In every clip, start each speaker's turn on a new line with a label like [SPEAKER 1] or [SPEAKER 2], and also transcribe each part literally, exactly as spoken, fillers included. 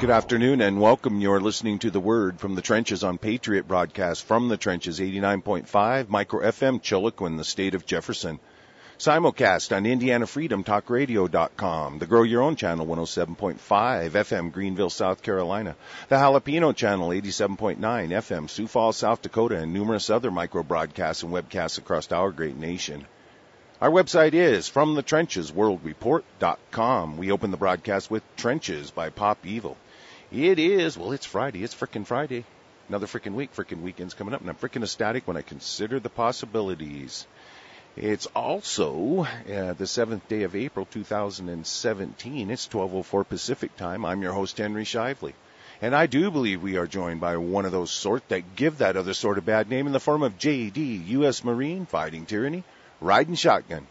[SPEAKER 1] Good afternoon and welcome. You're listening to The Word from the Trenches on Patriot Broadcast from the Trenches, eighty-nine point five, Micro F M, Chiloquin, the state of Jefferson. Simulcast on Indiana Freedom Talk Radio dot com, the Grow Your Own channel, one oh seven point five F M, Greenville, South Carolina, the Jalapeno channel, eighty-seven point nine F M, Sioux Falls, South Dakota, and numerous other micro broadcasts and webcasts across our great nation. Our website is from the trenches world report dot com. We open the broadcast with Trenches by Pop Evil. It is, well, it's Friday. It's frickin' Friday. Another frickin' week. Frickin' weekend's coming up, and I'm frickin' ecstatic when I consider the possibilities. It's also uh, the seventh day of April, two thousand seventeen. It's twelve oh four Pacific time. I'm your host, Henry Shively. And I do believe we are joined by one of those sort that give that other sort of bad name in the form of J D, U S Marine, fighting tyranny, riding shotgun.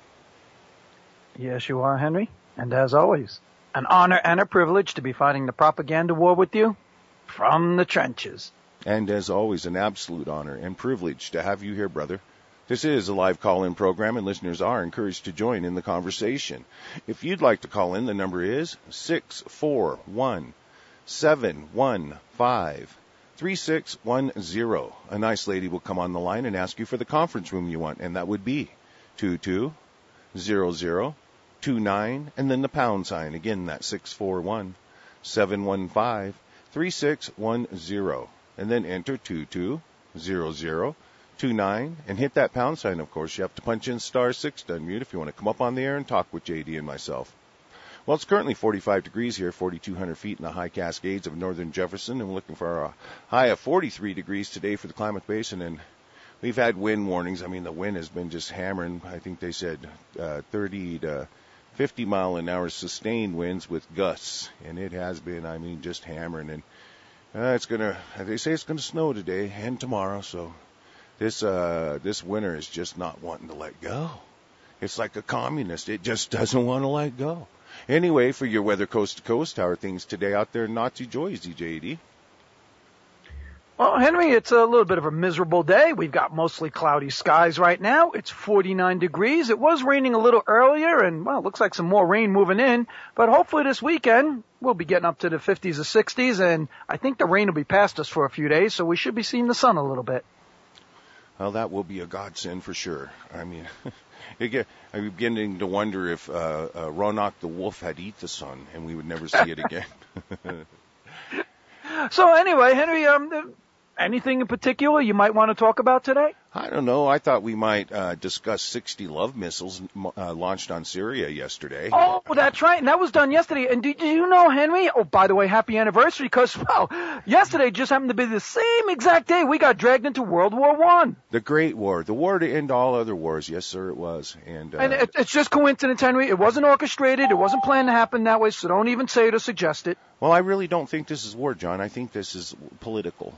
[SPEAKER 2] Yes, you are, Henry. And as always, an honor and a privilege to be fighting the propaganda war with you from the trenches.
[SPEAKER 1] And as always, an absolute honor and privilege to have you here, brother. This is a live call-in program, and listeners are encouraged to join in the conversation. If you'd like to call in, the number is six four one, seven one five, three six one zero. A nice lady will come on the line and ask you for the conference room you want, and that would be two two zero zero two nine, and then the pound sign. Again, that's six four one, seven one five, three six one zero. And then enter two two zero zero two nine and hit that pound sign, of course. You have to punch in star six to unmute if you want to come up on the air and talk with J D and myself. Well, it's currently forty-five degrees here, forty-two hundred feet in the high Cascades of northern Jefferson, and we're looking for a high of forty-three degrees today for the Klamath Basin, and we've had wind warnings. I mean, the wind has been just hammering. I think they said uh, thirty to fifty mile an hour sustained winds with gusts, and it has been, I mean, just hammering. And uh, it's gonna, they say it's gonna snow today and tomorrow, so this uh, this winter is just not wanting to let go. It's like a communist; it just doesn't want to let go. Anyway, for your weather coast to coast, how are things today out there in Nazi Joyzy, J D?
[SPEAKER 2] Well, Henry, it's a little bit of a miserable day. We've got mostly cloudy skies right now. It's forty-nine degrees. It was raining a little earlier, and, well, it looks like some more rain moving in. But hopefully this weekend, we'll be getting up to the fifties or sixties, and I think the rain will be past us for a few days, so we should be seeing the sun a little bit.
[SPEAKER 1] Well, that will be a godsend for sure. I mean, I'm beginning to wonder if uh, uh, Ronak the wolf had eat the sun, and we would never see it again.
[SPEAKER 2] So anyway, Henry, um, anything in particular you might want to talk about today?
[SPEAKER 1] I don't know. I thought we might uh, discuss sixty Love missiles uh, launched on Syria yesterday.
[SPEAKER 2] Oh, that's right. And that was done yesterday. And did you know, Henry? Oh, by the way, happy anniversary, because, well, yesterday just happened to be the same exact day we got dragged into World War One.
[SPEAKER 1] The Great War. The war to end all other wars. Yes, sir, it was. And, uh,
[SPEAKER 2] and it, it's just coincidence, Henry. It wasn't orchestrated. It wasn't planned to happen that way, so don't even say it or suggest it.
[SPEAKER 1] Well, I really don't think this is war, John. I think this is political.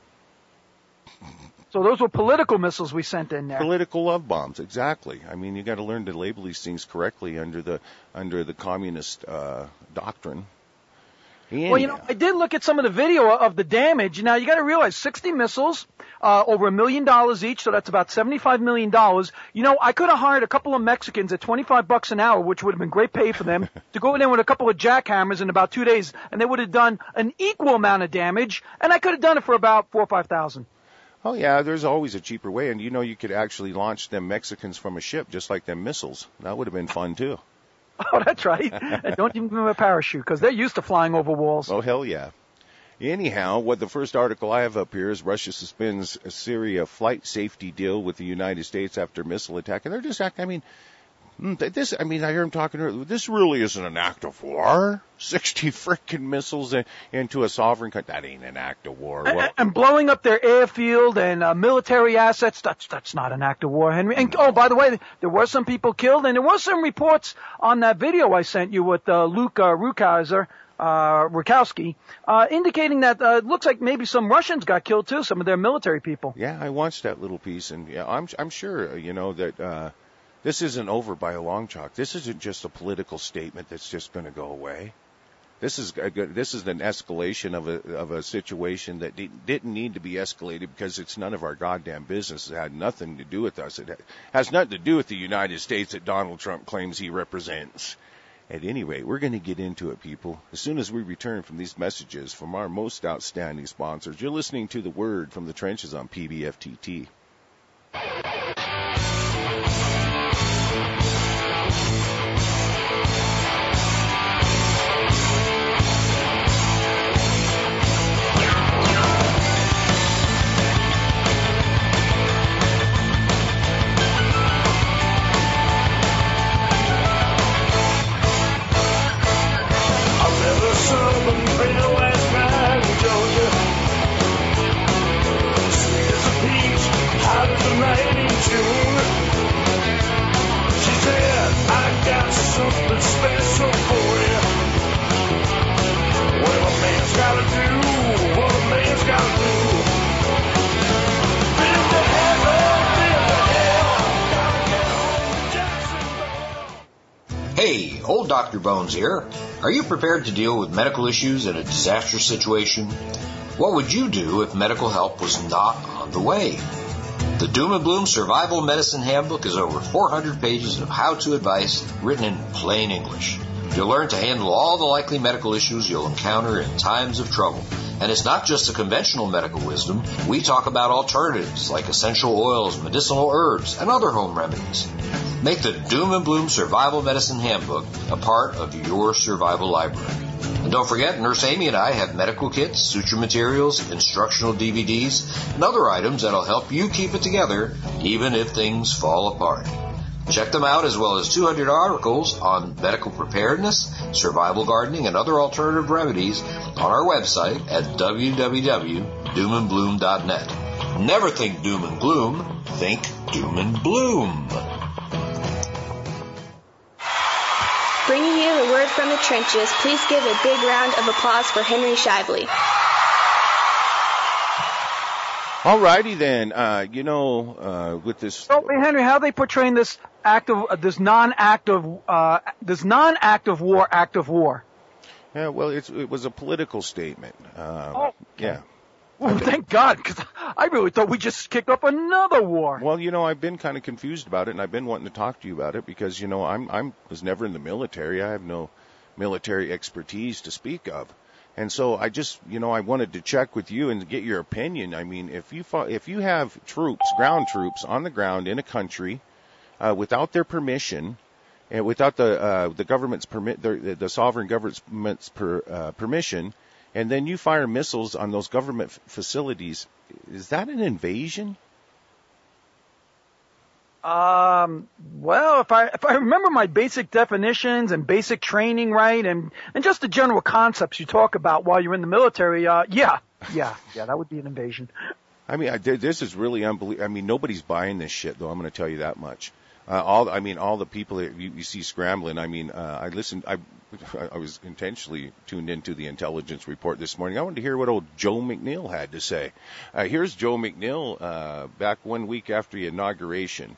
[SPEAKER 2] So those were political missiles we sent in there.
[SPEAKER 1] Political love bombs, exactly. I mean, you got to learn to label these things correctly under the under the communist uh, doctrine. Anyhow.
[SPEAKER 2] Well, you know, I did look at some of the video of the damage. Now, you got to realize sixty missiles, uh, over a million dollars each, so that's about seventy-five million dollars. You know, I could have hired a couple of Mexicans at twenty-five bucks an hour, which would have been great pay for them, to go in there with a couple of jackhammers in about two days, and they would have done an equal amount of damage, and I could have done it for about four or five thousand.
[SPEAKER 1] Oh, yeah, there's always a cheaper way. And, you know, you could actually launch them Mexicans from a ship, just like them missiles. That would have been fun, too.
[SPEAKER 2] Oh, that's right. And don't even give them a parachute, because they're used to flying over walls.
[SPEAKER 1] Oh, hell yeah. Anyhow, what the first article I have up here is Russia suspends a Syria flight safety deal with the United States after missile attack. And they're just acting, I mean, this, I mean, I hear him talking, this really isn't an act of war. sixty frickin' missiles into a sovereign country. That ain't an act of war.
[SPEAKER 2] And, and blowing up their airfield and uh, military assets, that's that's not an act of war, Henry. And, oh, by the way, there were some people killed, and there were some reports on that video I sent you with uh, Luke uh, Rukeyser, uh, Rukowski, uh, indicating that uh, it looks like maybe some Russians got killed, too, some of their military people.
[SPEAKER 1] Yeah, I watched that little piece, and yeah, I'm, I'm sure, you know, that... Uh, This isn't over by a long chalk. This isn't just a political statement that's just going to go away. This is a good, this is an escalation of a of a situation that didn't need to be escalated because it's none of our goddamn business. It had nothing to do with us. It has nothing to do with the United States that Donald Trump claims he represents. At any rate, we're going to get into it, people, as soon as we return from these messages from our most outstanding sponsors. You're listening to The Word from the Trenches on P B F T T.
[SPEAKER 3] Hey, old Doctor Bones here. Are you prepared to deal with medical issues in a disaster situation? What would you do if medical help was not on the way? The Doom and Bloom Survival Medicine Handbook is over four hundred pages of how-to advice written in plain English. You'll learn to handle all the likely medical issues you'll encounter in times of trouble. And it's not just the conventional medical wisdom. We talk about alternatives like essential oils, medicinal herbs, and other home remedies. Make the Doom and Bloom Survival Medicine Handbook a part of your survival library. And don't forget, Nurse Amy and I have medical kits, suture materials, instructional D V Ds, and other items that'll help you keep it together even if things fall apart. Check them out, as well as two hundred articles on medical preparedness, survival gardening, and other alternative remedies on our website at w w w dot doom and bloom dot net. Never think doom and gloom, think doom and bloom.
[SPEAKER 4] Bringing you the word from the trenches, please give a big round of applause for Henry Shively.
[SPEAKER 1] All righty then. Uh, you know, uh, with this.
[SPEAKER 2] So, hey, Henry, how are they portraying this active, uh, this non-active, uh, this non-active war, active war?
[SPEAKER 1] Yeah, well, it's, it was a political statement. Uh,
[SPEAKER 2] oh,
[SPEAKER 1] yeah.
[SPEAKER 2] Well, thank God, because I really thought we just kicked up another war.
[SPEAKER 1] Well, you know, I've been kind of confused about it, and I've been wanting to talk to you about it because, you know, I'm I'm was never in the military. I have no military expertise to speak of. And so I just, you know, I wanted to check with you and get your opinion. I mean, if you if you have troops, ground troops on the ground in a country uh, without their permission and without the uh, the government's permit, the, the sovereign government's per, uh, permission, and then you fire missiles on those government f- facilities, is that an invasion?
[SPEAKER 2] Um, well, if I, if I remember my basic definitions and basic training right, and, and just the general concepts you talk about while you're in the military, uh, yeah, yeah, yeah, that would be an invasion.
[SPEAKER 1] I mean, I, this is really unbelievable. I mean, nobody's buying this shit, though. I'm going to tell you that much. Uh, all, I mean, all the people that you, you see scrambling. I mean, uh, I listened, I, I was intentionally tuned into the intelligence report this morning. I wanted to hear what old Joe McNeil had to say. Uh, here's Joe McNeil, uh, back one week after the inauguration.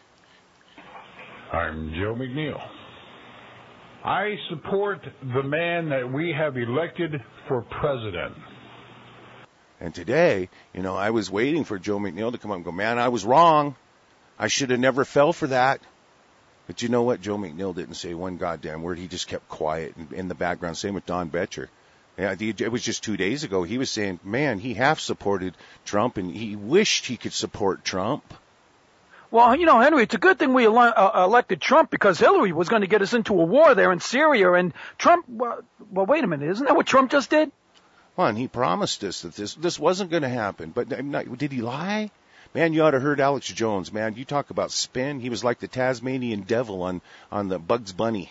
[SPEAKER 5] I'm Joe McNeil. I support the man that we have elected for president.
[SPEAKER 1] And today, you know, I was waiting for Joe McNeil to come up and go, man, I was wrong. I should have never fell for that. But you know what? Joe McNeil didn't say one goddamn word. He just kept quiet in, in the background. Same with Don Betcher. Yeah, the, it was just two days ago. He was saying, man, he half supported Trump and he wished he could support Trump.
[SPEAKER 2] Well, you know, Henry, it's a good thing we ele- uh, elected Trump because Hillary was going to get us into a war there in Syria, and Trump, well, well, wait a minute, isn't that what Trump just did?
[SPEAKER 1] Well, and he promised us that this this wasn't going to happen, but I'm not, did he lie? Man, you ought to heard Alex Jones, man. You talk about spin. He was like the Tasmanian devil on, on the Bugs Bunny.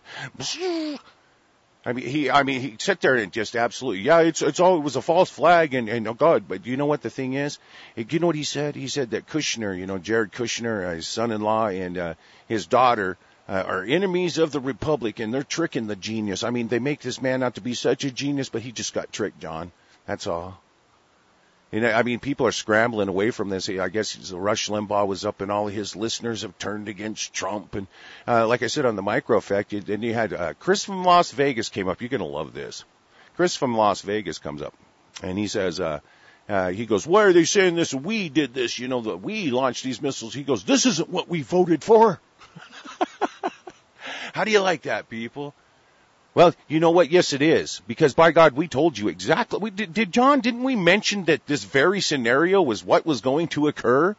[SPEAKER 1] I mean, he, I mean, he sat there and just absolutely, yeah, it's, it's all, it was a false flag and, and oh God, but you know what the thing is? You know what he said? He said that Kushner, you know, Jared Kushner, his son-in-law and, uh, his daughter, uh, are enemies of the Republic and they're tricking the genius. I mean, they make this man out to be such a genius, but he just got tricked, John. That's all. You know, I mean, people are scrambling away from this. I guess Rush Limbaugh was up and all of his listeners have turned against Trump. And uh, like I said on the Micro Effect, and you had uh, Chris from Las Vegas came up. You're going to love this. Chris from Las Vegas comes up, and he says, uh, uh, he goes, why are they saying this? We did this. You know, that we launched these missiles. He goes, this isn't what we voted for. How do you like that, people? Well, you know what? Yes, it is. Because, by God, we told you exactly. We did, did John, didn't we mention that this very scenario was what was going to occur?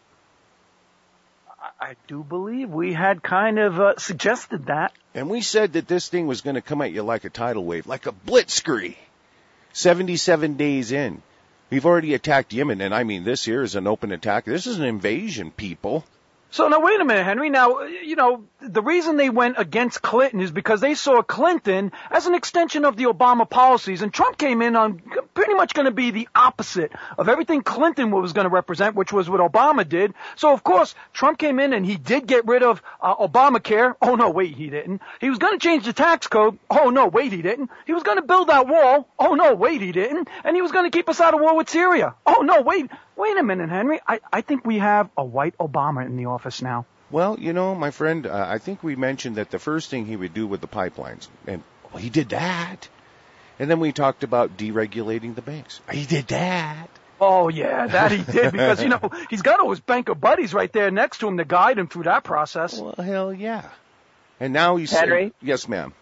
[SPEAKER 2] I do believe we had kind of uh, suggested that.
[SPEAKER 1] And we said that this thing was going to come at you like a tidal wave, like a blitzkrieg. seventy-seven days in. We've already attacked Yemen, and I mean, this here is an open attack. This is an invasion, people.
[SPEAKER 2] So now, wait a minute, Henry. Now, you know, the reason they went against Clinton is because they saw Clinton as an extension of the Obama policies, and Trump came in on pretty much going to be the opposite of everything Clinton was going to represent, which was what Obama did. So, of course, Trump came in and he did get rid of uh, Obamacare. Oh, no, wait, he didn't. He was going to change the tax code. Oh, no, wait, he didn't. He was going to build that wall. Oh, no, wait, he didn't. And he was going to keep us out of war with Syria. Oh, no, wait. Wait a minute, Henry. I, I think we have a white Obama in the office now.
[SPEAKER 1] Well, you know, my friend, uh, I think we mentioned that the first thing he would do with the pipelines, and well, he did that. And then we talked about deregulating the banks. He did that.
[SPEAKER 2] Oh, yeah, that he did, because, you know, he's got all his banker buddies right there next to him to guide him through that process.
[SPEAKER 1] Well, hell yeah. And now he's...
[SPEAKER 6] Henry?
[SPEAKER 1] Saying, yes, ma'am.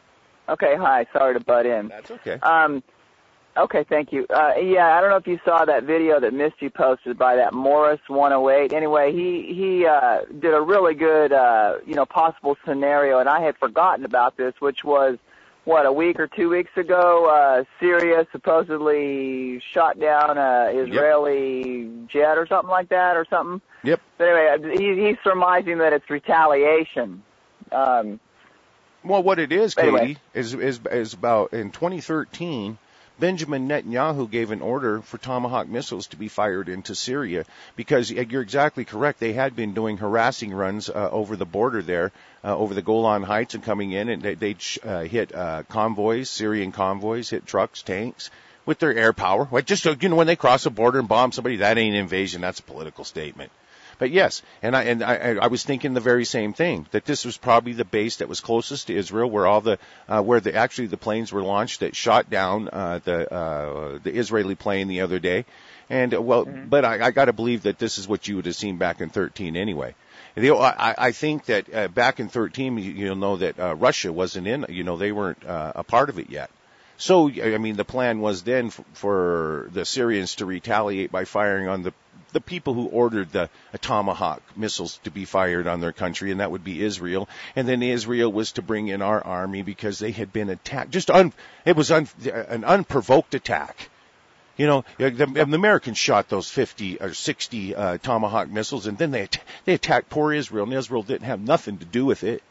[SPEAKER 6] Okay, hi. Sorry to butt in.
[SPEAKER 1] That's okay.
[SPEAKER 6] Um, okay, thank you. Uh, yeah, I don't know if you saw that video that Misty posted by that Morris one oh eight. Anyway, he he uh, did a really good, uh, you know, possible scenario, and I had forgotten about this, which was, what, a week or two weeks ago, uh, Syria supposedly shot down a Israeli yep. jet or something like that or something.
[SPEAKER 1] Yep.
[SPEAKER 6] But anyway, he, he's surmising that it's retaliation. Um,
[SPEAKER 1] well, what it is, Katie,
[SPEAKER 6] anyway.
[SPEAKER 1] is, is, is about in twenty thirteen, Benjamin Netanyahu gave an order for Tomahawk missiles to be fired into Syria because you're exactly correct. They had been doing harassing runs uh, over the border there, uh, over the Golan Heights and coming in, and they, they'd uh, hit uh, convoys, Syrian convoys, hit trucks, tanks with their air power. Like just, you know, when they cross a border and bomb somebody, that ain't invasion. That's a political statement. But yes, and I and I, I was thinking the very same thing, that this was probably the base that was closest to Israel, where all the uh, where the actually the planes were launched that shot down uh, the uh, the Israeli plane the other day. And uh, well, mm-hmm. but I, I got to believe that this is what you would have seen back in thirteen anyway. You know, I, I think that uh, back in thirteen, you, you'll know that uh, Russia wasn't in. You know, they weren't uh, a part of it yet. So I mean, the plan was then for, for the Syrians to retaliate by firing on the the people who ordered the Tomahawk missiles to be fired on their country, and that would be Israel. And then Israel was to bring in our army because they had been attacked. Just un, it was un, an unprovoked attack. You know, the, the Americans shot those fifty or sixty uh, Tomahawk missiles, and then they they attacked poor Israel, and Israel didn't have nothing to do with it.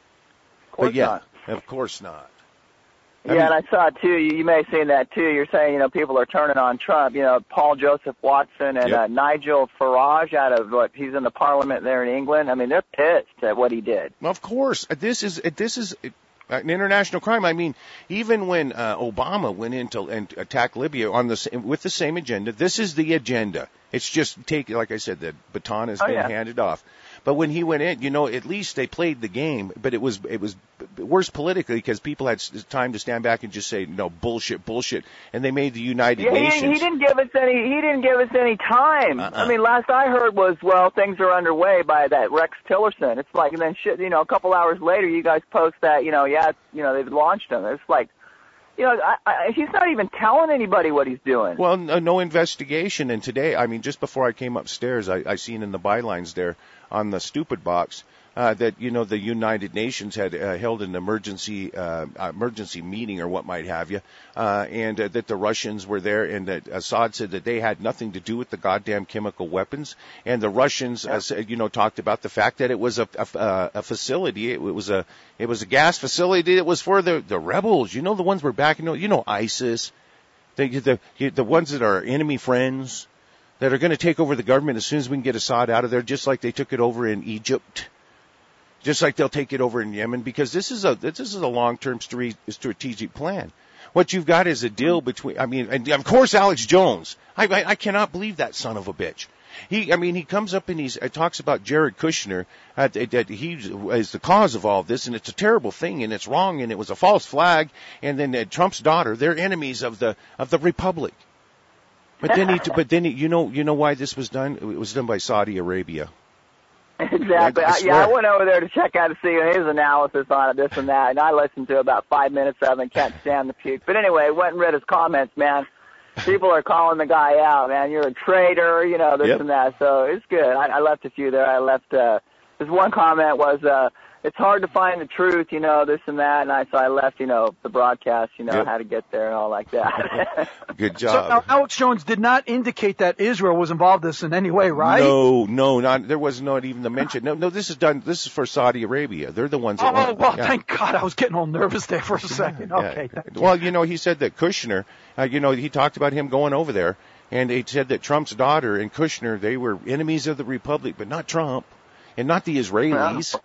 [SPEAKER 6] Of course
[SPEAKER 1] but yeah,
[SPEAKER 6] not.
[SPEAKER 1] Of course not.
[SPEAKER 6] Yeah, I mean, and I saw it too. You, you may have seen that too. You're saying, you know, people are turning on Trump. You know, Paul Joseph Watson and
[SPEAKER 1] yep.
[SPEAKER 6] uh, Nigel Farage out of what he's in the Parliament there in England. I mean, they're pissed at what he did.
[SPEAKER 1] Well, of course, this is this is an international crime. I mean, even when uh, Obama went in to and attack Libya on the with the same agenda, this is the agenda. It's just take, like I said, the baton has
[SPEAKER 6] oh,
[SPEAKER 1] been
[SPEAKER 6] yeah.
[SPEAKER 1] handed off. But when he went in, you know, at least they played the game. But it was it was worse politically because people had time to stand back and just say, no, bullshit, bullshit, and they made the United
[SPEAKER 6] yeah,
[SPEAKER 1] Nations.
[SPEAKER 6] He didn't, he didn't give us any. He didn't give us any time.
[SPEAKER 1] Uh-uh.
[SPEAKER 6] I mean, last I heard was, well, things are underway by that Rex Tillerson. It's like, and then shit, you know, a couple hours later, you guys post that, you know, yeah, you know, they've launched him. It's like, you know, I, I, he's not even telling anybody what he's doing.
[SPEAKER 1] Well, no, no investigation. And today, I mean, just before I came upstairs, I, I seen in the bylines there on the stupid box uh, that, you know, the United Nations had uh, held an emergency uh, emergency meeting or what might have you, uh, and uh, that the Russians were there, and that Assad said that they had nothing to do with the goddamn chemical weapons. And the Russians, yeah. uh, you know, talked about the fact that it was a, a, a facility. It was a it was a gas facility that was for the, the rebels. You know, the ones we're backing. You know, ISIS, the the the ones that are enemy friends, that are going to take over the government as soon as we can get Assad out of there, just like they took it over in Egypt, just like they'll take it over in Yemen, because this is a this is a long-term strategic plan. What you've got is a deal between, I mean, and of course Alex Jones. I I, I cannot believe that son of a bitch. He, I mean, he comes up and he's, uh, talks about Jared Kushner, uh, that he is the cause of all this, and it's a terrible thing, and it's wrong, and it was a false flag, and then uh, Trump's daughter, they're enemies of the, of the Republic. But then he, but then he, you know, you know why this was done? It was done by Saudi Arabia.
[SPEAKER 6] Exactly.
[SPEAKER 1] I, I
[SPEAKER 6] I, yeah, I went over there to check out to see his analysis on it, this and that, and I listened to about five minutes of it and can't stand the puke. But anyway, went and read his comments, man. People are calling the guy out, man. You're a traitor, you know, this
[SPEAKER 1] Yep.
[SPEAKER 6] and that. So it's good. I, I left a few there. I left, uh, this one comment was, uh, it's hard to find the truth, you know, this and that. And I, so I left, you know, the broadcast, you know,
[SPEAKER 1] Yep.
[SPEAKER 6] how to get there and all like that.
[SPEAKER 1] Good
[SPEAKER 2] So
[SPEAKER 1] job.
[SPEAKER 2] now Alex Jones did not indicate that Israel was involved in this in any way, right?
[SPEAKER 1] No, no, not there was not even the mention. No, no, this is done. This is for Saudi Arabia. They're the ones that.
[SPEAKER 2] Oh,
[SPEAKER 1] want,
[SPEAKER 2] well,
[SPEAKER 1] yeah.
[SPEAKER 2] thank God. I was getting all nervous there for a second.
[SPEAKER 1] Yeah.
[SPEAKER 2] Okay. Thank you.
[SPEAKER 1] Well, you know, he said that Kushner, uh, you know, he talked about him going over there, and he said that Trump's daughter and Kushner, they were enemies of the Republic, but not Trump, and not the Israelis.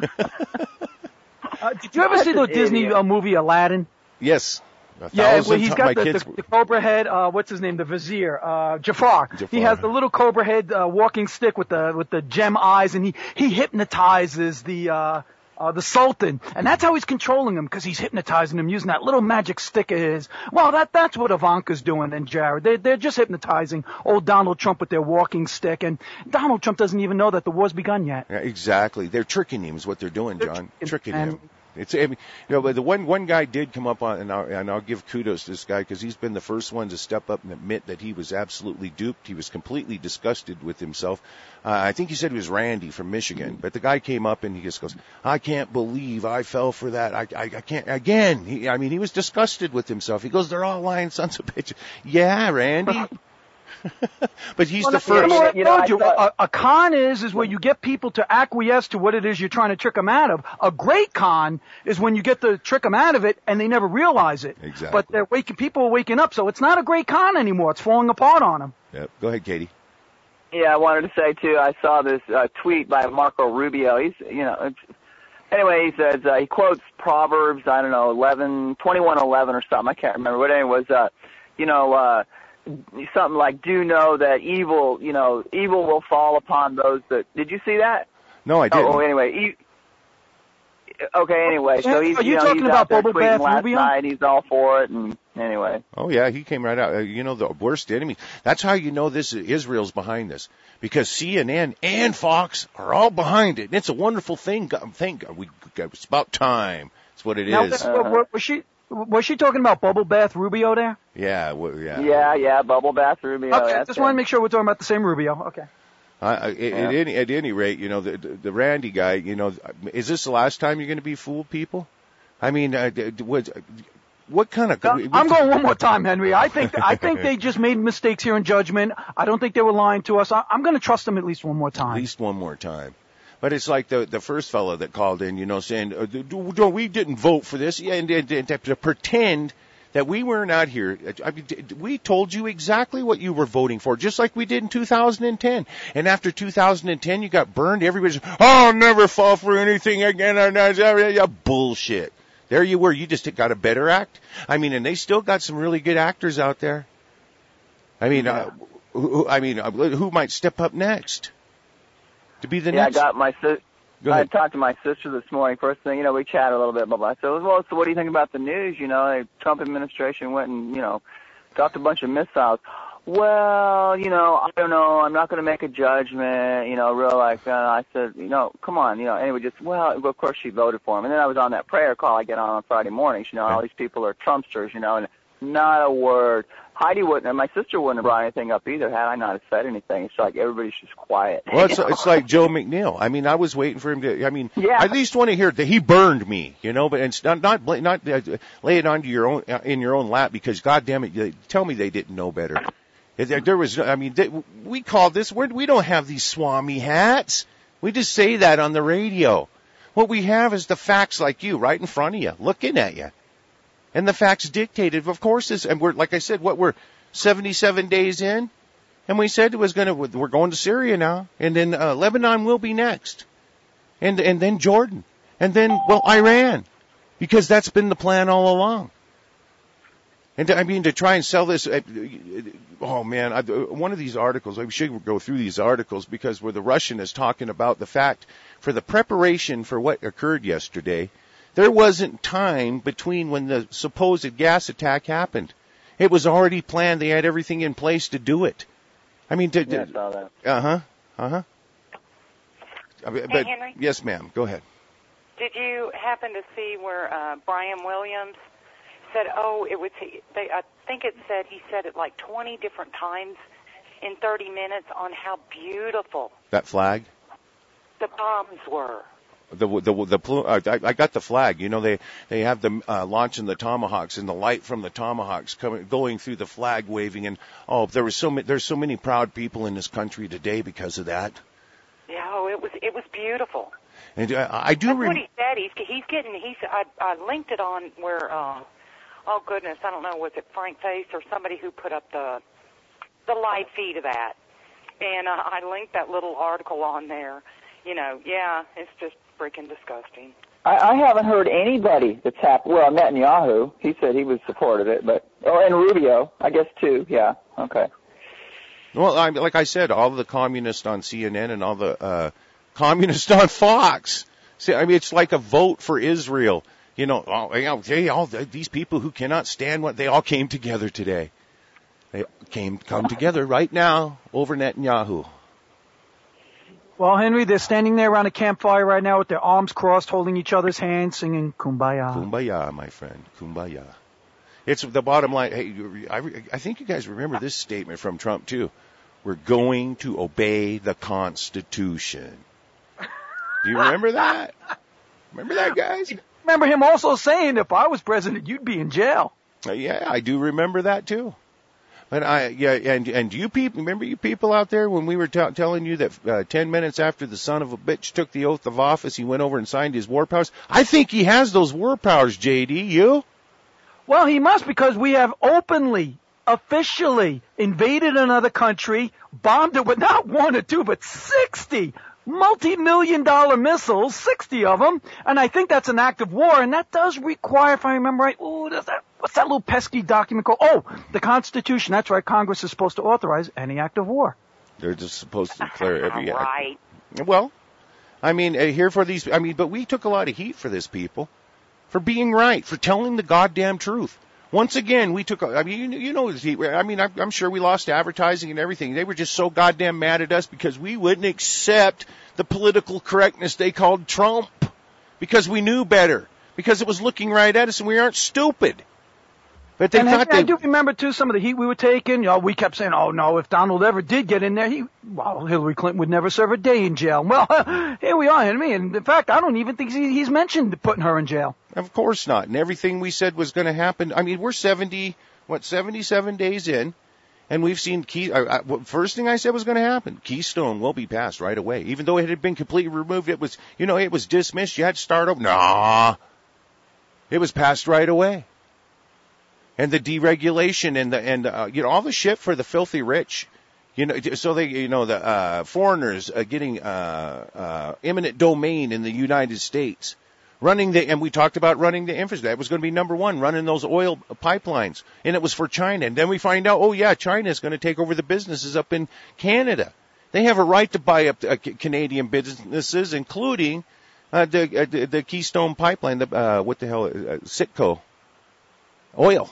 [SPEAKER 2] Uh, did you ever see the Disney uh, movie Aladdin?
[SPEAKER 1] Yes. A
[SPEAKER 2] Yeah,
[SPEAKER 1] thousand
[SPEAKER 2] well, he's
[SPEAKER 1] ti-
[SPEAKER 2] got
[SPEAKER 1] my
[SPEAKER 2] the,
[SPEAKER 1] kids.
[SPEAKER 2] the, the cobra head. Uh, what's his name? The vizier, uh, Jafar.
[SPEAKER 1] Jafar.
[SPEAKER 2] He has the little cobra head uh, walking stick with the with the gem eyes, and he he hypnotizes the uh, uh, the Sultan, and that's how he's controlling him because he's hypnotizing him using that little magic stick of his. Well, that that's what Ivanka's doing, and Jared. They they're just hypnotizing old Donald Trump with their walking stick, and Donald Trump doesn't even know that the war's begun yet.
[SPEAKER 1] Yeah, exactly. They're tricking him is what they're doing,
[SPEAKER 2] They're
[SPEAKER 1] John.
[SPEAKER 2] tricking-
[SPEAKER 1] Tricking
[SPEAKER 2] and-
[SPEAKER 1] him. It's, I mean, you know, but the one one guy did come up on, and I'll, and I'll give kudos to this guy because he's been the first one to step up and admit that he was absolutely duped. He was completely disgusted with himself. Uh, I think he said it was Randy from Michigan, but the guy came up and he just goes, "I can't believe I fell for that. I, I, I can't again." He, I mean, he was disgusted with himself. He goes, "They're all lying sons of bitches." Yeah, Randy. But he's
[SPEAKER 2] Well,
[SPEAKER 1] the
[SPEAKER 2] that's what
[SPEAKER 1] first.
[SPEAKER 2] I
[SPEAKER 6] You know,
[SPEAKER 2] told you.
[SPEAKER 6] I thought-
[SPEAKER 2] A, a con is is where you get people to acquiesce to what it is you're trying to trick them out of. A great con is when you get to trick them out of it and they never realize it.
[SPEAKER 1] Exactly.
[SPEAKER 2] But they're waking people are waking up, so it's not a great con anymore. It's falling apart on them.
[SPEAKER 1] Yep. Go ahead, Katie.
[SPEAKER 6] Yeah, I wanted to say too. I saw this uh, tweet by Marco Rubio. He's, you know, it's, anyway, he says uh, he quotes Proverbs. I don't know, eleven, twenty-one, eleven or something. I can't remember. But anyway, it was, uh, you know, uh, something like, "Do know that evil, you know, evil will fall upon those that." Did you see that?
[SPEAKER 1] No, I didn't.
[SPEAKER 6] Oh, anyway. E- okay, anyway, so he's,
[SPEAKER 2] Are you
[SPEAKER 6] know,
[SPEAKER 2] talking
[SPEAKER 6] he's
[SPEAKER 2] about
[SPEAKER 6] out there
[SPEAKER 2] Bubble
[SPEAKER 6] tweeting
[SPEAKER 2] Bath
[SPEAKER 6] last
[SPEAKER 2] Rubio?
[SPEAKER 6] night. He's all for it, and anyway.
[SPEAKER 1] Oh yeah, he came right out. Uh, you know, the worst enemy. That's how you know this Israel's behind this, because C N N and Fox are all behind it. And it's a wonderful thing. God, thank God, we. It's about time. It's what it
[SPEAKER 2] Now,
[SPEAKER 1] is.
[SPEAKER 2] uh, wa- was she was she talking about Bubble Bath Rubio there?
[SPEAKER 1] Yeah, well, yeah.
[SPEAKER 6] Yeah, yeah, Bubble Bath Rubio.
[SPEAKER 2] Okay,
[SPEAKER 6] that's
[SPEAKER 2] just
[SPEAKER 6] it.
[SPEAKER 2] want to make sure we're talking about the same Rubio. Okay.
[SPEAKER 1] I, I, at,
[SPEAKER 6] Yeah.
[SPEAKER 1] at any at any rate, you know, the, the the Randy guy. You know, is this the last time you're going to be fooled, people? I mean, uh, d- d- what what kind of?
[SPEAKER 2] Now, I'm going one more time, Henry. I think I think they just made mistakes here in judgment. I don't think they were lying to us. I, I'm going to trust them at least one more
[SPEAKER 1] At
[SPEAKER 2] time.
[SPEAKER 1] least one more time. But it's like the the first fellow that called in, you know, saying, uh, d- d- no, we didn't vote for this, yeah, and, and, and to pretend that we weren't out here. I mean, d- we told you exactly what you were voting for, just like we did in two thousand ten. And after two thousand ten, you got burned. Everybody's, oh, I'll never fall for anything again. Yeah, bullshit. There you were. You just got a better act. I mean, and they still got some really good actors out there. I mean,
[SPEAKER 6] Yeah.
[SPEAKER 1] uh, who, I mean, uh, who might step up next to be the
[SPEAKER 6] Yeah,
[SPEAKER 1] next?
[SPEAKER 6] I got my sis-
[SPEAKER 1] Go
[SPEAKER 6] I
[SPEAKER 1] ahead.
[SPEAKER 6] talked to my sister this morning. First thing, you know, we chatted a little bit. Blah blah. I said, well, so what do you think about the news? You know, the Trump administration went and, you know, dropped a bunch of missiles. Well, you know, I don't know. I'm not going to make a judgment. You know, real like uh, I said, you know, come on. You know, anyway, just well, of course she voted for him. And then I was on that prayer call I get on on Friday mornings. You know, all these people are Trumpsters. You know, and not a word. Heidi wouldn't, and my sister wouldn't have brought anything up either had I not have said anything. It's like everybody's just quiet.
[SPEAKER 1] Well, it's, it's like Joe McNeil. I mean, I was waiting for him to. I mean,
[SPEAKER 6] Yeah.
[SPEAKER 1] I at least want to hear that he burned me, you know. But it's not not bla- not uh, lay it onto your own uh, in your own lap because, God damn it, you, tell me they didn't know better. There, there was, I mean, they, we call this. We're, we don't have these Swami hats. We just say that on the radio. What we have is the facts, like you, right in front of you, looking at you. And the facts dictated, of course, is, and we're, like I said, what, we're seventy-seven days in? And we said it was gonna, we're going to Syria now, and then, uh, Lebanon will be next. And, and then Jordan. And then, well, Iran. Because that's been the plan all along. And to, I mean, to try and sell this, uh, oh man, I, one of these articles, we should go through these articles because where the Russian is talking about the fact for the preparation for what occurred yesterday, there wasn't time between when the supposed gas attack happened. It was already planned. They had everything in place to do it. I mean, to,
[SPEAKER 6] Yeah, I saw that.
[SPEAKER 1] uh huh, uh huh. I mean,
[SPEAKER 7] Hey,
[SPEAKER 1] but,
[SPEAKER 7] Henry?
[SPEAKER 1] yes, ma'am. Go ahead.
[SPEAKER 7] Did you happen to see where uh, Brian Williams said, oh, it was, they, I think it said, he said it like twenty different times in thirty minutes on how beautiful
[SPEAKER 1] That flag?
[SPEAKER 7] the bombs were.
[SPEAKER 1] The the the plu- uh, I, I got the flag. You know, they they have them uh, launching the tomahawks and the light from the tomahawks coming going through the flag waving, and oh, there was so many, there's so many proud people in this country today because of that.
[SPEAKER 7] Yeah, oh, it was it was beautiful.
[SPEAKER 1] And uh, I do
[SPEAKER 7] That's
[SPEAKER 1] rem-
[SPEAKER 7] what he said. He's he's getting he's I I linked it on where uh, oh goodness, I don't know, was it Frank Face or somebody who put up the the live feed of that, and uh, I linked that little article on there. You know, yeah, it's just freaking disgusting.
[SPEAKER 6] I, I haven't heard anybody that's happy. Well, Netanyahu, he said he was supportive of it, but oh, and Rubio, I guess too. Yeah, okay.
[SPEAKER 1] Well, I, like I said, all the communists on C N N and all the uh, communists on Fox. See, I mean, it's like a vote for Israel. You know, all, you know, they all these people who cannot stand what they all came together today. They came come together right now over Netanyahu.
[SPEAKER 2] Well, Henry, they're standing there around a campfire right now with their arms crossed, holding each other's hands, singing Kumbaya.
[SPEAKER 1] Kumbaya, my friend. Kumbaya. It's the bottom line. Hey, I, I think you guys remember this statement from Trump, too. We're going to obey the Constitution. Do you remember that? Remember that, guys?
[SPEAKER 2] Remember him also saying, if I was president, you'd be in jail.
[SPEAKER 1] Uh, yeah, I do remember that, too. But I, yeah, and, and you people, remember you people out there when we were t- telling you that uh, ten minutes after the son of a bitch took the oath of office, he went over and signed his war powers? I think he has those war powers, J D. You?
[SPEAKER 2] Well, he must, because we have openly, officially invaded another country, bombed it with not one or two, but sixty multi-million dollar missiles, sixty of them, and I think that's an act of war, and that does require, if I remember right, ooh, does that, what's that little pesky document called? Oh, the Constitution. That's right, Congress is supposed to authorize any act of war.
[SPEAKER 1] They're just supposed to declare every act.
[SPEAKER 7] Right.
[SPEAKER 1] Well, I mean, uh, here for these, I mean, but we took a lot of heat for this, people, for being right, for telling the goddamn truth. Once again, we took, I mean, you, you know, I mean, I'm, I'm sure we lost advertising and everything. They were just so goddamn mad at us because we wouldn't accept the political correctness they called Trump because we knew better, because it was looking right at us and we aren't stupid. But they
[SPEAKER 2] and
[SPEAKER 1] thought
[SPEAKER 2] I,
[SPEAKER 1] they...
[SPEAKER 2] I do remember, too, some of the heat we were taking. You know, we kept saying, oh, no, if Donald ever did get in there, he, well, Hillary Clinton would never serve a day in jail. Well, here we are, Henry. And in fact, I don't even think he, he's mentioned putting her in jail.
[SPEAKER 1] Of course not. And everything we said was going to happen. I mean, we're seventy, what, seventy-seven days in, and we've seen key. Uh, uh, first thing I said was going to happen. Keystone will be passed right away, even though it had been completely removed. It was, you know, it was dismissed. You had to start over. Nah, it was passed right away. And the deregulation and the and uh, you know, all the shit for the filthy rich. You know, so they, you know, the uh, foreigners uh, getting uh, uh, eminent domain in the United States. Running the, and we talked about running the infrastructure. That was going to be number one, running those oil pipelines. And it was for China. And then we find out, oh yeah, China is going to take over the businesses up in Canada. They have a right to buy up uh, Canadian businesses, including uh, the, uh, the the Keystone Pipeline, the, uh, what the hell, uh, Citgo oil.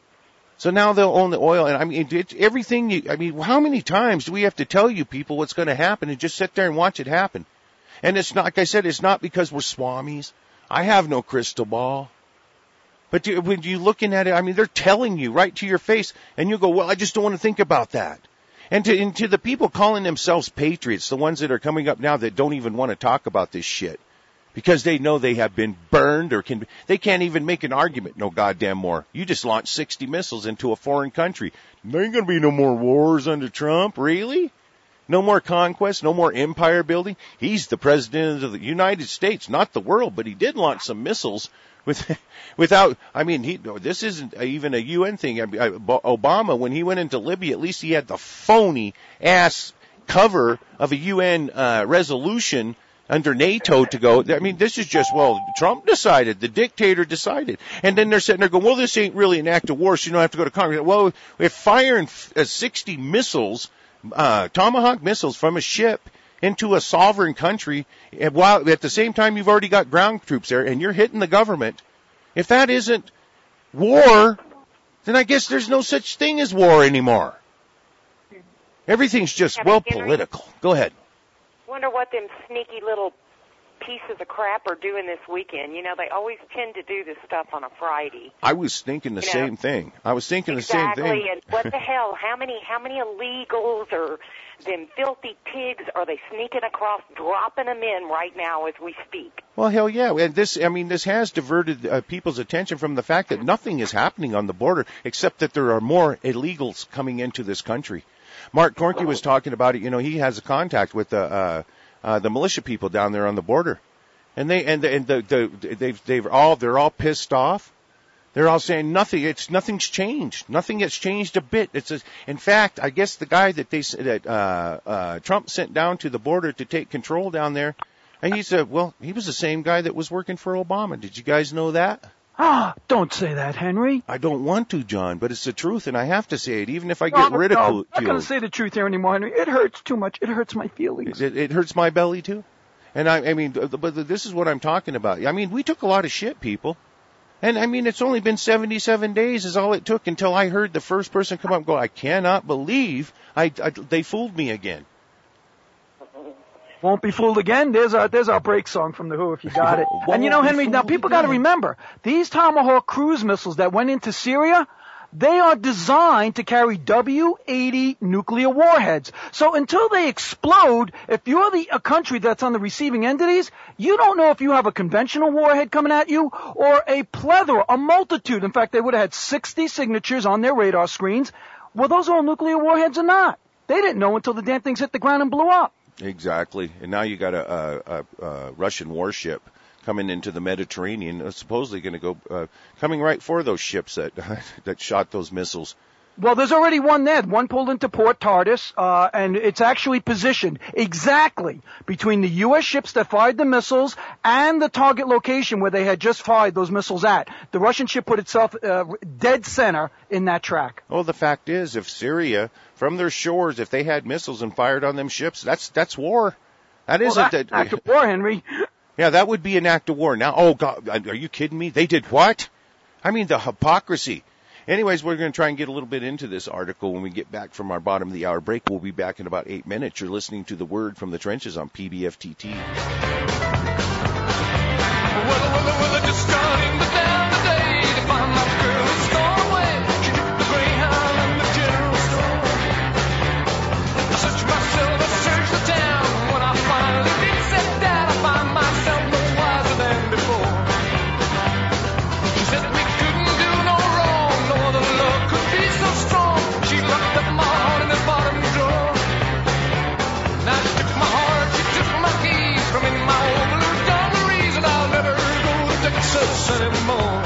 [SPEAKER 1] So now they'll own the oil. And I mean, it's everything you, I mean, how many times do we have to tell you people what's going to happen and just sit there and watch it happen? And it's not, like I said, it's not because we're swamis. I have no crystal ball. But when you're looking at it, I mean, they're telling you right to your face, and you go, well, I just don't want to think about that. And to, and to the people calling themselves patriots, the ones that are coming up now that don't even want to talk about this shit, because they know they have been burned or can, they can't even make an argument no goddamn more. You just launched sixty missiles into a foreign country. There ain't going to be no more wars under Trump, really? No more conquest, no more empire building. He's the president of the United States, not the world, but he did launch some missiles with, without, I mean, he, this isn't even a U N thing. Obama, when he went into Libya, at least he had the phony ass cover of a U N uh, resolution under NATO to go. I mean, this is just, well, Trump decided, the dictator decided. And then they're sitting there going, well, this ain't really an act of war, so you don't have to go to Congress. Well, if firing uh, sixty missiles, Uh, Tomahawk missiles from a ship into a sovereign country, and while at the same time you've already got ground troops there, and you're hitting the government. If that isn't war, then I guess there's no such thing as war anymore. Everything's just, well, political. Go ahead.
[SPEAKER 7] Wonder what them sneaky little pieces of crap are doing this weekend. You know, they always tend to do this stuff on a Friday.
[SPEAKER 1] I was thinking the
[SPEAKER 7] You know,
[SPEAKER 1] same thing. I was thinking
[SPEAKER 7] exactly,
[SPEAKER 1] the same thing.
[SPEAKER 7] And what the hell? How many how many illegals or them filthy pigs are they sneaking across, dropping them in right now as we speak?
[SPEAKER 1] Well, hell yeah. And this, I mean, this has diverted uh, people's attention from the fact that nothing is happening on the border except that there are more illegals coming into this country. Mark Corky was talking about it. You know, he has a contact with the uh, uh, the militia people down there on the border, and they and the, and the, the they've they've all they're all pissed off. They're all saying nothing. It's nothing's changed. Nothing has changed a bit. It's a, in fact, I guess the guy that they that uh, uh, Trump sent down to the border to take control down there, and he's a well, he was the same guy that was working for Obama. Did you guys know that?
[SPEAKER 2] Ah, don't say that, Henry.
[SPEAKER 1] I don't want to, John, but it's the truth, and I have to say it, even if I
[SPEAKER 2] No,
[SPEAKER 1] get
[SPEAKER 2] no,
[SPEAKER 1] ridiculed.
[SPEAKER 2] I'm not going to say the truth here anymore, Henry. It hurts too much. It hurts my feelings.
[SPEAKER 1] It, it hurts my belly too, and I, I mean, but this is what I'm talking about. I mean, we took a lot of shit, people. And, I mean, it's only been seventy-seven days is all it took until I heard the first person come up and go, I cannot believe I, I, they fooled me again.
[SPEAKER 2] Won't be fooled again. There's our, there's our break song from The Who if you got it. And, you know, Henry, now people got to remember, these Tomahawk cruise missiles that went into Syria, they are designed to carry W eighty nuclear warheads. So until they explode, if you're the a country that's on the receiving end of these, you don't know if you have a conventional warhead coming at you or a plethora, a multitude. In fact, they would have had sixty signatures on their radar screens. Were those all nuclear warheads or not? They didn't know until the damn things hit the ground and blew up.
[SPEAKER 1] Exactly. And now you got a, a, a Russian warship coming into the Mediterranean, uh, supposedly going to go, uh, coming right for those ships that that shot those missiles.
[SPEAKER 2] Well, there's already one there. One pulled into Port Tardis, uh, and it's actually positioned exactly between the U S ships that fired the missiles and the target location where they had just fired those missiles at. The Russian ship put itself uh, dead center in that track.
[SPEAKER 1] Well, the fact is, if Syria, from their shores, if they had missiles and fired on them ships, that's that's war. That
[SPEAKER 2] well,
[SPEAKER 1] isn't
[SPEAKER 2] that's
[SPEAKER 1] that,
[SPEAKER 2] act of war, Henry.
[SPEAKER 1] Yeah, that would be an act of war. Now, oh God, are you kidding me? They did what? I mean, the hypocrisy. Anyways, we're going to try and get a little bit into this article when we get back from our bottom of the hour break. We'll be back in about eight minutes. You're listening to The Word from the Trenches on P B F T T.
[SPEAKER 8] Well, well, well, just starting the down today to find my girl who's gone away. She took the Greyhound and the general store. I searched myself, I searched the town. When I finally did set down, I find myself no wiser than before. She said we couldn't do no wrong, no other love could be so strong. She locked up my heart in the bottom drawer. Now she took my heart, she took my keys from in my old blue dungarees, and I'll never go to Texas anymore.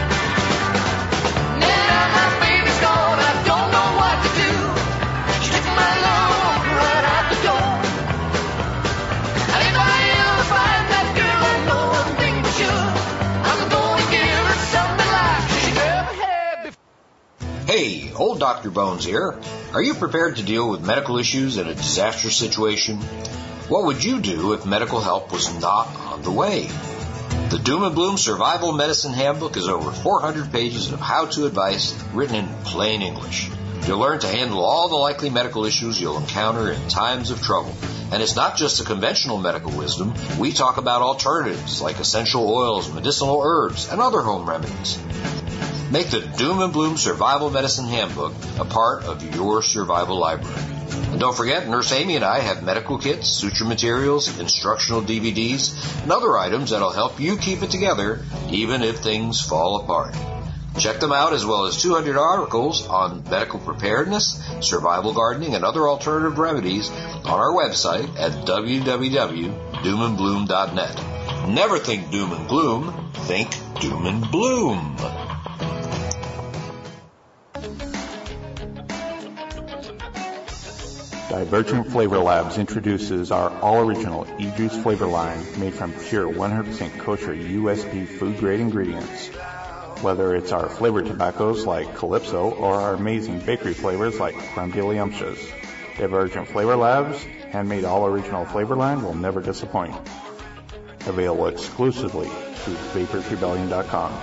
[SPEAKER 8] Now my baby's gone, I don't know what to do. She took my love right out the door. And if I ever find that girl, I know one thing for sure. I'm gonna give her something like she never had before.
[SPEAKER 3] Hey, old Doctor Bones here. Are you prepared to deal with medical issues in a disastrous situation? What would you do if medical help was not on the way? The Doom and Bloom Survival Medicine Handbook is over four hundred pages of how-to advice written in plain English. You'll learn to handle all the likely medical issues you'll encounter in times of trouble. And it's not just the conventional medical wisdom. We talk about alternatives like essential oils, medicinal herbs, and other home remedies. Make the Doom and Bloom Survival Medicine Handbook a part of your survival library. And don't forget, Nurse Amy and I have medical kits, suture materials, instructional D V Ds, and other items that'll help you keep it together even if things fall apart. Check them out, as well as two hundred articles on medical preparedness, survival gardening, and other alternative remedies on our website at w w w dot doom and bloom dot net. Never think doom and gloom, think doom and bloom.
[SPEAKER 9] Divergent Flavor Labs introduces our all-original e-juice flavor line made from pure one hundred percent kosher U S D food-grade ingredients. Whether it's our flavored tobaccos like Calypso or our amazing bakery flavors like Crumdiddlyumptious, Divergent Flavor Labs' handmade all-original flavor line will never disappoint. Available exclusively through vapors rebellion dot com.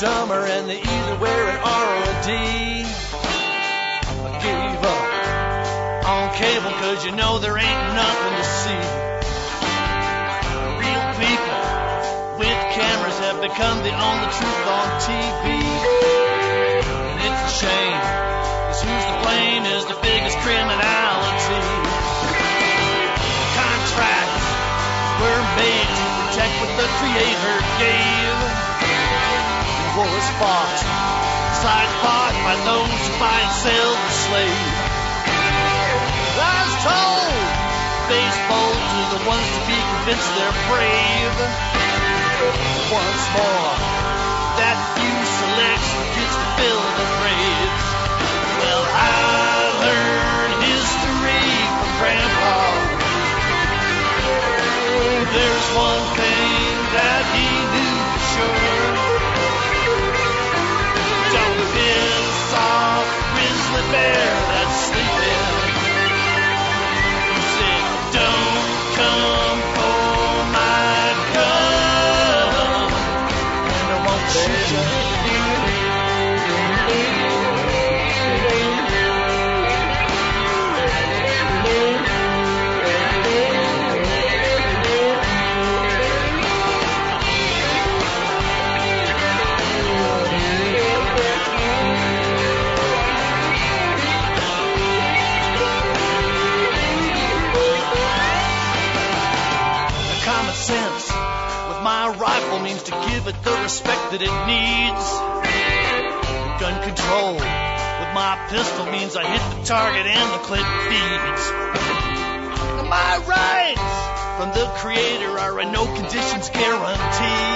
[SPEAKER 10] dumber and they either wear an R or a D. I gave up on cable cause you know there ain't nothing to see. Real people with cameras have become the only truth on T V. And it's a shame, cause who's to blame is the biggest criminality. Contracts were made to protect what the Creator gave. War was fought, side fought by those who buy and sell the slave. I was told, baseball to the ones to be convinced they're brave. Once more, that few selects who gets to fill the graves. Well, I learned history from Grandpa. There's one thing that he knew for sure. Don't piss off a grizzly bear that's sleeping. He said, don't come for my gun, and I won't shoot you. Sense with my rifle means to give it the respect that it needs. Gun control with my pistol means I hit the target and the clip feeds. Now my rights from the Creator are a no conditions guarantee.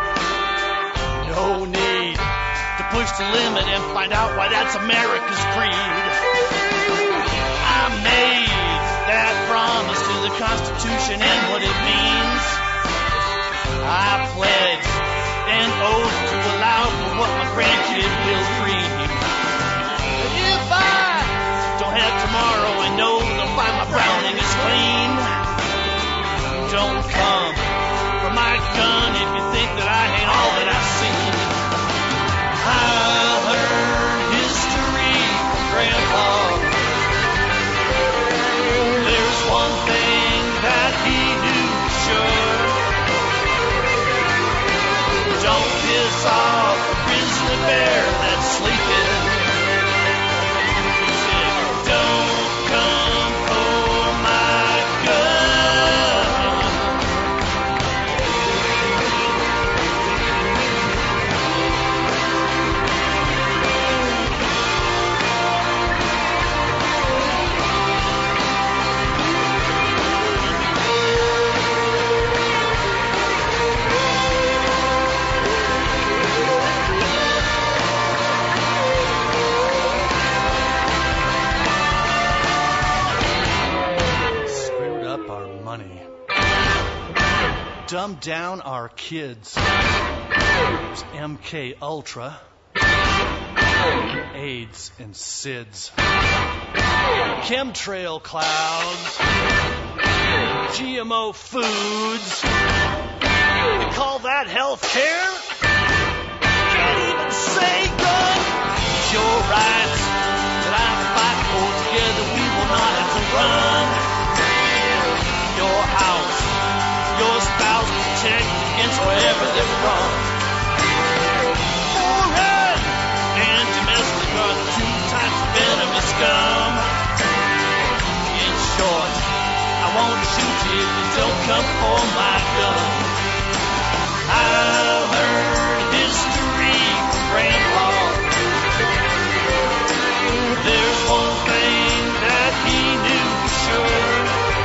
[SPEAKER 10] No need to push the limit and find out why that's America's creed. I made that promise to the Constitution and what it means. I pledge an oath to allow for what my grandkid will dream. If I don't have tomorrow and know that find my Browning is clean, don't come for my gun if you think that I ain't all that I've seen. I learned history from Grandpa. There's one thing that he knew for sure. Don't piss off a grizzly bear that's sleeping. He said, don't come for my gun. Dumb down our kids. There's M K Ultra, AIDS and SIDS, chemtrail clouds, G M O foods. You call that health care? Can't even say gun. It's your rights that I fight for. Together we will not have to run. Your house, your spouse, protect against wherever they're from. Foreign and domestic are the two types of venomous scum. In short, I won't shoot you if you don't come for my gun. I learned history from Grandpa. There's one thing that he knew for sure.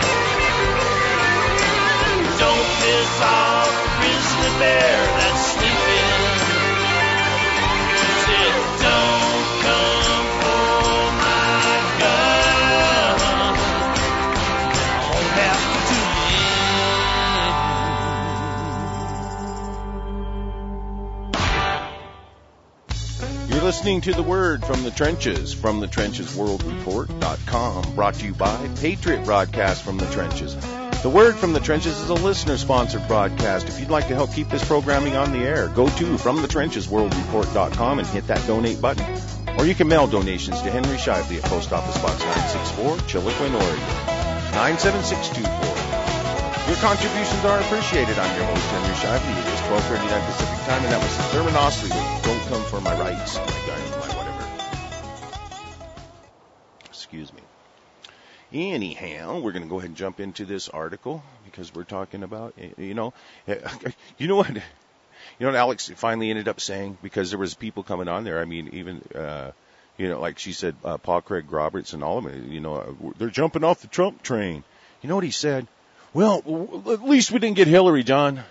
[SPEAKER 10] Don't piss off a grizzly bear that's sleeping. He said, don't come for my gun. I won't have to do
[SPEAKER 1] it. You're listening to The Word from the Trenches from the trenches world report dot com, brought to you by Patriot Broadcast from the Trenches. The Word from the Trenches is a listener-sponsored broadcast. If you'd like to help keep this programming on the air, go to from the trenches world report dot com and hit that donate button. Or you can mail donations to Henry Shively at Post Office Box nine sixty-four, Chiloquin, Oregon, nine seven six two four. Your contributions are appreciated. I'm your host, Henry Shively. It is twelve thirty-nine Pacific Time, and that was Thurman Osley with Don't Come for My Rights, my guns, my whatever. Excuse me. Anyhow, we're going to go ahead and jump into this article because we're talking about, you know, you know what, you know what Alex finally ended up saying, because there was people coming on there. I mean, even, uh, you know, like she said, uh, Paul Craig Roberts and all of them, you know, they're jumping off the Trump train. You know what he said? Well, at least we didn't get Hillary, John.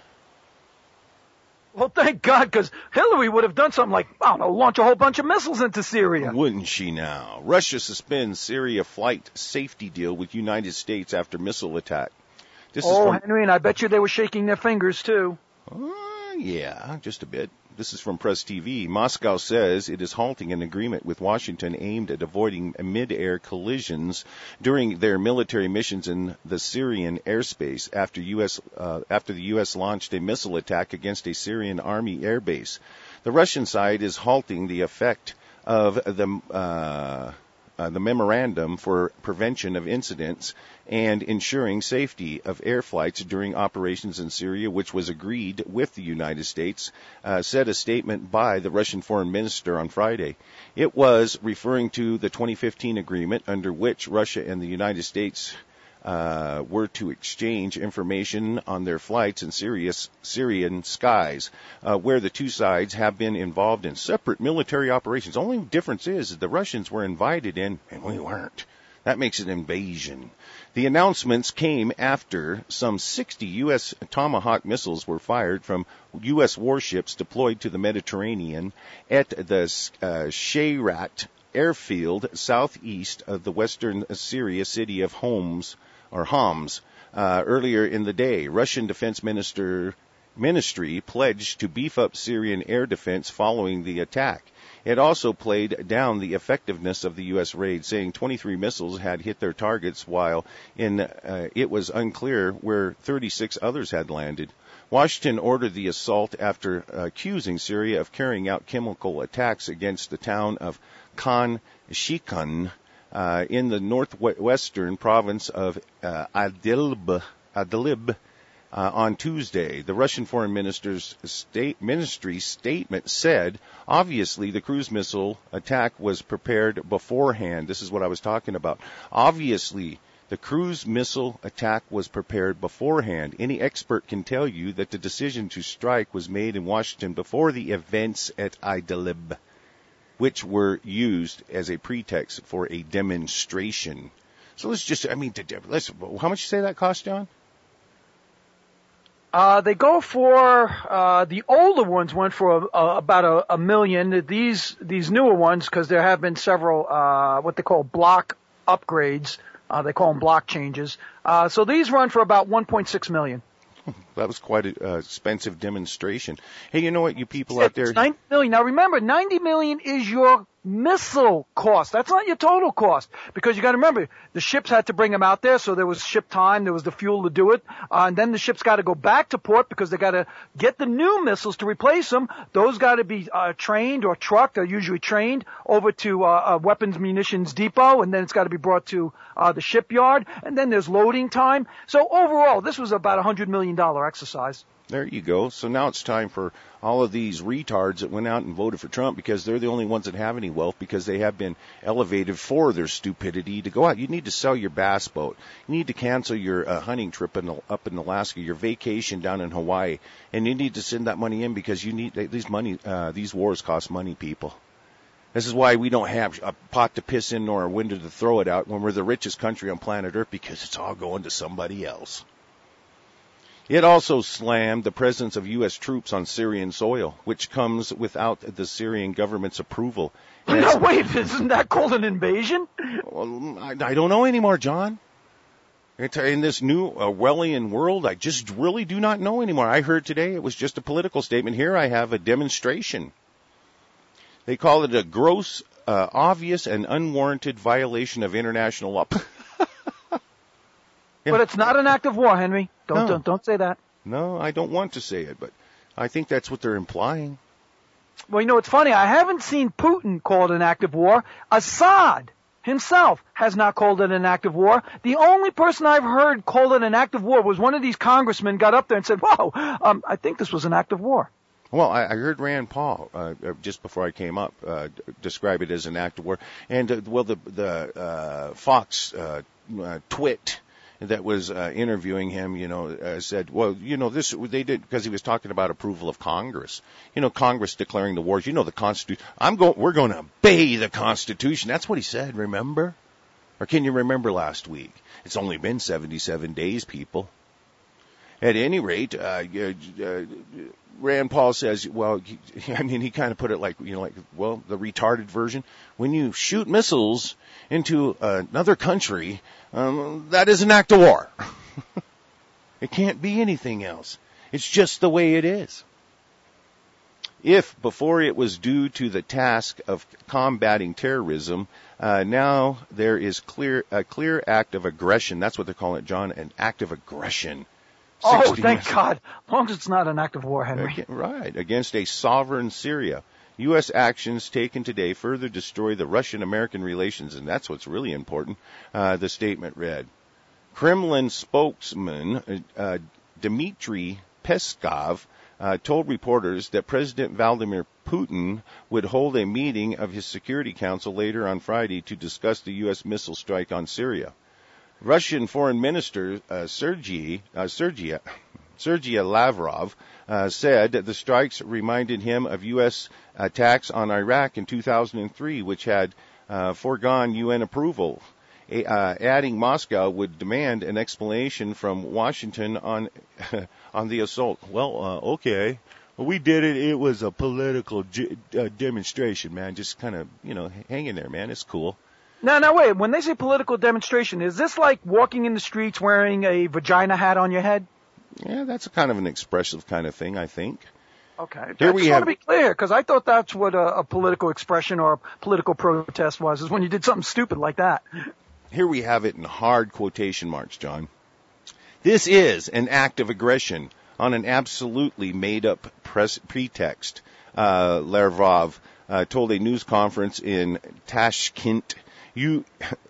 [SPEAKER 2] Well, thank God, because Hillary would have done something like, I don't know, launch a whole bunch of missiles into Syria.
[SPEAKER 1] Wouldn't she now? Russia suspends Syria flight safety deal with United States after missile attack. This
[SPEAKER 2] oh,
[SPEAKER 1] is from,
[SPEAKER 2] Henry, and I bet you they were shaking their fingers, too.
[SPEAKER 1] Uh, yeah, just a bit. This is from Press T V. Moscow says it is halting an agreement with Washington aimed at avoiding mid-air collisions during their military missions in the Syrian airspace after U S uh, after the U S launched a missile attack against a Syrian army airbase. The Russian side is halting the effect of the uh, uh, the memorandum for prevention of incidents and ensuring safety of air flights during operations in Syria, which was agreed with the United States, uh, said a statement by the Russian foreign minister on Friday. It was referring to the twenty fifteen agreement under which Russia and the United States uh, were to exchange information on their flights in Syria's, Syrian skies, uh, where the two sides have been involved in separate military operations. Only difference is that the Russians were invited in and we weren't. That makes it an invasion. The announcements came after some sixty U S Tomahawk missiles were fired from U S warships deployed to the Mediterranean at the uh, Shayrat airfield southeast of the western Syria city of Homs or Homs uh, earlier in the day. Russian Defense Minister Ministry pledged to beef up Syrian air defense following the attack. It also played down the effectiveness of the U S raid, saying twenty-three missiles had hit their targets, while in uh, it was unclear where thirty-six others had landed. Washington ordered the assault after uh, accusing Syria of carrying out chemical attacks against the town of Khan Sheikhun uh, in the northwestern province of uh, Adlib, Adlib uh, on Tuesday. The Russian Foreign Minister's state ministry statement said, obviously, the cruise missile attack was prepared beforehand. This is what I was talking about. Obviously, the cruise missile attack was prepared beforehand. Any expert can tell you that the decision to strike was made in Washington before the events at Idlib, which were used as a pretext for a demonstration. So let's just, I mean, let's, how much you say that cost, John?
[SPEAKER 2] Uh, they go for, uh, the older ones went for a, a, about a, a million. These, these newer ones, because there have been several, uh, what they call block upgrades. Uh, they call them block changes. Uh, so these run for about one point six million.
[SPEAKER 1] That was quite an uh, expensive demonstration. Hey, you know what, you people out there?
[SPEAKER 2] It's ninety million. Now remember, ninety million is your missile cost. That's not your total cost, because you got to remember the ships had to bring them out there, so there was ship time, there was the fuel to do it, uh, and then the ships got to go back to port because they got to get the new missiles to replace them. Those got to be uh, trained or trucked. They're usually trained over to uh, a weapons munitions depot, and then it's got to be brought to uh, the shipyard, and then there's loading time. So overall, this was about a hundred million dollar exercise.
[SPEAKER 1] There you go. So now it's time for all of these retards that went out and voted for Trump, because they're the only ones that have any wealth, because they have been elevated for their stupidity, to go out. You need to sell your bass boat. You need to cancel your uh, hunting trip in, up in Alaska, your vacation down in Hawaii, and you need to send that money in, because you need these money. Uh, these wars cost money, people. This is why we don't have a pot to piss in nor a window to throw it out when we're the richest country on planet Earth, because it's all going to somebody else. It also slammed the presence of U S troops on Syrian soil, which comes without the Syrian government's approval.
[SPEAKER 2] No, wait, isn't that called an invasion?
[SPEAKER 1] Well, I, I don't know anymore, John. In this new Orwellian world, I just really do not know anymore. I heard today it was just a political statement. Here I have a demonstration. They call it a gross, uh, obvious, and unwarranted violation of international law. Yeah.
[SPEAKER 2] But it's not an act of war, Henry. Don't,
[SPEAKER 1] No.
[SPEAKER 2] don't don't say that.
[SPEAKER 1] No, I don't want to say it, but I think that's what they're implying.
[SPEAKER 2] Well, you know, it's funny. I haven't seen Putin call it an act of war. Assad himself has not called it an act of war. The only person I've heard call it an act of war was one of these congressmen got up there and said, whoa, um, I think this was an act of war.
[SPEAKER 1] Well, I, I heard Rand Paul uh, just before I came up uh, describe it as an act of war, and uh, well, the the uh, Fox uh, uh, twit that was uh, interviewing him, you know, uh, said, well, you know, this they did because he was talking about approval of Congress, you know, Congress declaring the wars, you know, the Constitution. I'm going, we're going to obey the Constitution. That's what he said. Remember, or can you remember last week? It's only been seventy-seven days, people. At any rate, uh, uh, Rand Paul says, well, he, I mean, he kind of put it like, you know, like, well, the retarded version. When you shoot missiles into another country, um, that is an act of war. It can't be anything else. It's just the way it is. If before it was due to the task of combating terrorism, uh, now there is clear a clear act of aggression. That's what they're calling it, John, an act of aggression.
[SPEAKER 2] Oh, thank God. As long as it's not an act of war, Henry.
[SPEAKER 1] Right, against a sovereign Syria. U S actions taken today further destroy the Russian-American relations, and that's what's really important, uh, the statement read. Kremlin spokesman uh, Dmitry Peskov uh, told reporters that President Vladimir Putin would hold a meeting of his Security Council later on Friday to discuss the U S missile strike on Syria. Russian Foreign Minister uh, Sergei uh, Sergei Sergei Lavrov uh, said that the strikes reminded him of U S attacks on Iraq in two thousand three, which had uh, foregone U N approval. A, uh, adding Moscow would demand an explanation from Washington on on the assault. Well, uh, okay, well, we did it. It was a political g- uh, demonstration, man. Just kind of, you know, hang in there, man. It's cool.
[SPEAKER 2] Now, now, wait. When they say political demonstration, is this like walking in the streets wearing a vagina hat on your head?
[SPEAKER 1] Yeah, that's a kind of an expressive kind of thing, I think.
[SPEAKER 2] Okay.
[SPEAKER 1] Here
[SPEAKER 2] I
[SPEAKER 1] we
[SPEAKER 2] just
[SPEAKER 1] have-
[SPEAKER 2] want to be clear, because I thought that's what a, a political expression or a political protest was, is when you did something stupid like that.
[SPEAKER 1] Here we have it in hard quotation marks, John. This is an act of aggression on an absolutely made-up pres- pretext, uh, Lavrov uh, told a news conference in Tashkent, U-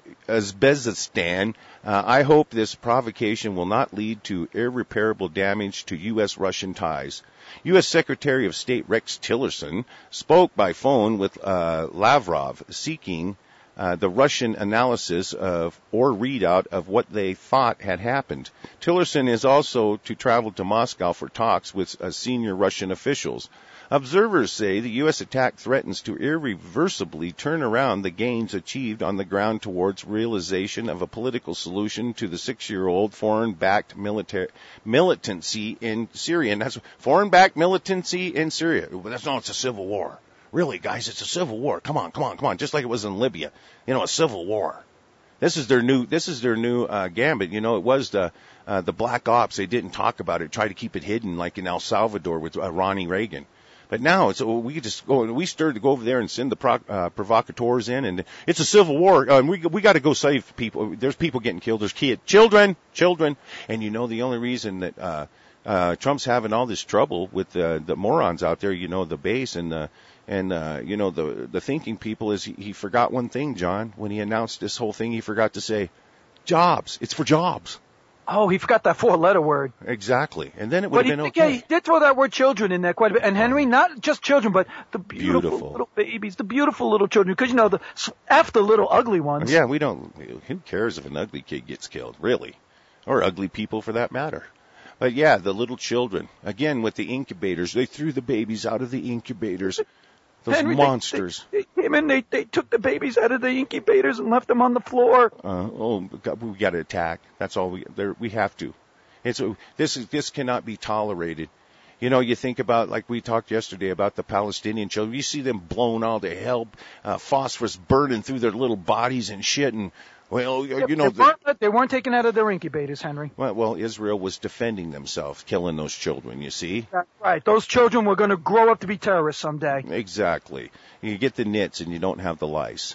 [SPEAKER 1] Uzbekistan. Uh, I hope this provocation will not lead to irreparable damage to U S Russian ties. U S Secretary of State Rex Tillerson spoke by phone with uh, Lavrov, seeking uh, the Russian analysis of or readout of what they thought had happened. Tillerson is also to travel to Moscow for talks with uh, senior Russian officials. Observers say the U S attack threatens to irreversibly turn around the gains achieved on the ground towards realization of a political solution to the six-year-old foreign-backed military militancy in Syria. And that's foreign-backed militancy in Syria. That's not, it's a civil war. Really, guys, it's a civil war. Come on, come on, come on. Just like it was in Libya. You know, a civil war. This is their new, this is their new, uh, gambit. You know, it was the, uh, the black ops. They didn't talk about it, try to keep it hidden like in El Salvador with uh, Ronnie Reagan. But now it's, we could just go, we started to go over there and send the pro, uh, provocateurs in, and it's a civil war, uh, and we, we gotta go save people. There's people getting killed, there's kids, children, children. And you know, the only reason that, uh, uh, Trump's having all this trouble with the, the morons out there, you know, the base and the, and, uh, you know, the, the thinking people is he, he forgot one thing, John. When he announced this whole thing, he forgot to say, jobs. It's for jobs.
[SPEAKER 2] Oh, he forgot that four-letter word.
[SPEAKER 1] Exactly. And then it would
[SPEAKER 2] But
[SPEAKER 1] have
[SPEAKER 2] he,
[SPEAKER 1] been
[SPEAKER 2] yeah,
[SPEAKER 1] okay.
[SPEAKER 2] he did throw that word children in there quite a bit. And Henry, not just children, but the beautiful,
[SPEAKER 1] Beautiful.
[SPEAKER 2] little babies, the beautiful little children. Because, you know, the F the little ugly ones.
[SPEAKER 1] Yeah, we don't, who cares if an ugly kid gets killed, really? Or ugly people for that matter. But yeah, the little children. Again, with the incubators, they threw the babies out of the incubators. Those
[SPEAKER 2] Henry, they-
[SPEAKER 1] monsters.
[SPEAKER 2] They, they came in, they, they took the babies out of the incubators and left them on the floor.
[SPEAKER 1] Uh, oh, God, we got to attack. That's all we, there, we have to. It's, this is, this cannot be tolerated. You know, you think about, like we talked yesterday about the Palestinian children. You see them blown all to hell, uh, phosphorus burning through their little bodies and shit. And, well,
[SPEAKER 2] Yeah,
[SPEAKER 1] you know,
[SPEAKER 2] they, weren't, they weren't taken out of their incubators, Henry.
[SPEAKER 1] well, well, Israel was defending themselves, killing those children, you see?
[SPEAKER 2] That's right. Those children were going to grow up to be terrorists someday.
[SPEAKER 1] Exactly. You get the nits and you don't have the lice.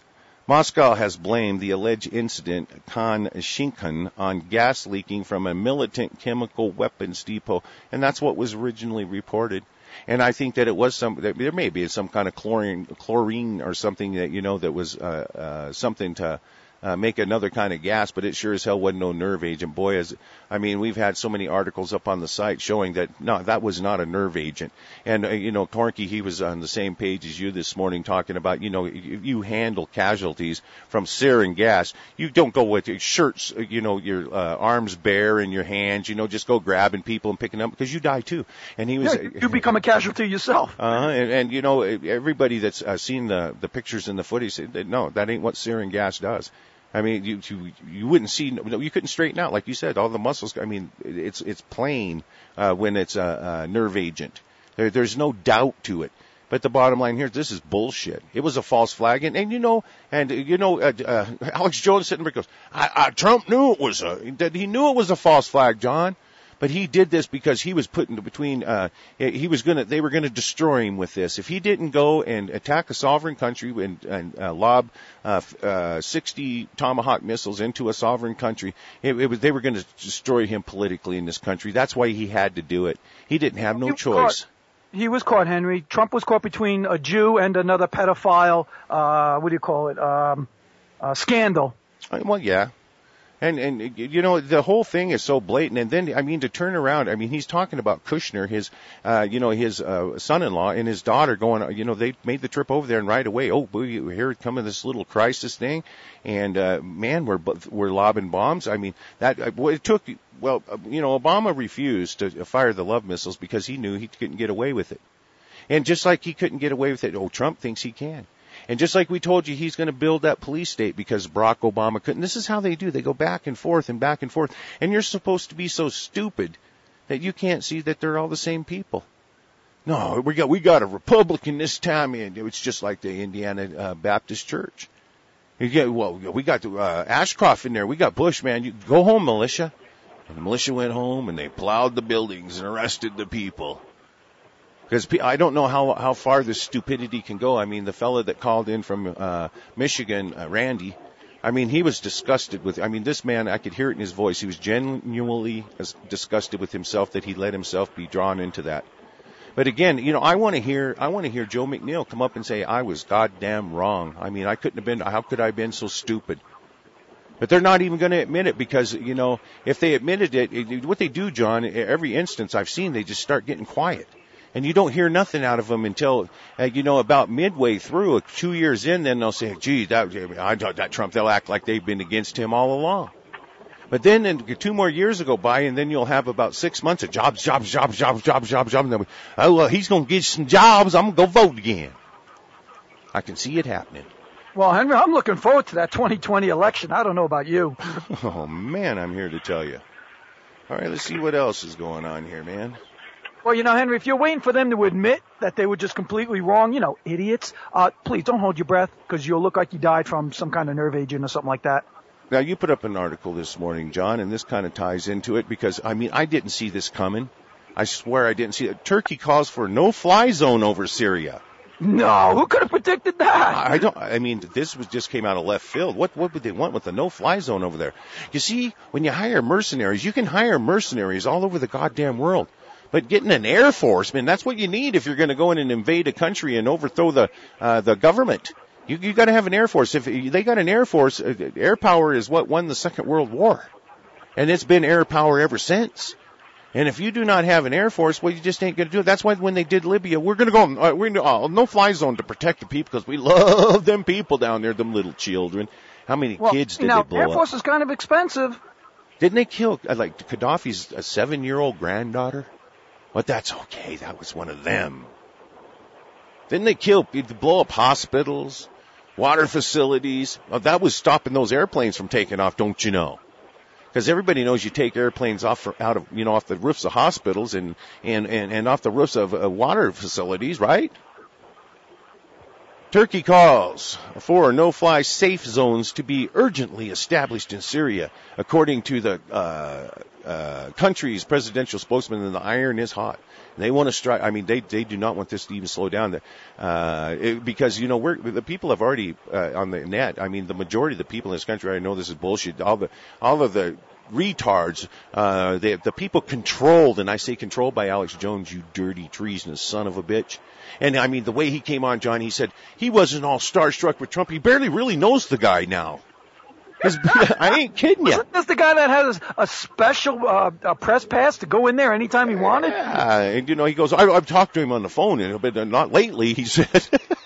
[SPEAKER 1] Moscow has blamed the alleged incident, Khan Shinkan, on gas leaking from a militant chemical weapons depot, and that's what was originally reported. And I think that it was some, there may be some kind of chlorine, chlorine or something that, you know, that was uh, uh, something to uh, make another kind of gas, but it sure as hell wasn't no nerve agent. Boy, as I mean, we've had so many articles up on the site showing that, no, that was not a nerve agent. And, uh, you know, Corky, he was on the same page as you this morning talking about, you know, if you handle casualties from sarin gas, you don't go with your shirts, you know, your uh, arms bare in your hands, you know, just go grabbing people and picking them because you die too. And he was,
[SPEAKER 2] yeah, you become a casualty yourself.
[SPEAKER 1] Uh-huh, and, and you know, everybody that's uh, seen the the pictures and the footage said, no, that ain't what sarin gas does. I mean, you, you you wouldn't see, no, you couldn't straighten out, like you said, all the muscles. I mean, it's it's plain uh, when it's a, a nerve agent. There, there's no doubt to it. But the bottom line here, this is bullshit. It was a false flag, and, and you know, and you know, uh, uh, Alex Jones sitting there goes, I, I, Trump knew it was a, that he knew it was a false flag, John. But he did this because he was put in between, uh, he was gonna, they were gonna destroy him with this. If he didn't go and attack a sovereign country and, and uh, lob, uh, uh, sixty Tomahawk missiles into a sovereign country, it, it was, they were gonna destroy him politically in this country. That's why he had to do it. He didn't have no choice.
[SPEAKER 2] Caught, he was caught, Henry. Trump was caught between a Jew and another pedophile, uh, what do you call it, um, uh, scandal.
[SPEAKER 1] Well, yeah. And, and, you know, the whole thing is so blatant. And then, I mean, to turn around, I mean, he's talking about Kushner, his, uh, you know, his, uh, son-in-law and his daughter going, you know, they made the trip over there and right away, oh, we here it coming this little crisis thing. And, uh, man, we're, we're lobbing bombs. I mean, that, it took, well, you know, Obama refused to fire the love missiles because he knew he couldn't get away with it. And just like he couldn't get away with it, oh, Trump thinks he can. And just like we told you, he's going to build that police state because Barack Obama couldn't. This is how they do. They go back and forth and back and forth. And you're supposed to be so stupid that you can't see that they're all the same people. No, we got we got a Republican this time, and it's just like the Indiana uh, Baptist Church. You get, well, we got the, uh, Ashcroft in there. We got Bush, man. You go home, militia. And the militia went home and they plowed the buildings and arrested the people. Because I don't know how how far this stupidity can go. I mean, the fella that called in from uh, Michigan, uh, Randy, I mean, he was disgusted with, I mean, this man, I could hear it in his voice. He was genuinely disgusted with himself that he let himself be drawn into that. But again, you know, I want to hear, I want to hear Joe McNeil come up and say, I was goddamn wrong. I mean, I couldn't have been, how could I have been so stupid? But they're not even going to admit it because, you know, if they admitted it, it, what they do, John, every instance I've seen, they just start getting quiet. And you don't hear nothing out of them until, uh, you know, about midway through, uh, two years in, then they'll say, gee, that, I thought that Trump, they'll act like they've been against him all along. But then in, two more years will go by, and then you'll have about six months of jobs, jobs, jobs, jobs, jobs, jobs, jobs. And then, oh, well, he's going to get some jobs. I'm going to go vote again. I can see it happening.
[SPEAKER 2] Well, Henry, I'm looking forward to that twenty twenty election. I don't know about you.
[SPEAKER 1] Oh, man, I'm here to tell you. All right, let's see what else is going on here, man.
[SPEAKER 2] Well, you know, Henry, if you're waiting for them to admit that they were just completely wrong, you know, idiots, uh, please don't hold your breath because you'll look like you died from some kind of nerve agent or something like that.
[SPEAKER 1] Now, you put up an article this morning, John, and this kind of ties into it because, I mean, I didn't see this coming. I swear I didn't see it. Turkey calls for a no-fly zone over Syria.
[SPEAKER 2] No, who could have predicted that?
[SPEAKER 1] I don't, I mean, this was just came out of left field. What, what would they want with a no-fly zone over there? You see, when you hire mercenaries, you can hire mercenaries all over the goddamn world. But getting an air force, man, that's what you need if you're going to go in and invade a country and overthrow the uh, the government. You you got to have an air force. If they got an air force, uh, air power is what won the Second World War, and it's been air power ever since. And if you do not have an air force, well, you just ain't going to do it. That's why when they did Libya, we're going to go, uh, we're going to uh, no fly zone to protect the people because we love them people down there, them little children. How many
[SPEAKER 2] well,
[SPEAKER 1] kids did
[SPEAKER 2] now,
[SPEAKER 1] they blow
[SPEAKER 2] Air Force
[SPEAKER 1] up?
[SPEAKER 2] is kind of expensive.
[SPEAKER 1] Didn't they kill uh, like Gaddafi's a seven-year-old granddaughter? But that's okay. That was one of them. Didn't they kill, blow up hospitals, water facilities? Oh, that was stopping those airplanes from taking off, don't you know? Because everybody knows you take airplanes off for, out of, you know, off the roofs of hospitals and and and, and off the roofs of uh, water facilities, right? Turkey calls for no-fly safe zones to be urgently established in Syria, according to the uh, uh, country's presidential spokesman, and the iron is hot. They want to strike. I mean, they they do not want this to even slow down. Uh, it, because you know, we're the people have already uh, on the net. I mean, the majority of the people in this country. I know this is bullshit. All the all of the retards, uh, they, the people controlled, and I say controlled by Alex Jones, you dirty treasonous son of a bitch. And I mean, the way he came on, John, he said he wasn't all starstruck with Trump. He barely really knows the guy now. I ain't kidding you.
[SPEAKER 2] Isn't this the guy that has a special uh, a press pass to go in there anytime he wanted?
[SPEAKER 1] Yeah, and you know, he goes, I, I've talked to him on the phone, but not lately, he said.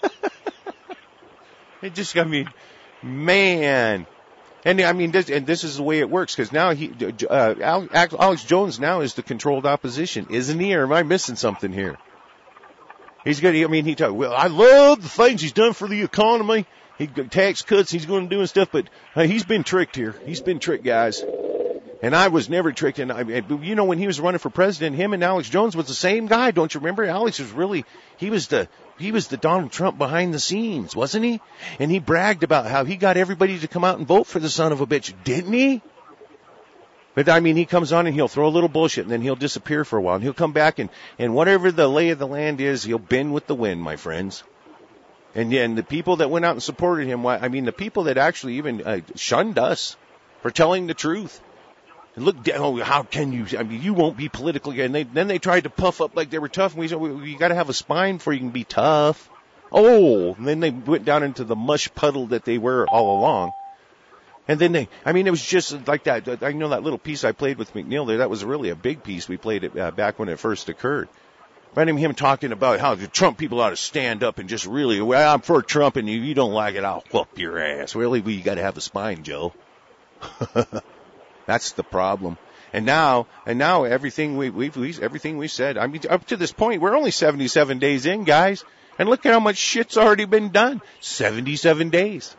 [SPEAKER 1] It just, I mean, man. And I mean, this, and this is the way it works, because now he, uh, Alex Jones now is the controlled opposition, isn't he? Or am I missing something here? He's going to, I mean, he talk, well, I love the things he's done for the economy. He tax cuts he's going to do and stuff, but uh, he's been tricked here. He's been tricked, guys. And I was never tricked. And I, you know, when he was running for president, him and Alex Jones was the same guy. Don't you remember? Alex was really, he was the, he was the Donald Trump behind the scenes, wasn't he? And he bragged about how he got everybody to come out and vote for the son of a bitch, didn't he? But I mean, he comes on and he'll throw a little bullshit and then he'll disappear for a while and he'll come back and, and whatever the lay of the land is, he'll bend with the wind, my friends. And, and the people that went out and supported him, I mean, the people that actually even uh, shunned us for telling the truth. And look, oh, how can you? I mean, you won't be politically. And they, then they tried to puff up like they were tough. And we said, well, you got to have a spine before you can be tough. Oh, and then they went down into the mush puddle that they were all along. And then they, I mean, it was just like that. I know that little piece I played with McNeil there. That was really a big piece. We played it uh, back when it first occurred. Right, him talking about how the Trump people ought to stand up and just really, well, I'm for Trump and you, you don't like it, I'll whoop your ass. Really, well, you got to have a spine, Joe. That's the problem. And now, and now everything we, we've, we, everything we said, I mean, up to this point, we're only seventy-seven days in, guys. And look at how much shit's already been done. seventy-seven days.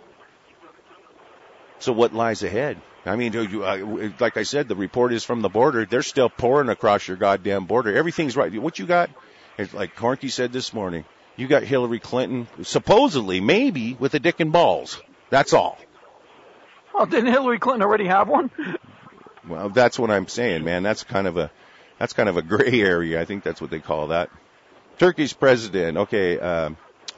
[SPEAKER 1] So what lies ahead? I mean, uh, like I said, the report is from the border. They're still pouring across your goddamn border. Everything's right. What you got, like Corky said this morning, you got Hillary Clinton, supposedly, maybe, with a dick and balls. That's all.
[SPEAKER 2] Oh, didn't Hillary Clinton already have one?
[SPEAKER 1] Well, that's what I'm saying, man. That's kind of a, that's kind of a gray area. I think that's what they call that. Turkish president. Okay, uh,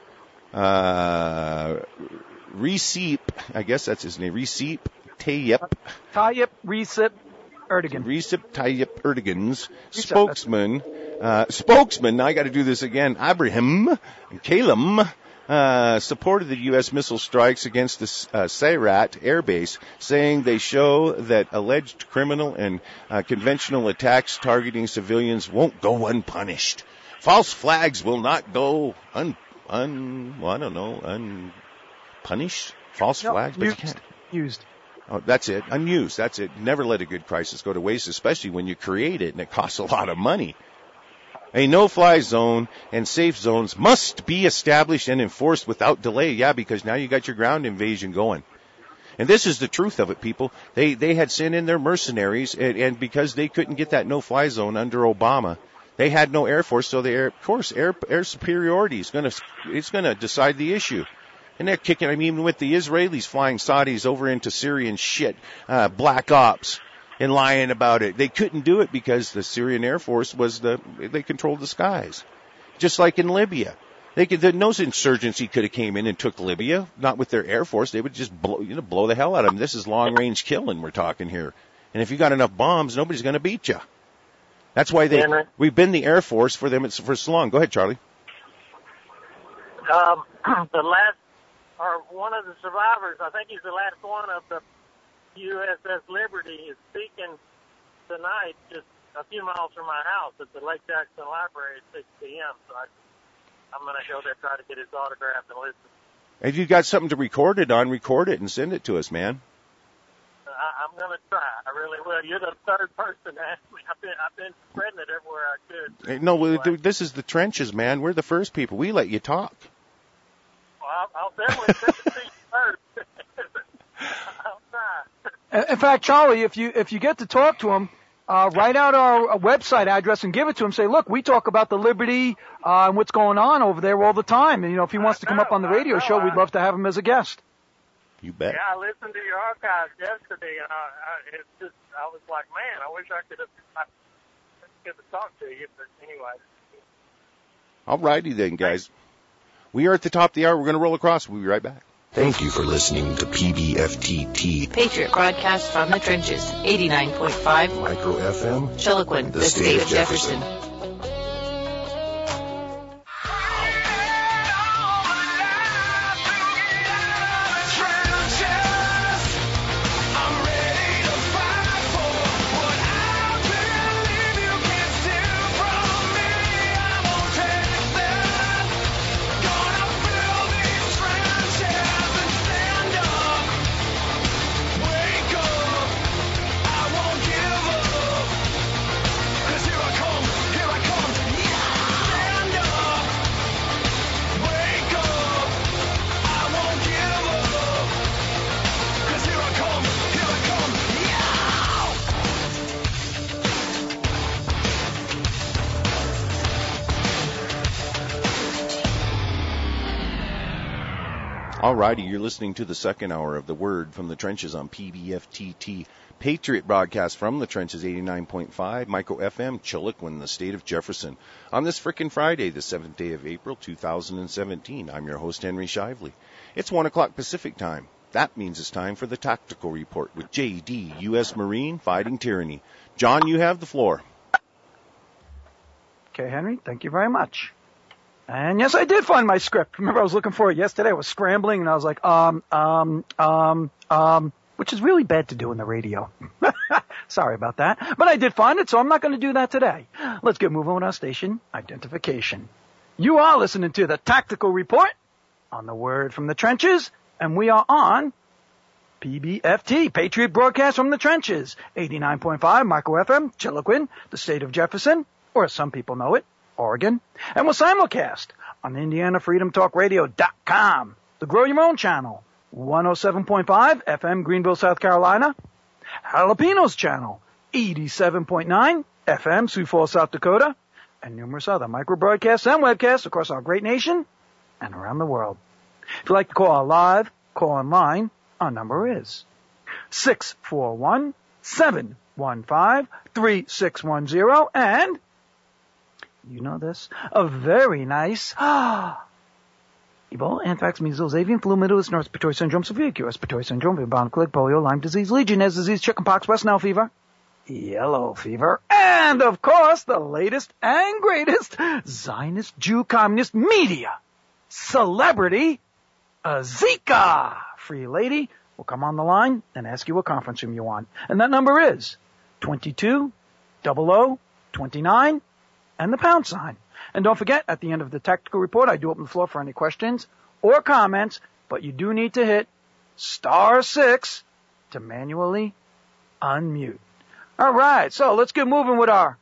[SPEAKER 1] uh, Recep, I guess that's his name. Recep Tayyip.
[SPEAKER 2] Tayyip Recep Erdogan.
[SPEAKER 1] Recep Tayyip Erdogan's spokesman, uh, spokesman, now I got to do this again, Abraham Kalem, uh, supported the U S missile strikes against the uh, Sayrat air base, saying they show that alleged criminal and uh, conventional attacks targeting civilians won't go unpunished. False flags will not go un, un, well, I don't know, unpunished? False
[SPEAKER 2] no,
[SPEAKER 1] flags? But
[SPEAKER 2] used.
[SPEAKER 1] you can't.
[SPEAKER 2] Used.
[SPEAKER 1] Oh, that's it. Unused. That's it. Never let a good crisis go to waste, especially when you create it and it costs a lot of money. A no-fly zone and safe zones must be established and enforced without delay. Yeah, because now you got your ground invasion going. And this is the truth of it, people. They they had sent in their mercenaries, and, and because they couldn't get that no-fly zone under Obama, they had no air force. So the air, of course, air air superiority is going to it's going to decide the issue. And they're kicking, I mean, with the Israelis flying Saudis over into Syrian shit, uh, black ops, and lying about it. They couldn't do it because the Syrian Air Force was the, they controlled the skies. Just like in Libya. They could, the, no insurgency could have came in and took Libya, not with their Air Force. They would just blow, you know, blow the hell out of them. This is long range killing we're talking here. And if you got enough bombs, nobody's going to beat you. That's why they, we've been the Air Force for them for so long. Go ahead, Charlie.
[SPEAKER 11] Um, the last, or one of the survivors, I think he's the last one of the U S S Liberty, is speaking tonight just a few miles from my house at the Lake Jackson Library at six p.m. So I, I'm going to go there, try to get his autograph and listen.
[SPEAKER 1] If you got something to record it on, record it and send it to us, man.
[SPEAKER 11] I, I'm going to try. I really will. You're the third person to ask me. I've been, I've been spreading it everywhere I could.
[SPEAKER 1] No, we, this is the trenches, man. We're the first people. We let you talk.
[SPEAKER 11] Well, I'll, I'll definitely send it to you first. I'll try.
[SPEAKER 2] In fact, Charlie, if you if you get to talk to him, uh, write out our, our website address and give it to him. Say, look, we talk about the Liberty uh, and what's going on over there all the time. And, you know, if he wants to come up on the radio show, we'd love to have him as a guest.
[SPEAKER 1] You bet.
[SPEAKER 11] Yeah, I listened to your archives yesterday, and I, I, it's just, I was like, man, I wish I could have, I could have talked to you, but anyway.
[SPEAKER 1] All righty then, guys. We are at the top of the hour. We're going to roll across. We'll be right back.
[SPEAKER 12] Thank you for listening to P B F T T.
[SPEAKER 13] Patriot broadcast from the trenches, eighty-nine point five.
[SPEAKER 12] Micro F M.
[SPEAKER 13] Chiloquin, the, the state, state of Jefferson. Jefferson.
[SPEAKER 1] Alrighty, you're listening to the second hour of the Word from the Trenches on P B F T T. Patriot broadcast from the Trenches, eighty-nine point five, Micro F M, Chiloquin, the state of Jefferson. On this frickin' Friday, the seventh day of April, two thousand seventeen, I'm your host, Henry Shively. It's one o'clock Pacific time. That means it's time for the Tactical Report with J D, U S Marine, fighting tyranny. John, you have the floor.
[SPEAKER 2] Okay, Henry, thank you very much. And yes, I did find my script. Remember, I was looking for it yesterday. I was scrambling, and I was like, um, um, um, um, which is really bad to do in the radio. Sorry about that. But I did find it, so I'm not going to do that today. Let's get moving with our station identification. You are listening to the Tactical Report on the Word from the Trenches, and we are on P B F T, Patriot Broadcast from the Trenches, eighty-nine point five, Micro F M, Chiloquin, the state of Jefferson, or as some people know it, Oregon, and we'll simulcast on Indiana Freedom Talk Radio dot com, the Grow Your Own channel, one oh seven point five F M Greenville, South Carolina, Jalapenos channel, eighty-seven point nine F M Sioux Falls, South Dakota, and numerous other micro broadcasts and webcasts across our great nation and around the world. If you'd like to call our live, call online, our number is six four one, seven one five, three six one zero, and you know this, a very nice Ebola, anthrax, measles, avian flu, Middle East, North respiratory syndrome, severe acute respiratory syndrome, bubonic plague, polio, Lyme disease, Legionnaires disease, chickenpox, West Nile fever, yellow fever, and of course the latest and greatest Zionist Jew communist media celebrity, a Zika free lady will come on the line and ask you what conference room you want, and that number is twenty-two double oh twenty-nine and the pound sign. And don't forget, at the end of the Tactical Report, I do open the floor for any questions or comments, but you do need to hit star six to manually unmute. All right, so let's get moving with our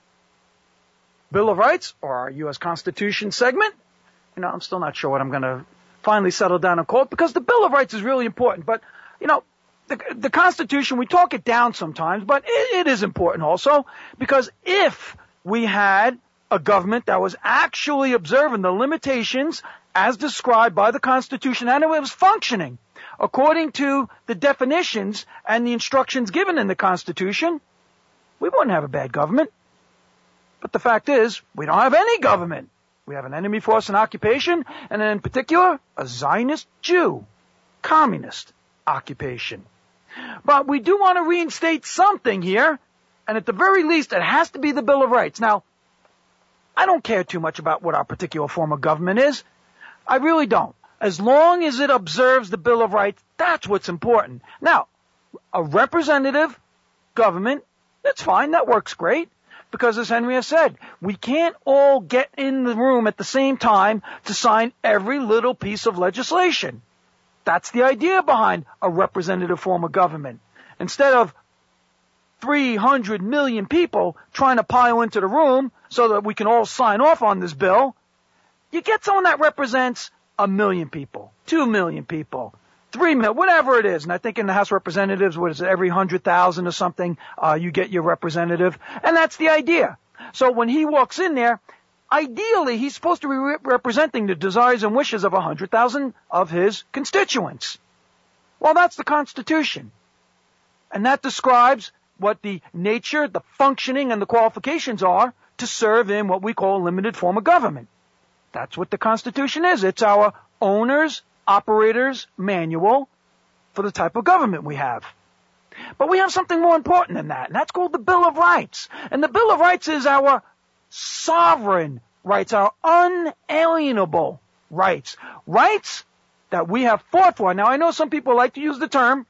[SPEAKER 2] Bill of Rights, or our U S Constitution segment. You know, I'm still not sure what I'm going to finally settle down and call it, because the Bill of Rights is really important. But, you know, the, the Constitution, we talk it down sometimes, but it, it is important also, because if we had a government that was actually observing the limitations as described by the Constitution, and it was functioning according to the definitions and the instructions given in the Constitution, we wouldn't have a bad government. But the fact is, we don't have any government. We have an enemy force in occupation, and in particular, a Zionist Jew communist occupation. But we do want to reinstate something here, and at the very least, it has to be the Bill of Rights. Now, I don't care too much about what our particular form of government is. I really don't. As long as it observes the Bill of Rights, that's what's important. Now, a representative government, that's fine. That works great. Because as Henry has said, we can't all get in the room at the same time to sign every little piece of legislation. That's the idea behind a representative form of government. Instead of three hundred million people trying to pile into the room so that we can all sign off on this bill, you get someone that represents a million people, two million people, three million, whatever it is. And I think in the House of Representatives, what is it, every hundred thousand or something, uh, you get your representative. And that's the idea. So when he walks in there, ideally, he's supposed to be re- representing the desires and wishes of a hundred thousand of his constituents. Well, that's the Constitution. And that describes what the nature, the functioning, and the qualifications are to serve in what we call a limited form of government. That's what the Constitution is. It's our owner's, operator's manual for the type of government we have. But we have something more important than that, and that's called the Bill of Rights. And the Bill of Rights is our sovereign rights, our unalienable rights. Rights that we have fought for. Now, I know some people like to use the term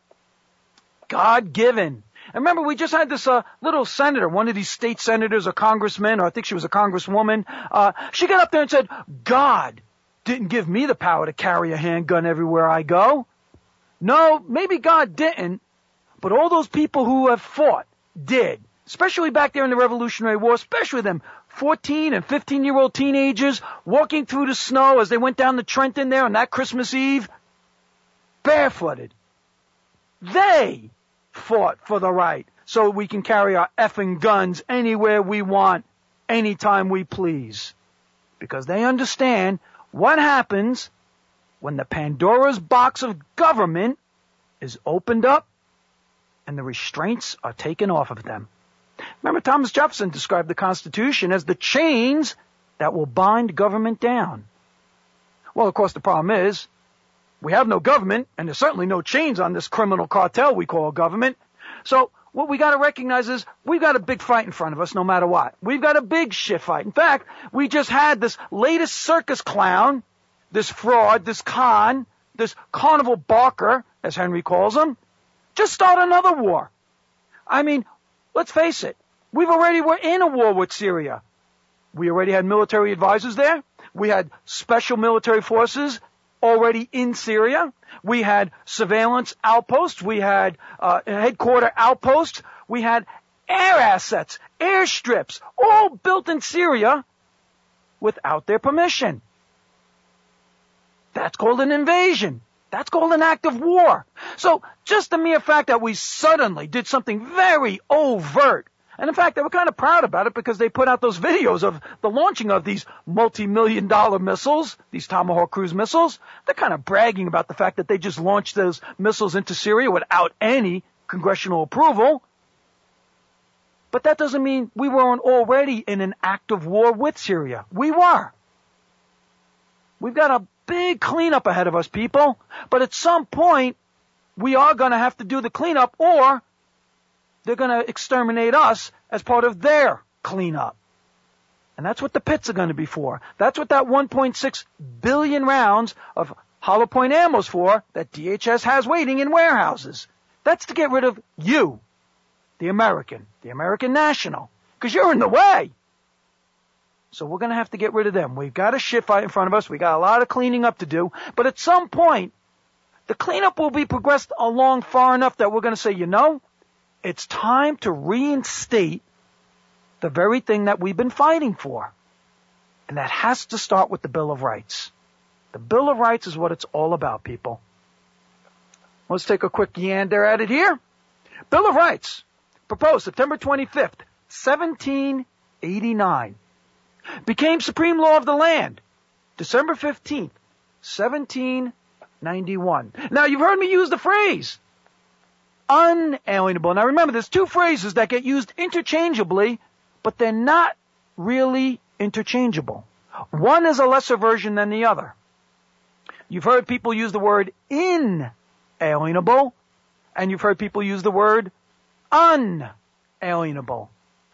[SPEAKER 2] God-given. And remember, we just had this uh, little senator, one of these state senators or congressmen, or I think she was a congresswoman. Uh, she got up there and said, God didn't give me the power to carry a handgun everywhere I go. No, maybe God didn't, but all those people who have fought did, especially back there in the Revolutionary War, especially them fourteen and fifteen-year-old teenagers walking through the snow as they went down the Trenton there on that Christmas Eve, barefooted. They fought for the right so we can carry our effing guns anywhere we want, anytime we please. Because they understand what happens when the Pandora's box of government is opened up and the restraints are taken off of them. Remember, Thomas Jefferson described the Constitution as the chains that will bind government down. Well, of course, the problem is we have no government, and there's certainly no chains on this criminal cartel we call government. So what we got to recognize is we've got a big fight in front of us no matter what. We've got a big shit fight. In fact, we just had this latest circus clown, this fraud, this con, this carnival barker, as Henry calls him, just start another war. I mean, let's face it. We've already were in a war with Syria. We already had military advisors there. We had special military forces already in Syria. We had surveillance outposts. We had uh, headquarter outposts. We had air assets, airstrips, all built in Syria without their permission. That's called an invasion. That's called an act of war. So just the mere fact that we suddenly did something very overt, and in fact, they were kind of proud about it because they put out those videos of the launching of these multi-million dollar missiles, these Tomahawk cruise missiles. They're kind of bragging about the fact that they just launched those missiles into Syria without any congressional approval. But that doesn't mean we weren't already in an act of war with Syria. We were. We've got a big cleanup ahead of us, people. But at some point, we are going to have to do the cleanup, or they're going to exterminate us as part of their cleanup. And that's what the pits are going to be for. That's what that one point six billion rounds of hollow point ammo is for that D H S has waiting in warehouses. That's to get rid of you, the American, the American national, because you're in the way. So we're going to have to get rid of them. We've got a shit fight in front of us. We've got a lot of cleaning up to do. But at some point, the cleanup will be progressed along far enough that we're going to say, you know, it's time to reinstate the very thing that we've been fighting for. And that has to start with the Bill of Rights. The Bill of Rights is what it's all about, people. Let's take a quick yander at it here. Bill of Rights, proposed September twenty-fifth, seventeen eighty-nine. Became supreme law of the land, December fifteenth, seventeen ninety-one. Now, you've heard me use the phrase unalienable. Now, remember, there's two phrases that get used interchangeably, but they're not really interchangeable. One is a lesser version than the other. You've heard people use the word inalienable, and you've heard people use the word unalienable.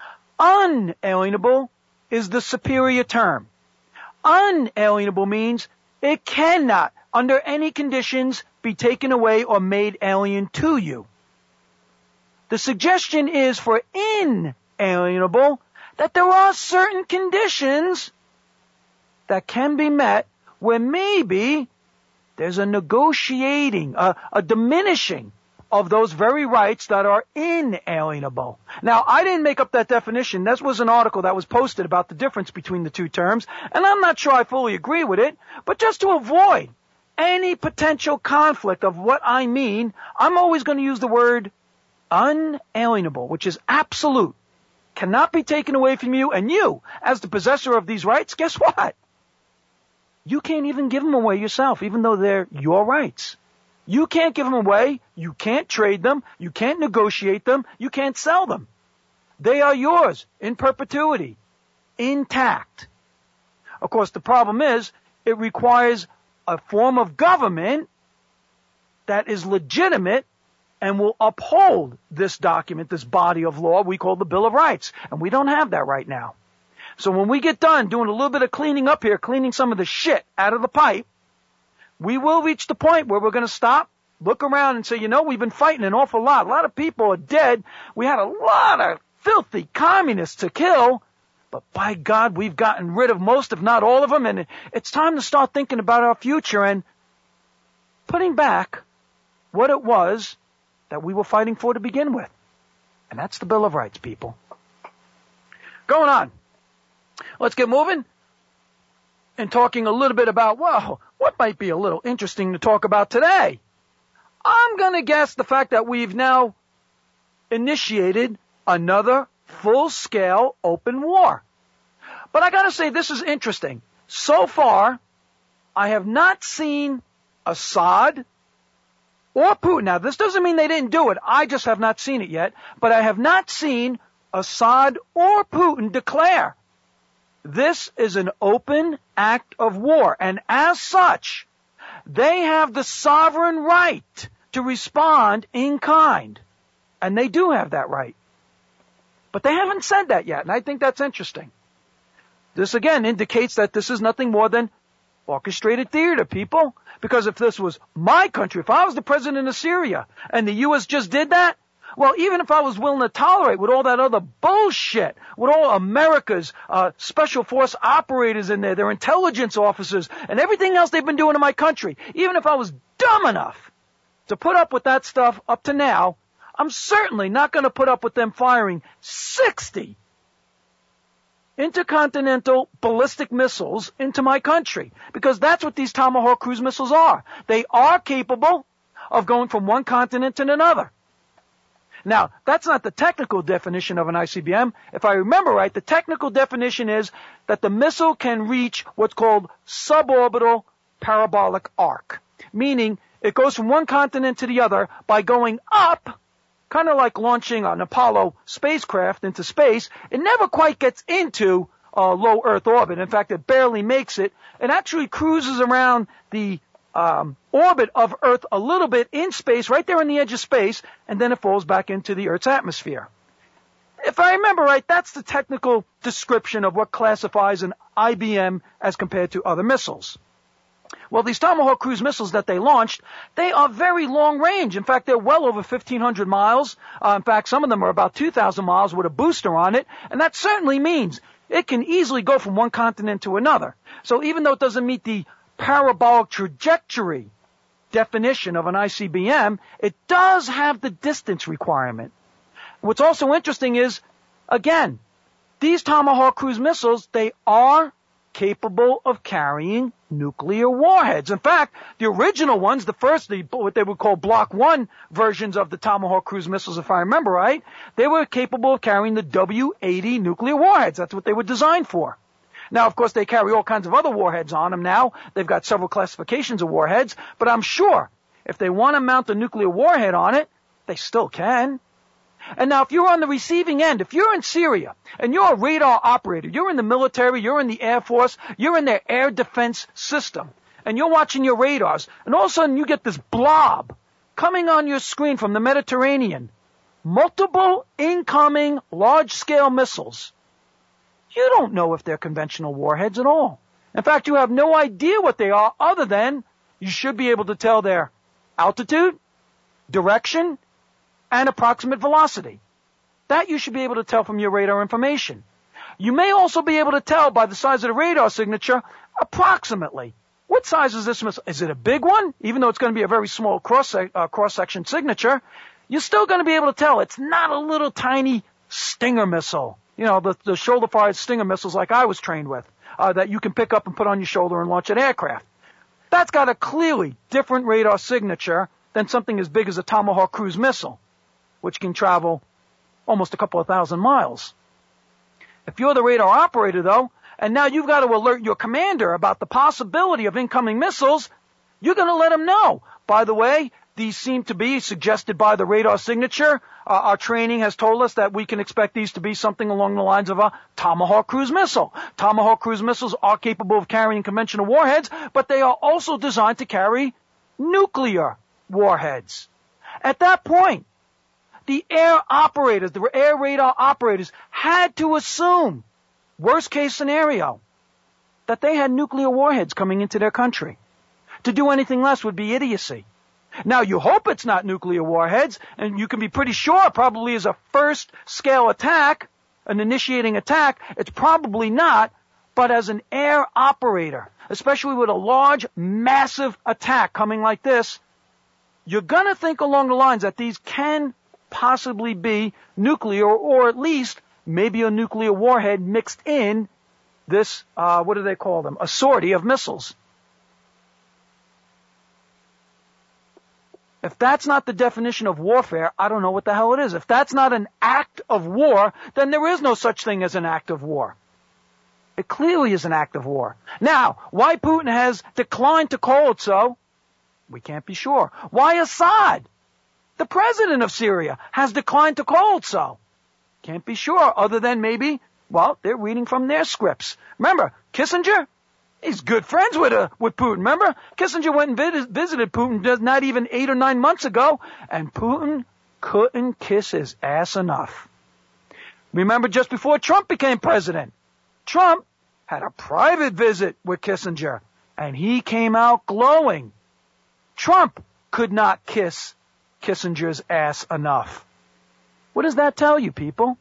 [SPEAKER 2] Unalienable is the superior term. Unalienable means it cannot, under any conditions, be taken away or made alien to you. The suggestion is for inalienable that there are certain conditions that can be met where maybe there's a negotiating, a, a diminishing of those very rights that are inalienable. Now, I didn't make up that definition. This was an article that was posted about the difference between the two terms, and I'm not sure I fully agree with it, but just to avoid any potential conflict of what I mean, I'm always going to use the word unalienable, which is absolute, cannot be taken away from you, and you, as the possessor of these rights, guess what? You can't even give them away yourself, even though they're your rights. You can't give them away. You can't trade them. You can't negotiate them. You can't sell them. They are yours in perpetuity, intact. Of course, the problem is it requires a form of government that is legitimate and will uphold this document, this body of law we call the Bill of Rights. And we don't have that right now. So when we get done doing a little bit of cleaning up here, cleaning some of the shit out of the pipe, we will reach the point where we're going to stop, look around and say, you know, we've been fighting an awful lot. A lot of people are dead. We had a lot of filthy communists to kill. But by God, we've gotten rid of most, if not all of them. And it's time to start thinking about our future and putting back what it was that we were fighting for to begin with. And that's the Bill of Rights, people. Going on. Let's get moving and talking a little bit about, well, what might be a little interesting to talk about today. I'm going to guess the fact that we've now initiated another full-scale open war. But I got to say, this is interesting. So far, I have not seen Assad or Putin. Now, this doesn't mean they didn't do it. I just have not seen it yet. But I have not seen Assad or Putin declare this is an open act of war. And as such, they have the sovereign right to respond in kind. And they do have that right. But they haven't said that yet, and I think that's interesting. This, again, indicates that this is nothing more than orchestrated theater, people. Because if this was my country, if I was the president of Syria, and the U S just did that, well, even if I was willing to tolerate with all that other bullshit, with all America's uh, special force operators in there, their intelligence officers, and everything else they've been doing in my country, even if I was dumb enough to put up with that stuff up to now, I'm certainly not going to put up with them firing sixty intercontinental ballistic missiles into my country, because that's what these Tomahawk cruise missiles are. They are capable of going from one continent to another. Now, that's not the technical definition of an I C B M. If I remember right, the technical definition is that the missile can reach what's called suborbital parabolic arc, meaning it goes from one continent to the other by going up, kind of like launching an Apollo spacecraft into space. It never quite gets into uh, low Earth orbit. In fact, it barely makes it. It actually cruises around the um, orbit of Earth a little bit in space, right there on the edge of space, and then it falls back into the Earth's atmosphere. If I remember right, that's the technical description of what classifies an I B M as compared to other missiles. Well, these Tomahawk cruise missiles that they launched, they are very long range. In fact, they're well over fifteen hundred miles. Uh, in fact, some of them are about two thousand miles with a booster on it. And that certainly means it can easily go from one continent to another. So even though it doesn't meet the parabolic trajectory definition of an I C B M, it does have the distance requirement. What's also interesting is, again, these Tomahawk cruise missiles, they are capable of carrying nuclear warheads. In fact, the original ones, the first, the, what they would call Block one versions of the Tomahawk cruise missiles, if I remember right, they were capable of carrying the W eighty nuclear warheads. That's what they were designed for. Now, of course, they carry all kinds of other warheads on them now. They've got several classifications of warheads, but I'm sure if they want to mount a nuclear warhead on it, they still can. And now, if you're on the receiving end, if you're in Syria and you're a radar operator, you're in the military, you're in the Air Force, you're in their air defense system, and you're watching your radars, and all of a sudden you get this blob coming on your screen from the Mediterranean, multiple incoming large-scale missiles. You don't know if they're conventional warheads at all. In fact, you have no idea what they are, other than you should be able to tell their altitude, direction, and approximate velocity. That you should be able to tell from your radar information. You may also be able to tell by the size of the radar signature approximately. What size is this missile? Is it a big one? Even though it's going to be a very small cross uh, cross-section signature, you're still going to be able to tell. It's not a little tiny Stinger missile. You know, the, the shoulder-fired Stinger missiles like I was trained with, uh, that you can pick up and put on your shoulder and launch an aircraft. That's got a clearly different radar signature than something as big as a Tomahawk cruise missile, which can travel almost a couple of thousand miles. If you're the radar operator, though, and now you've got to alert your commander about the possibility of incoming missiles, you're going to let them know. By the way, these seem to be suggested by the radar signature. Uh, our training has told us that we can expect these to be something along the lines of a Tomahawk cruise missile. Tomahawk cruise missiles are capable of carrying conventional warheads, but they are also designed to carry nuclear warheads. At that point, the air operators, the air radar operators, had to assume, worst case scenario, that they had nuclear warheads coming into their country. To do anything less would be idiocy. Now, you hope it's not nuclear warheads, and you can be pretty sure probably as a first-scale attack, an initiating attack, it's probably not, but as an air operator, especially with a large, massive attack coming like this, you're going to think along the lines that these can possibly be nuclear, or at least maybe a nuclear warhead mixed in this, uh, what do they call them, a sortie of missiles. If that's not the definition of warfare, I don't know what the hell it is. If that's not an act of war, then there is no such thing as an act of war. It clearly is an act of war. Now, why Putin has declined to call it so, we can't be sure. Why Assad, the president of Syria, has declined to call it so, can't be sure, other than maybe, well, they're reading from their scripts. Remember, Kissinger? He's good friends with uh, with Putin. Remember, Kissinger went and vid- visited Putin not even eight or nine months ago, and Putin couldn't kiss his ass enough. Remember, just before Trump became president, Trump had a private visit with Kissinger, and he came out glowing. Trump could not kiss Kissinger's ass enough. What does that tell you, people?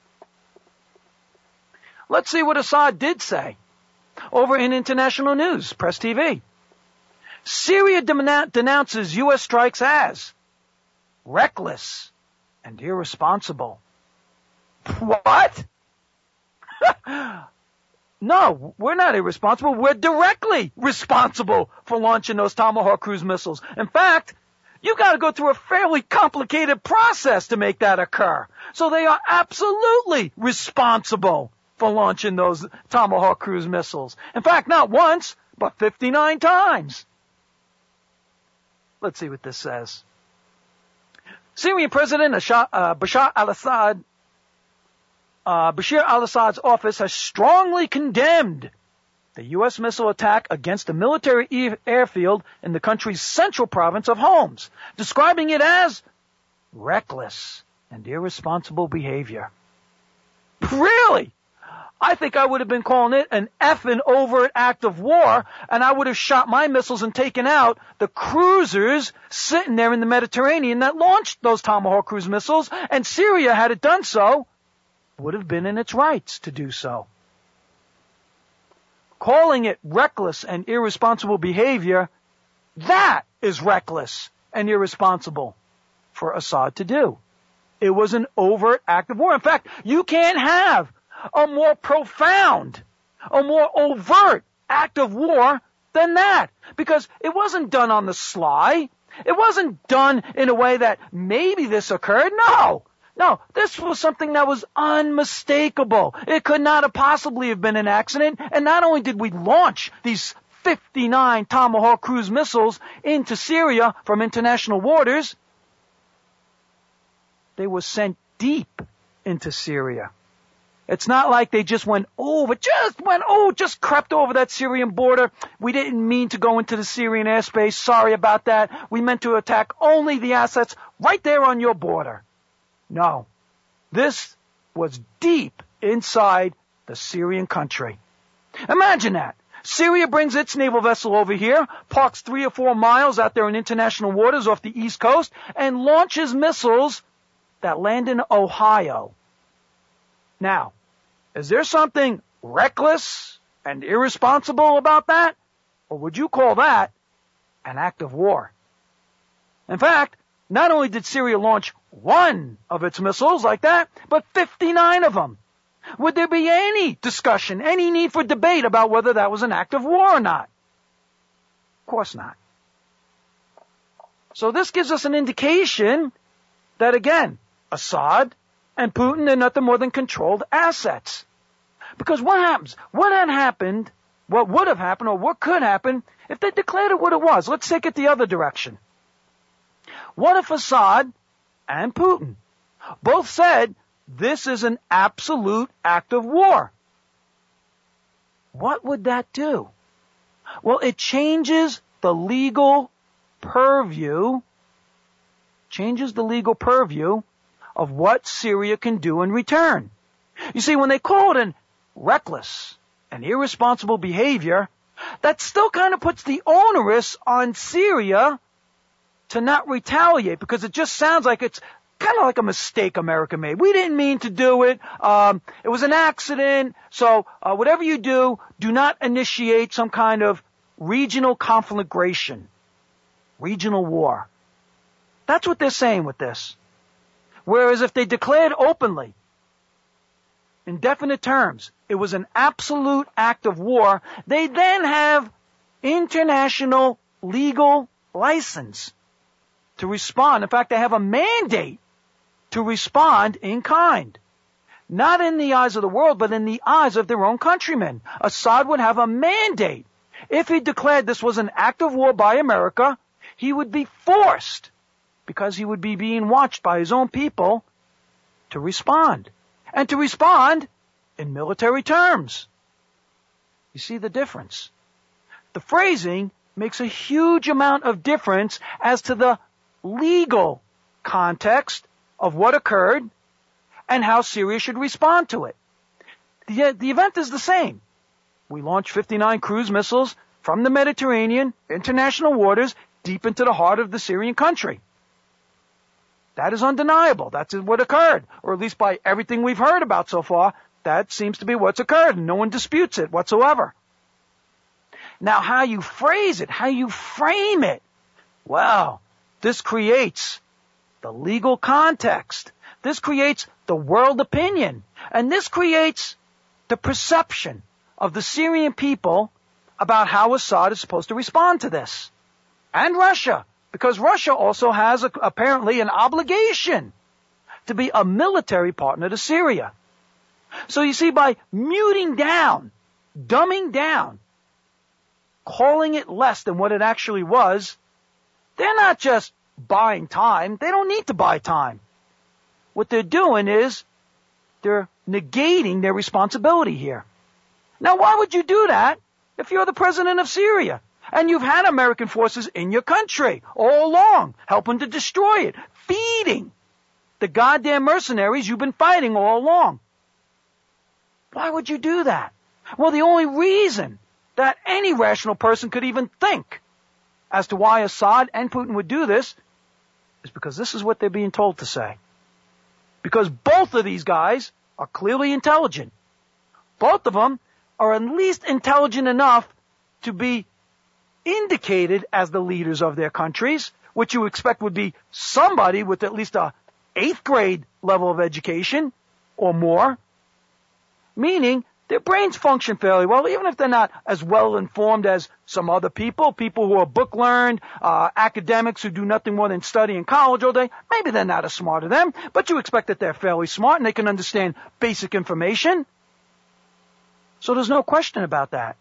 [SPEAKER 2] Let's see what Assad did say. Over in international news, Press T V. Syria den- denounces U S strikes as reckless and irresponsible. What? No, we're not irresponsible. We're directly responsible for launching those Tomahawk cruise missiles. In fact, you got to go through a fairly complicated process to make that occur. So they are absolutely responsible for launching those Tomahawk cruise missiles. In fact, not once, but fifty-nine times. Let's see what this says. Syrian President Bashar al-Assad, uh, Bashar al-Assad's office has strongly condemned the U S missile attack against a military e- airfield in the country's central province of Homs, describing it as reckless and irresponsible behavior. Really? I think I would have been calling it an effing overt act of war, and I would have shot my missiles and taken out the cruisers sitting there in the Mediterranean that launched those Tomahawk cruise missiles, and Syria, had it done so, would have been in its rights to do so. Calling it reckless and irresponsible behavior, that is reckless and irresponsible for Assad to do. It was an overt act of war. In fact, you can't have a more profound, a more overt act of war than that. Because it wasn't done on the sly. It wasn't done in a way that maybe this occurred. No. No, this was something that was unmistakable. It could not have possibly have been an accident. And not only did we launch these fifty-nine Tomahawk cruise missiles into Syria from international waters, they were sent deep into Syria. It's not like they just went over, just went, oh, just crept over that Syrian border. We didn't mean to go into the Syrian airspace. Sorry about that. We meant to attack only the assets right there on your border. No. This was deep inside the Syrian country. Imagine that. Syria brings its naval vessel over here, parks three or four miles out there in international waters off the East Coast, and launches missiles that land in Ohio. Now, is there something reckless and irresponsible about that? Or would you call that an act of war? In fact, not only did Syria launch one of its missiles like that, but fifty-nine of them. Would there be any discussion, any need for debate about whether that was an act of war or not? Of course not. So this gives us an indication that, again, Assad and Putin are nothing more than controlled assets. Because what happens? What had happened what would have happened or what could happen if they declared it what it was. Let's take it the other direction. What if Assad and Putin both said this is an absolute act of war? What would that do? Well, it changes the legal purview, changes the legal purview of what Syria can do in return. You see, when they call it an reckless and irresponsible behavior, that still kind of puts the onerous on Syria to not retaliate, because it just sounds like it's kind of like a mistake America made. We didn't mean to do it. Um, it was an accident. So uh, whatever you do, do not initiate some kind of regional conflagration, regional war. That's what they're saying with this. Whereas if they declared openly, in definite terms, it was an absolute act of war, they then have international legal license to respond. In fact, they have a mandate to respond in kind. Not in the eyes of the world, but in the eyes of their own countrymen. Assad would have a mandate. If he declared this was an act of war by America, he would be forced, because he would be being watched by his own people, to respond. And to respond in military terms. You see the difference? The phrasing makes a huge amount of difference as to the legal context of what occurred and how Syria should respond to it. The, the event is the same. We launched fifty-nine cruise missiles from the Mediterranean, international waters, deep into the heart of the Syrian country. That is undeniable. That's what occurred. Or at least by everything we've heard about so far, that seems to be what's occurred, and no one disputes it whatsoever. Now, how you phrase it, how you frame it, well, this creates the legal context. This creates the world opinion. And this creates the perception of the Syrian people about how Assad is supposed to respond to this. And Russia, because Russia also has a, apparently an obligation to be a military partner to Syria. So you see, by muting down, dumbing down, calling it less than what it actually was, they're not just buying time. They don't need to buy time. What they're doing is they're negating their responsibility here. Now, why would you do that if you're the president of Syria and you've had American forces in your country all along, helping to destroy it, feeding the goddamn mercenaries you've been fighting all along? Why would you do that? Well, the only reason that any rational person could even think as to why Assad and Putin would do this is because this is what they're being told to say. Because both of these guys are clearly intelligent. Both of them are at least intelligent enough to be indicated as the leaders of their countries, which you expect would be somebody with at least a eighth grade level of education or more, meaning their brains function fairly well, even if they're not as well informed as some other people, people who are book learned, uh, academics who do nothing more than study in college all day. Maybe they're not as smart as them, but you expect that they're fairly smart and they can understand basic information. So there's no question about that.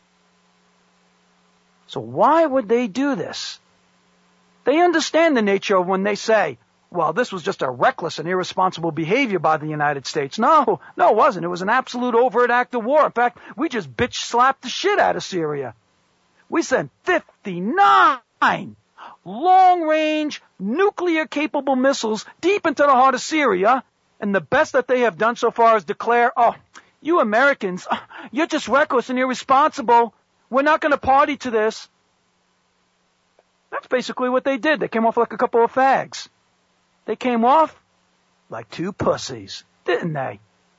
[SPEAKER 2] So why would they do this? They understand the nature of when they say, well, this was just a reckless and irresponsible behavior by the United States. No, no, it wasn't. It was an absolute overt act of war. In fact, we just bitch slapped the shit out of Syria. We sent fifty-nine long-range, nuclear-capable missiles deep into the heart of Syria, and the best that they have done so far is declare, oh, you Americans, you're just reckless and irresponsible. We're not going to party to this. That's basically what they did. They came off like a couple of fags. They came off like two pussies, didn't they?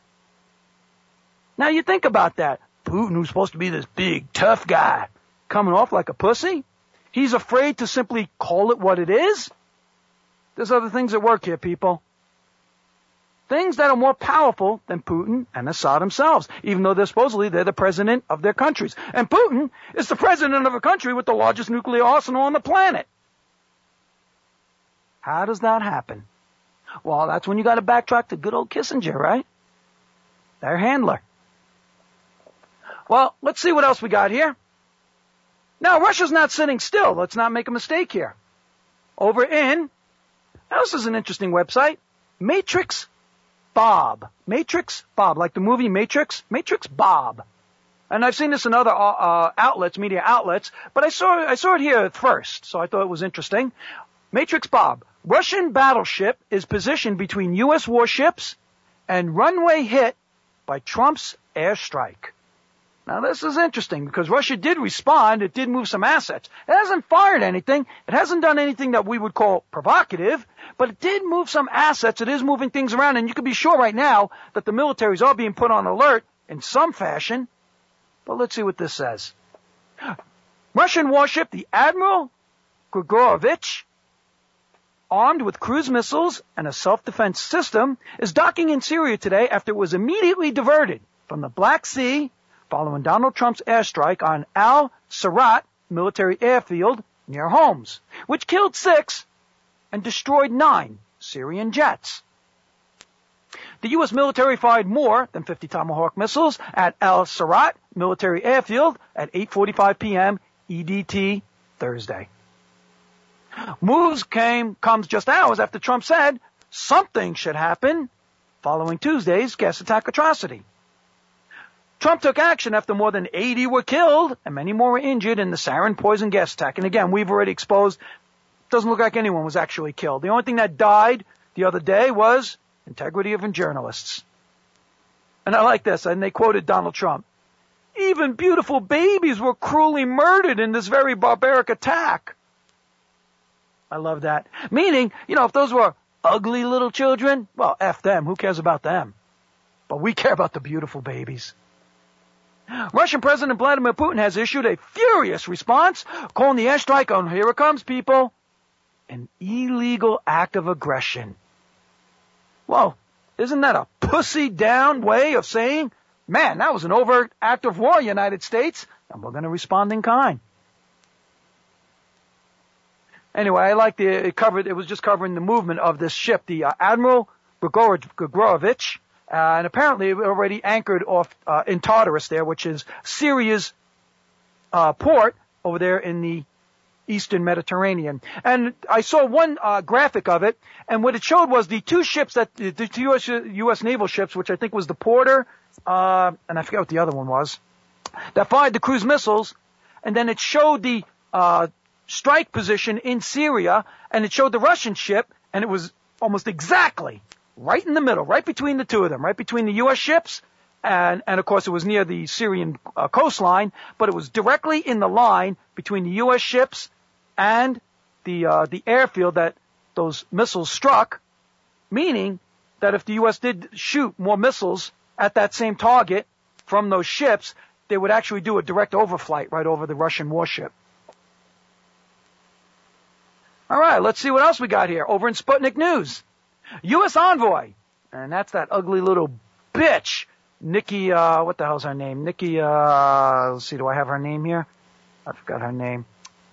[SPEAKER 2] Now you think about that. Putin, who's supposed to be this big, tough guy, coming off like a pussy? He's afraid to simply call it what it is? There's other things at work here, people. Things that are more powerful than Putin and Assad themselves, even though they're supposedly they're the president of their countries. And Putin is the president of a country with the largest nuclear arsenal on the planet. How does that happen? Well, that's when you got to backtrack to good old Kissinger, right? Their handler. Well, let's see what else we got here. Now, Russia's not sitting still. Let's not make a mistake here. Over in, now this is an interesting website, Matrix Bob. Matrix Bob, like the movie Matrix, Matrix Bob. And I've seen this in other uh, outlets, media outlets, but I saw I saw it here first, so I thought it was interesting. Matrix Bob. Russian battleship is positioned between U S warships and runway hit by Trump's airstrike. Now, this is interesting because Russia did respond. It did move some assets. It hasn't fired anything. It hasn't done anything that we would call provocative, but it did move some assets. It is moving things around, and you can be sure right now that the militaries are being put on alert in some fashion. But let's see what this says. Russian warship, the Admiral Grigorovich, armed with cruise missiles and a self-defense system, is docking in Syria today after it was immediately diverted from the Black Sea following Donald Trump's airstrike on Al-Sarat military airfield near Homs, which killed six and destroyed nine Syrian jets. The U S military fired more than fifty Tomahawk missiles at Al-Sarat military airfield at eight forty-five p.m. E D T Thursday. Moves came comes just hours after Trump said something should happen following Tuesday's gas attack atrocity. Trump took action after more than eighty were killed and many more were injured in the sarin poison gas attack. And again, we've already exposed, doesn't look like anyone was actually killed. The only thing that died the other day was integrity of journalists. And I like this, and they quoted Donald Trump. Even beautiful babies were cruelly murdered in this very barbaric attack. I love that. Meaning, you know, if those were ugly little children, well, F them. Who cares about them? But we care about the beautiful babies. Russian President Vladimir Putin has issued a furious response, calling the airstrike on, here it comes, people, an illegal act of aggression. Well, isn't that a pussy-down way of saying, man, that was an overt act of war, United States, and we're going to respond in kind. Anyway, I like the, it covered, it was just covering the movement of this ship, the uh, Admiral Grigorovich, uh, and apparently it already anchored off uh, in Tartarus there, which is Syria's uh, port over there in the Eastern Mediterranean. And I saw one uh, graphic of it, and what it showed was the two ships that, the two U S, U S naval ships, which I think was the Porter, uh, and I forget what the other one was, that fired the cruise missiles, and then it showed the uh, strike position in Syria, and it showed the Russian ship, and it was almost exactly right in the middle, right between the two of them, right between the U S ships, and, and of course it was near the Syrian uh, coastline, but it was directly in the line between the U S ships and the uh, the airfield that those missiles struck, meaning that if the U S did shoot more missiles at that same target from those ships, they would actually do a direct overflight right over the Russian warship. All right, let's see what else we got here. Over in Sputnik News, U S envoy, and that's that ugly little bitch, Nikki, uh, what the hell's her name? Nikki, uh, let's see, do I have her name here? I forgot her name.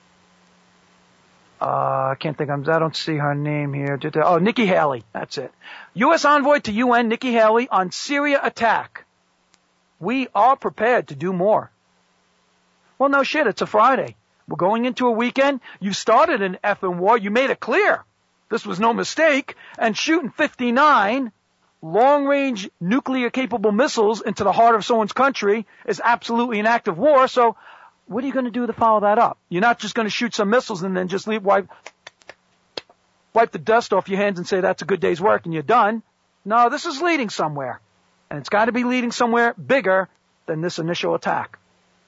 [SPEAKER 2] Uh, I can't think, I'm, I don't see her name here. Oh, Nikki Haley, that's it. U S envoy to U N, Nikki Haley, on Syria attack. We are prepared to do more. Well, no shit, it's a Friday. We're going into a weekend. You started an effing war. You made it clear. This was no mistake. And shooting fifty-nine long-range nuclear-capable missiles into the heart of someone's country is absolutely an act of war. So what are you going to do to follow that up? You're not just going to shoot some missiles and then just leave, wipe, wipe the dust off your hands and say that's a good day's work and you're done. No, this is leading somewhere. And it's got to be leading somewhere bigger than this initial attack.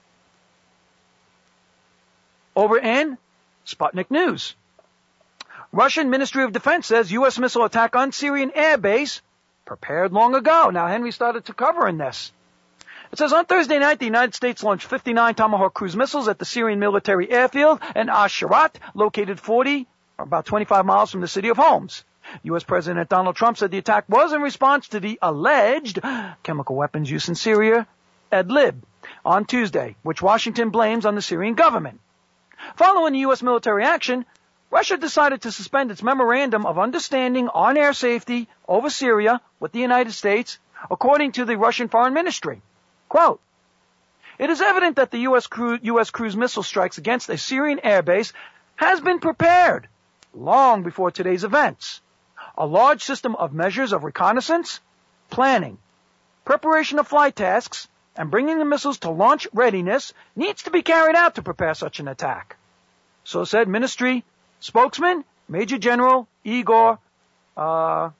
[SPEAKER 2] Over in Sputnik News, Russian Ministry of Defense says U S missile attack on Syrian air base prepared long ago. Now, Henry started to cover in this. It says on Thursday night, the United States launched fifty-nine Tomahawk cruise missiles at the Syrian military airfield in Al-Sharat, located forty, or about twenty-five miles from the city of Homs. U S President Donald Trump said the attack was in response to the alleged chemical weapons use in Syria, Idlib, on Tuesday, which Washington blames on the Syrian government. Following the U S military action, Russia decided to suspend its memorandum of understanding on air safety over Syria with the United States, according to the Russian Foreign Ministry. Quote, It is evident that the U S, cru- U S cruise missile strikes against a Syrian airbase has been prepared long before today's events. A large system of measures of reconnaissance, planning, preparation of flight tasks, and bringing the missiles to launch readiness needs to be carried out to prepare such an attack. So said Ministry spokesman, Major General Igor uh,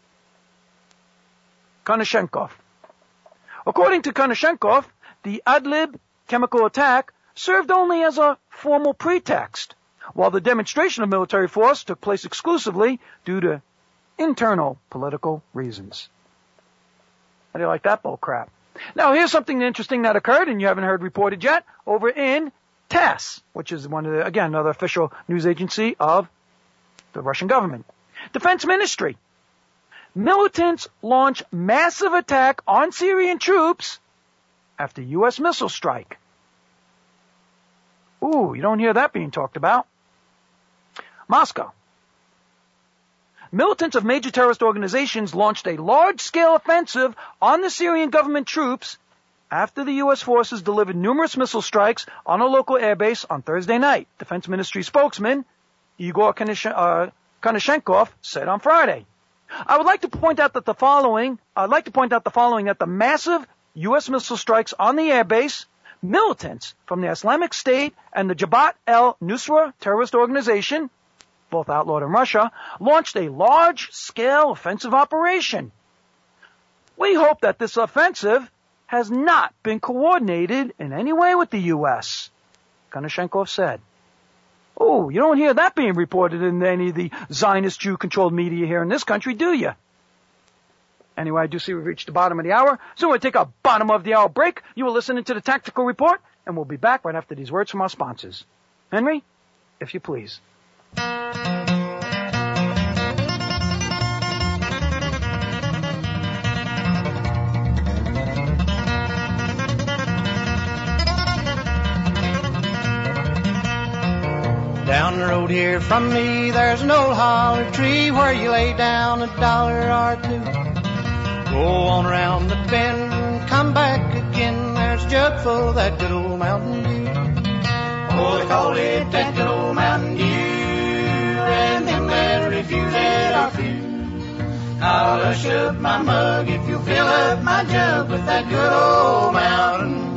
[SPEAKER 2] Konashenkov. According to Konashenkov, the Adlib chemical attack served only as a formal pretext, while the demonstration of military force took place exclusively due to internal political reasons. How do you like that bull crap? Now, here's something interesting that occurred, and you haven't heard reported yet, over in TASS, which is one of the, again, another official news agency of the Russian government. Defense Ministry. Militants launch massive attack on Syrian troops after U S missile strike. Ooh, you don't hear that being talked about. Moscow. Militants of major terrorist organizations launched a large-scale offensive on the Syrian government troops after the U S forces delivered numerous missile strikes on a local airbase on Thursday night, Defense Ministry spokesman Igor Konashenkov said on Friday. I would like to point out that the following, I'd like to point out the following, that the massive U S missile strikes on the airbase, militants from the Islamic State and the Jabhat al-Nusra terrorist organization, both outlawed in Russia, launched a large-scale offensive operation. We hope that this offensive has not been coordinated in any way with the U S, Konashenkov said. Oh, you don't hear that being reported in any of the Zionist Jew-controlled media here in this country, do you? Anyway, I do see we've reached the bottom of the hour, so we'll take a bottom of the hour break. You are listening to the Tactical Report, and we'll be back right after these words from our sponsors. Henry, if you please.
[SPEAKER 14] Down the road here from me, there's an old holler tree where you lay down a dollar or two. Go on around the bend and come back again. There's a jug full of that good old Mountain Dew. Oh, they call it that good old Mountain Dew, and them that refuse it are few. I'll hush up my mug if you'll fill up my jug with that good old Mountain Dew.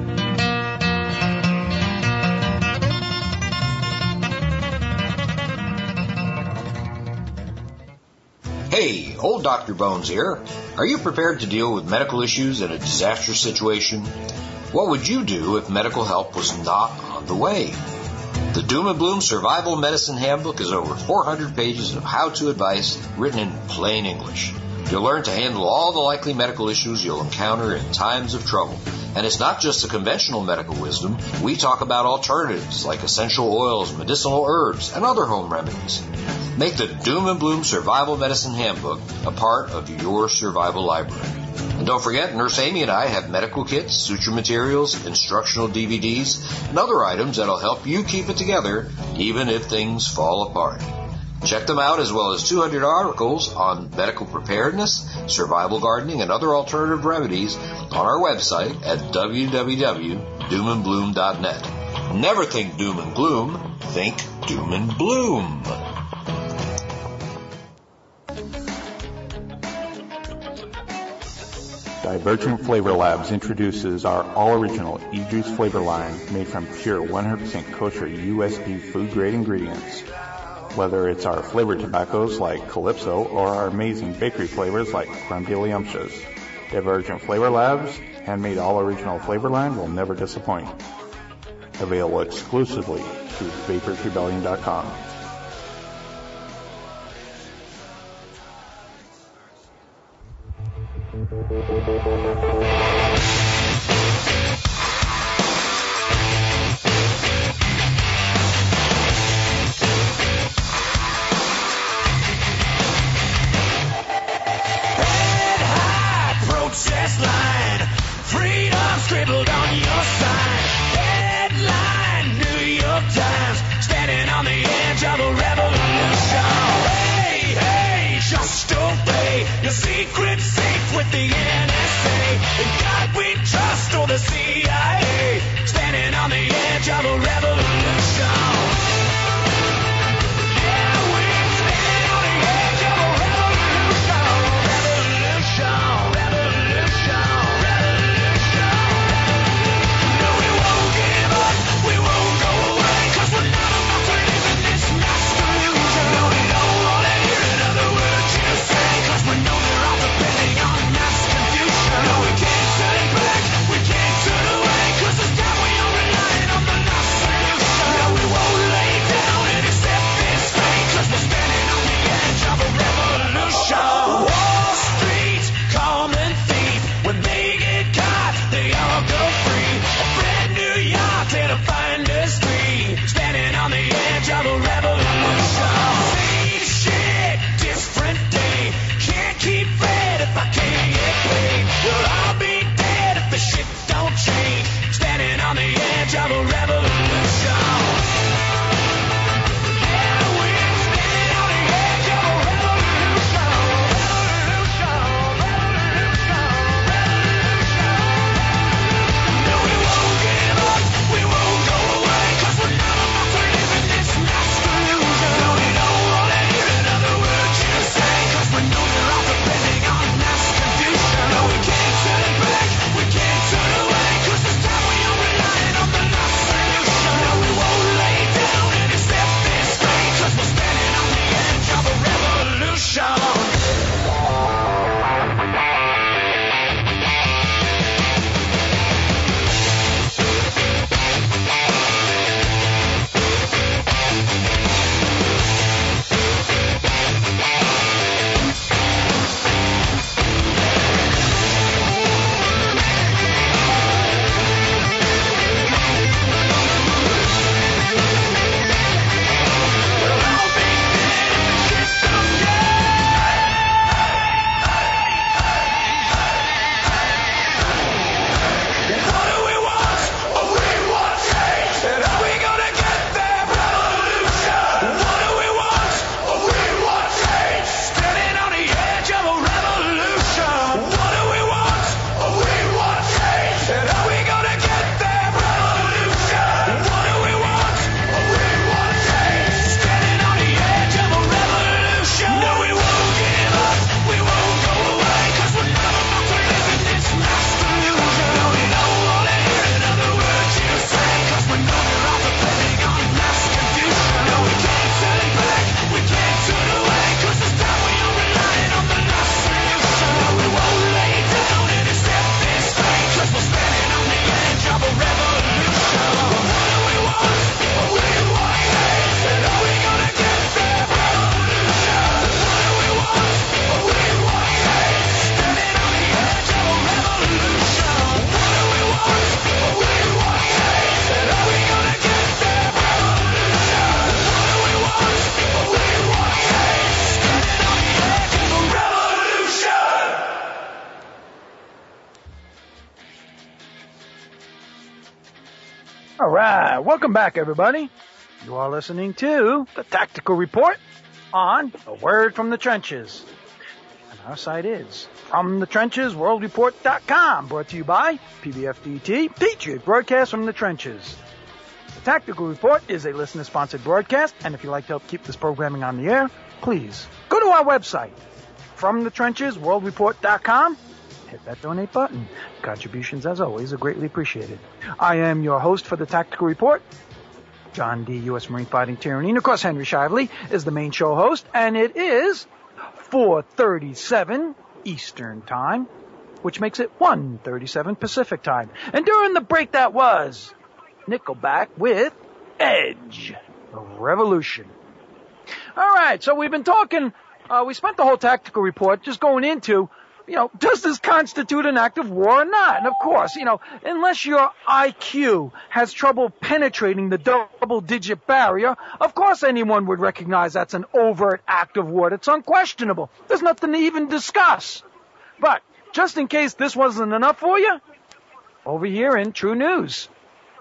[SPEAKER 3] Hey, old Doctor Bones here. Are you prepared to deal with medical issues in a disastrous situation? What would you do if medical help was not on the way? The Doom and Bloom Survival Medicine Handbook is over four hundred pages of how-to advice written in plain English. You'll learn to handle all the likely medical issues you'll encounter in times of trouble. And it's not just the conventional medical wisdom. We talk about alternatives like essential oils, medicinal herbs, and other home remedies. Make the Doom and Bloom Survival Medicine Handbook a part of your survival library. And don't forget, Nurse Amy and I have medical kits, suture materials, instructional D V Ds, and other items that'll help you keep it together even if things fall apart. Check them out, as well as two hundred articles on medical preparedness, survival gardening, and other alternative remedies on our website at w w w dot doom and bloom dot net. Never think doom and gloom, think doom and bloom.
[SPEAKER 9] Divergent Flavor Labs introduces our all-original e-juice flavor line made from pure one hundred percent kosher U S P food-grade ingredients. Whether it's our flavored tobaccos like Calypso or our amazing bakery flavors like Crumdiddlyumptious, Divergent Flavor Labs' handmade all-original flavor line will never disappoint. Available exclusively through vapors rebellion dot com.
[SPEAKER 8] Protest line, freedom scribbled on your sign. Headline, New York Times, standing on the edge of a revolution. Hey, hey, just obey your secret safe with the N S A.
[SPEAKER 2] All right, welcome back, everybody. You are listening to the Tactical Report on A Word from the Trenches. And our site is from the trenches world report dot com, brought to you by P B F D T, Patriot Broadcast from the Trenches. The Tactical Report is a listener-sponsored broadcast, and if you'd like to help keep this programming on the air, please go to our website, from the trenches world report dot com. Hit that donate button. Contributions, as always, are greatly appreciated. I am your host for the Tactical Report, John D., U S Marine Fighting Tyranny. And, of course, Henry Shively is the main show host, and it is four thirty-seven Eastern Time, which makes it one thirty-seven Pacific Time. And during the break that was, Nickelback with Edge of Revolution. All right, so we've been talking, uh, we spent the whole Tactical Report just going into, you know, does this constitute an act of war or not? And of course, you know, unless your I Q has trouble penetrating the double-digit barrier, of course anyone would recognize that's an overt act of war. It's unquestionable. There's nothing to even discuss. But just in case this wasn't enough for you, over here in True News,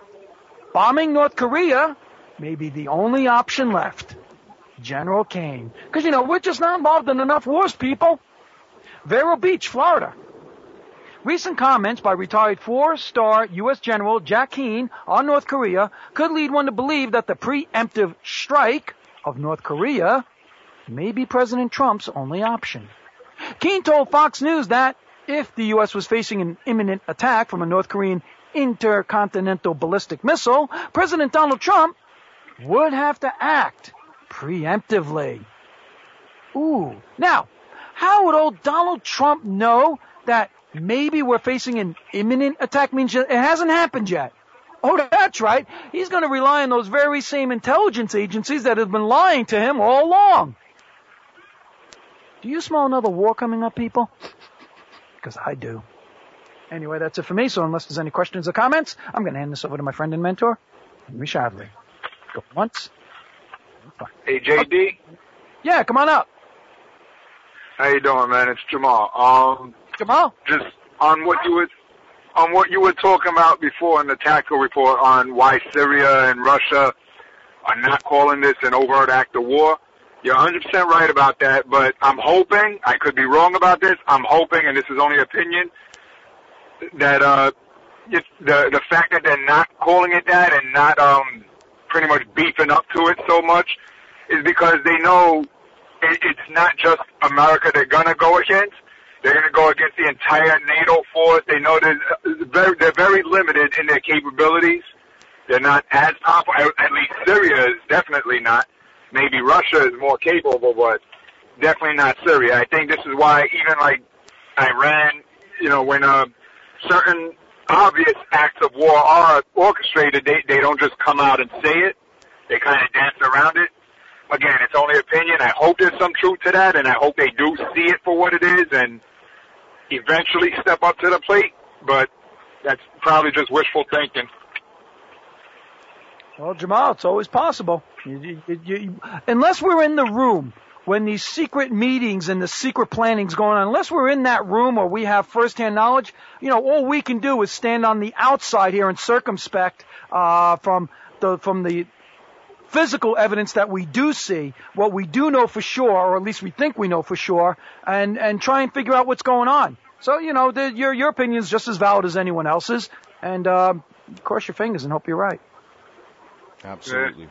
[SPEAKER 2] bombing North Korea may be the only option left. General Kane. Because, you know, we're just not involved in enough wars, people. Vero Beach, Florida. Recent comments by retired four-star U S General Jack Keane on North Korea could lead one to believe that the preemptive strike of North Korea may be President Trump's only option. Keane told Fox News that if the U S was facing an imminent attack from a North Korean intercontinental ballistic missile, President Donald Trump would have to act preemptively. Ooh. Now, how would old Donald Trump know that maybe we're facing an imminent attack? Means it hasn't happened yet. Oh, that's right. He's going to rely on those very same intelligence agencies that have been lying to him all along. Do you smell another war coming up, people? Because I do. Anyway, that's it for me. So unless there's any questions or comments, I'm going to hand this over to my friend and mentor, Henry Shively. Go once.
[SPEAKER 15] Hey, J D.
[SPEAKER 2] Yeah, come on up.
[SPEAKER 15] How you doing, man? It's Jamal. Um,
[SPEAKER 2] Jamal?
[SPEAKER 15] Just on what you were, on what you were talking about before in the Tactical Report on why Syria and Russia are not calling this an overt act of war. You're one hundred percent right about that, but I'm hoping, I could be wrong about this, I'm hoping, and this is only opinion, that uh, it's the the fact that they're not calling it that and not um pretty much beefing up to it so much is because they know it, it's not just America they're gonna go against. They're gonna go against the entire NATO force. They know they're very, they're very limited in their capabilities. They're not as powerful. At least Syria is definitely not. Maybe Russia is more capable, but definitely not Syria. I think this is why even like Iran, you know, when uh, certain obvious acts of war are orchestrated, they, they don't just come out and say it. They kind of dance around it. Again, it's only opinion. I hope there's some truth to that, and I hope they do see it for what it is and eventually step up to the plate. But that's probably just wishful thinking.
[SPEAKER 2] Well, Jamal, it's always possible. You, you, you, unless we're in the room when these secret meetings and the secret planning's going on, unless we're in that room or we have firsthand knowledge, you know, all we can do is stand on the outside here and circumspect uh, from the from the physical evidence that we do see, what we do know for sure, or at least we think we know for sure, and and try and figure out what's going on. So, you know, the, your your opinion is just as valid as anyone else's, and uh, cross your fingers and hope you're right.
[SPEAKER 1] Absolutely.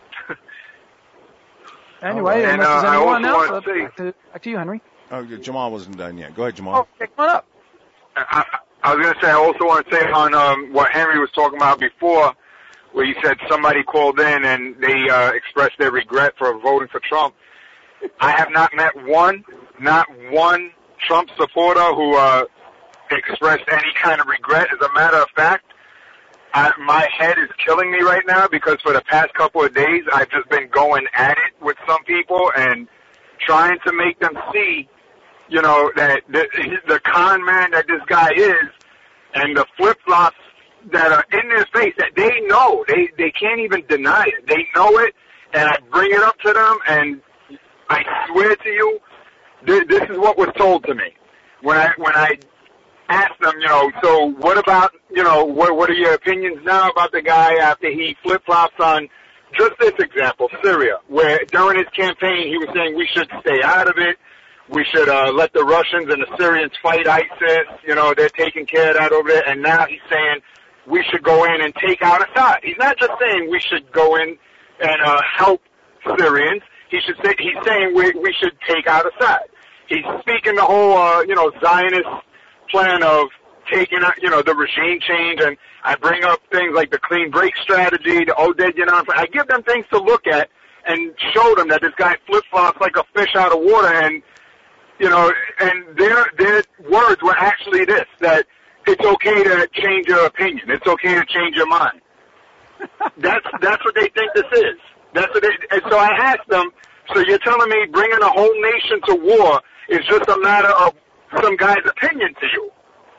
[SPEAKER 2] Anyway,
[SPEAKER 15] and,
[SPEAKER 2] unless
[SPEAKER 15] uh,
[SPEAKER 2] there's anyone
[SPEAKER 15] I
[SPEAKER 2] else,
[SPEAKER 15] also want to say,
[SPEAKER 2] back to, back to you, Henry.
[SPEAKER 1] Oh, Jamal wasn't done yet. Go ahead, Jamal.
[SPEAKER 2] Oh, okay, come on up.
[SPEAKER 15] I, I was going to say, I also want to say on um, what Henry was talking about before, where you said somebody called in and they uh, expressed their regret for voting for Trump. I have not met one, not one Trump supporter who uh, expressed any kind of regret. As a matter of fact, I, my head is killing me right now because for the past couple of days, I've just been going at it with some people and trying to make them see, you know, that the, the con man that this guy is and the flip-flops that are in their face that they know. They, they can't even deny it. They know it, and I bring it up to them, and I swear to you, this, this is what was told to me. When I, when I asked them, you know, so what about, you know, what, what are your opinions now about the guy after he flip-flops on just this example, Syria, where during his campaign he was saying we should stay out of it, we should uh, let the Russians and the Syrians fight ISIS, you know, they're taking care of that over there, and now he's saying we should go in and take out Assad. He's not just saying we should go in and uh, help Syrians. He should say he's saying we we should take out Assad. He's speaking the whole uh, you know Zionist plan of taking out you know the regime change, and I bring up things like the clean break strategy, the Oded Yanan. I give them things to look at and show them that this guy flip flops like a fish out of water, and you know, and their their words were actually this: that it's okay to change your opinion, it's okay to change your mind. That's that's what they think this is. That's what they, and so I asked them, so you're telling me bringing a whole nation to war is just a matter of some guy's opinion to you?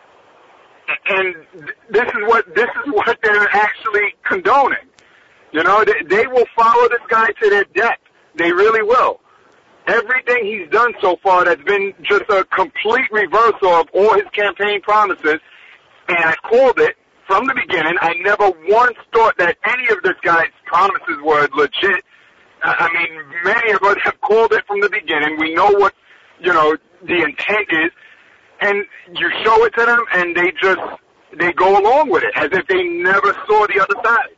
[SPEAKER 15] And this is what this is what they're actually condoning. You know, they, they will follow this guy to their death. They really will. Everything he's done so far that's been just a complete reversal of all his campaign promises, and I called it from the beginning. I never once thought that any of this guy's promises were legit. I mean, many of us have called it from the beginning. We know what, you know, the intent is, and you show it to them, and they just, they go along with it as if they never saw the other side.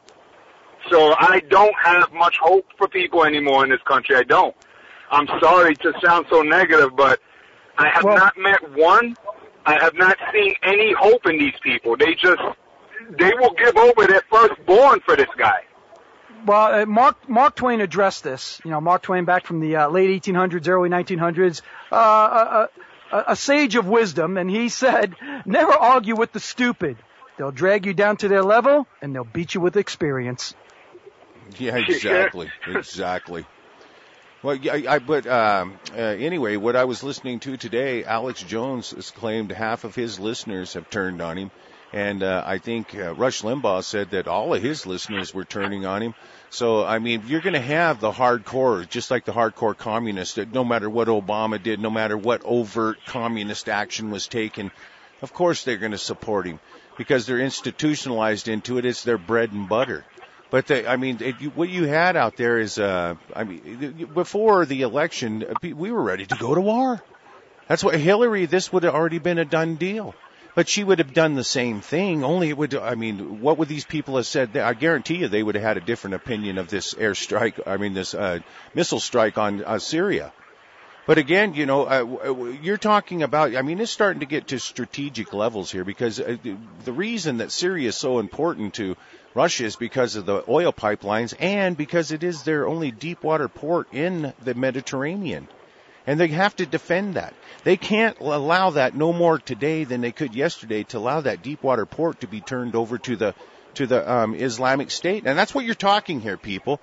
[SPEAKER 15] So I don't have much hope for people anymore in this country. I don't. I'm sorry to sound so negative, but I have well, not met one. I have not seen any hope in these people. They just, they will give over their firstborn for this guy.
[SPEAKER 2] Well, uh, Mark Mark Twain addressed this. You know, Mark Twain back from the uh, late eighteen hundreds, early nineteen hundreds, uh, a, a, a sage of wisdom, and he said, never argue with the stupid. They'll drag you down to their level, and they'll beat you with experience.
[SPEAKER 1] Yeah, exactly, exactly. Well, I, I but um, uh, anyway, what I was listening to today, Alex Jones has claimed half of his listeners have turned on him. And uh, I think uh, Rush Limbaugh said that all of his listeners were turning on him. So, I mean, you're going to have the hardcore, just like the hardcore communists, that no matter what Obama did, no matter what overt communist action was taken, of course they're going to support him because they're institutionalized into it. It's their bread and butter. But, they, I mean, it, you, what you had out there is, uh, I mean, before the election, we were ready to go to war. That's what Hillary, this would have already been a done deal. But she would have done the same thing, only it would, I mean, what would these people have said? I guarantee you they would have had a different opinion of this airstrike, I mean, this uh, missile strike on uh, Syria. But again, you know, uh, you're talking about, I mean, it's starting to get to strategic levels here because uh, the reason that Syria is so important to Russia is because of the oil pipelines and because it is their only deep water port in the Mediterranean. And they have to defend that. They can't allow that no more today than they could yesterday to allow that deep water port to be turned over to the to the um, Islamic State. And that's what you're talking here, people.